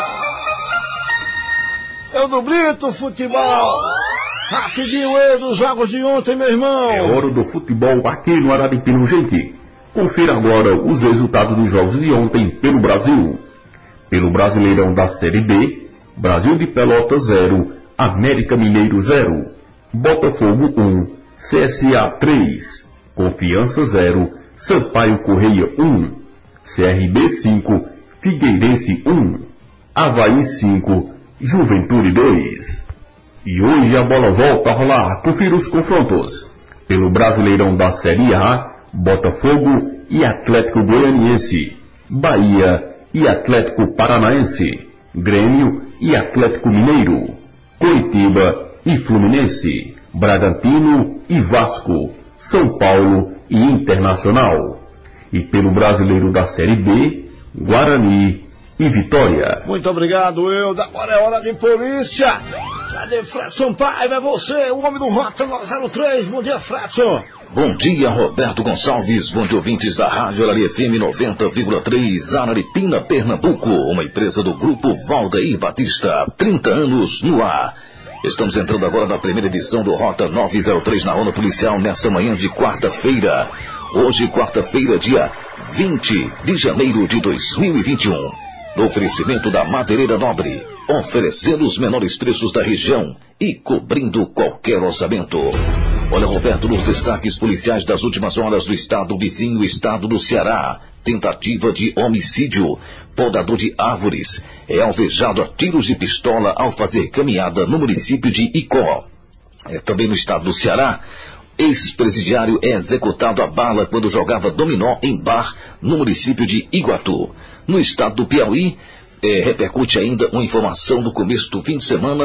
Eu do Brito Futebol. Rapidinho aí dos jogos de ontem, meu irmão. É hora do futebol aqui no Araripina Urgente. Confira agora os resultados dos jogos de ontem pelo Brasil. Pelo Brasileirão da Série B, Brasil de Pelotas zero, América Mineiro zero, Botafogo um, C S A três, Confiança zero, Sampaio Correia um, C R B cinco, Figueirense um, Avaí cinco, Juventude dois. E hoje a bola volta a rolar. Confira os confrontos. Pelo Brasileirão da Série A, Botafogo e Atlético Goianiense, Bahia e Atlético Paranaense, Grêmio e Atlético Mineiro, Coritiba e Fluminense, Bragantino e Vasco, São Paulo e Internacional. E pelo Brasileiro da Série B, Guarani e Vitória. Muito obrigado, Euda. Agora é hora de polícia. Cadê Fredson Paiva? É você, o homem do Rota zero três. Bom dia, Fredson. Bom dia, Roberto Gonçalves, bom dia, ouvintes da Rádio Arari F M noventa vírgula três, Araripina, Pernambuco, uma empresa do Grupo Valdeir Batista, trinta anos no ar. Estamos entrando agora na primeira edição do Rota novecentos e três na Onda Policial, nessa manhã de quarta-feira. Hoje, quarta-feira, dia vinte de janeiro de dois mil e vinte e um. No oferecimento da Madeireira Nobre, oferecendo os menores preços da região e cobrindo qualquer orçamento. Olha, Roberto, nos destaques policiais das últimas horas do estado vizinho, estado do Ceará. Tentativa de homicídio. Podador de árvores é alvejado a tiros de pistola ao fazer caminhada no município de Icó. É, também no estado do Ceará, ex-presidiário é executado a bala quando jogava dominó em bar no município de Iguatu. No estado do Piauí, é, repercute ainda uma informação do começo do fim de semana,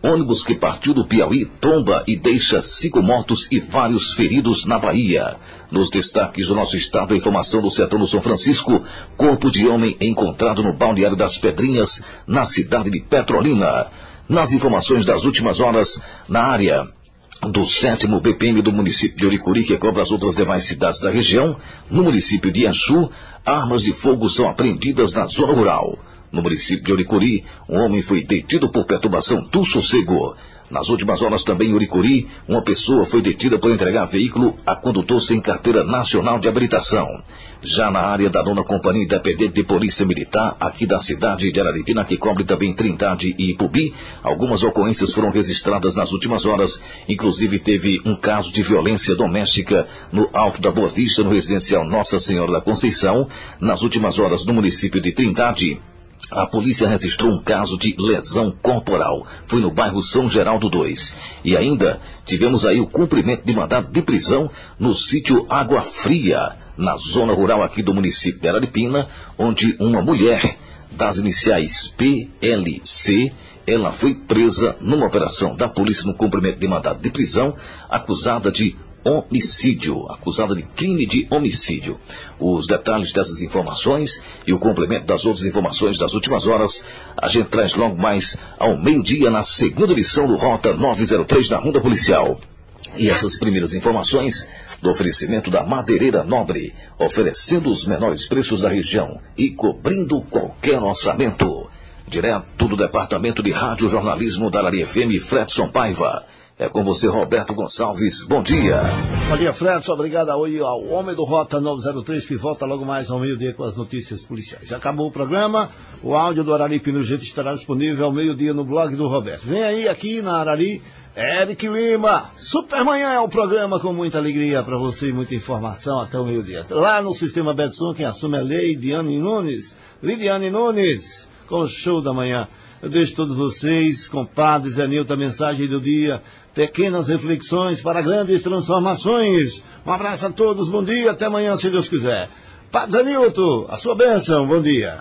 Ônibus que partiu do Piauí tomba e deixa cinco mortos e vários feridos na Bahia. Nos destaques do nosso estado, a informação do Sertão do São Francisco, corpo de homem encontrado no balneário das Pedrinhas, na cidade de Petrolina. Nas informações das últimas horas, na área do sétimo B P M do município de Uricuri, que cobra as outras demais cidades da região, no município de Ianchu, armas de fogo são apreendidas na zona rural. No município de Uricuri, um homem foi detido por perturbação do sossego. Nas últimas horas também em Uricuri, uma pessoa foi detida por entregar veículo a condutor sem carteira nacional de habilitação. Já na área da nona Companhia Independente de Polícia Militar, aqui da cidade de Araripina, que cobre também Trindade e Ipubi, algumas ocorrências foram registradas nas últimas horas. Inclusive teve um caso de violência doméstica no Alto da Boa Vista, no residencial Nossa Senhora da Conceição. Nas últimas horas no município de Trindade, a polícia registrou um caso de lesão corporal. Foi no bairro São Geraldo dois. E ainda tivemos aí o cumprimento de mandado de prisão no sítio Água Fria, na zona rural aqui do município de Araripina, onde uma mulher das iniciais P L C, ela foi presa numa operação da polícia no cumprimento de mandado de prisão, acusada de homicídio, acusada de crime de homicídio. Os detalhes dessas informações e o complemento das outras informações das últimas horas, a gente traz logo mais ao meio-dia na segunda edição do Rota novecentos e três da Ronda Policial. E essas primeiras informações do oferecimento da Madeireira Nobre, oferecendo os menores preços da região e cobrindo qualquer orçamento. Direto do Departamento de Rádio Jornalismo da Arari F M, Fredson Paiva. É com você, Roberto Gonçalves. Bom dia. Bom dia, Fredson. Obrigado ao, ao homem do Rota novecentos e três, que volta logo mais ao meio-dia com as notícias policiais. Acabou o programa. O áudio do Arari Pino Jeito estará disponível ao meio-dia no blog do Roberto. Vem aí, aqui na Arari, Eric Lima. Supermanhã é o programa com muita alegria para você e muita informação até o meio-dia. Lá no Sistema Betson, quem assume é a Lidiane Nunes. Lidiane Nunes, com o show da manhã. Eu deixo todos vocês, compadres, Zé Nilton, a mensagem do dia. Pequenas reflexões para grandes transformações. Um abraço a todos, bom dia, até amanhã, se Deus quiser. Padre Zé Nilton, a sua bênção, bom dia.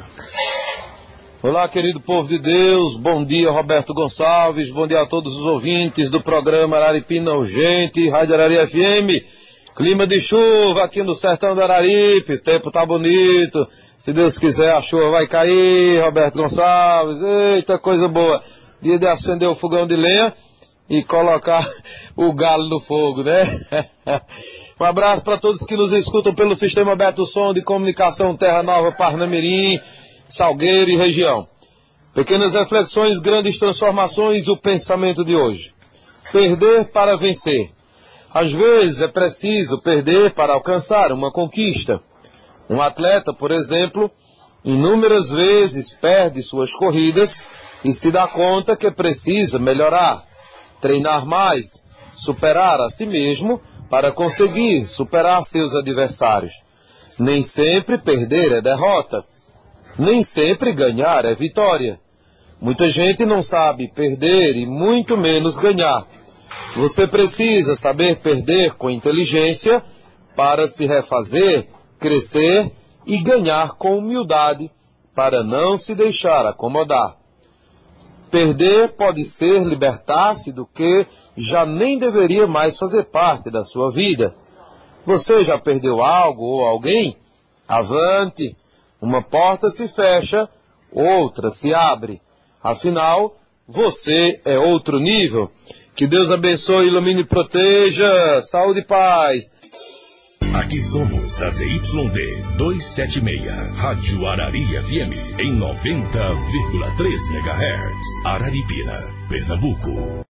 Olá, querido povo de Deus, bom dia, Roberto Gonçalves, bom dia a todos os ouvintes do programa Araripina Urgente, Rádio Arari F M. Clima de chuva aqui no sertão do Araripe, o tempo tá bonito. Se Deus quiser, a chuva vai cair, Roberto Gonçalves. Eita, coisa boa. Dia de acender o fogão de lenha e colocar o galo no fogo, né? Um abraço para todos que nos escutam pelo Sistema Beto Som de Comunicação Terra Nova, Parnamirim, Salgueiro e região. Pequenas reflexões, grandes transformações, o pensamento de hoje. Perder para vencer. Às vezes é preciso perder para alcançar uma conquista. Um atleta, por exemplo, inúmeras vezes perde suas corridas e se dá conta que precisa melhorar, treinar mais, superar a si mesmo para conseguir superar seus adversários. Nem sempre perder é derrota, nem sempre ganhar é vitória. Muita gente não sabe perder e muito menos ganhar. Você precisa saber perder com inteligência para se refazer, crescer e ganhar com humildade para não se deixar acomodar. Perder pode ser libertar-se do que já nem deveria mais fazer parte da sua vida. Você já perdeu algo ou alguém? Avante! Uma porta se fecha, outra se abre. Afinal, você é outro nível. Que Deus abençoe, ilumine e proteja. Saúde e paz. Aqui somos a Z Y D duzentos e setenta e seis, Rádio Arari F M, em noventa vírgula três megahertz, Araripina, Pernambuco.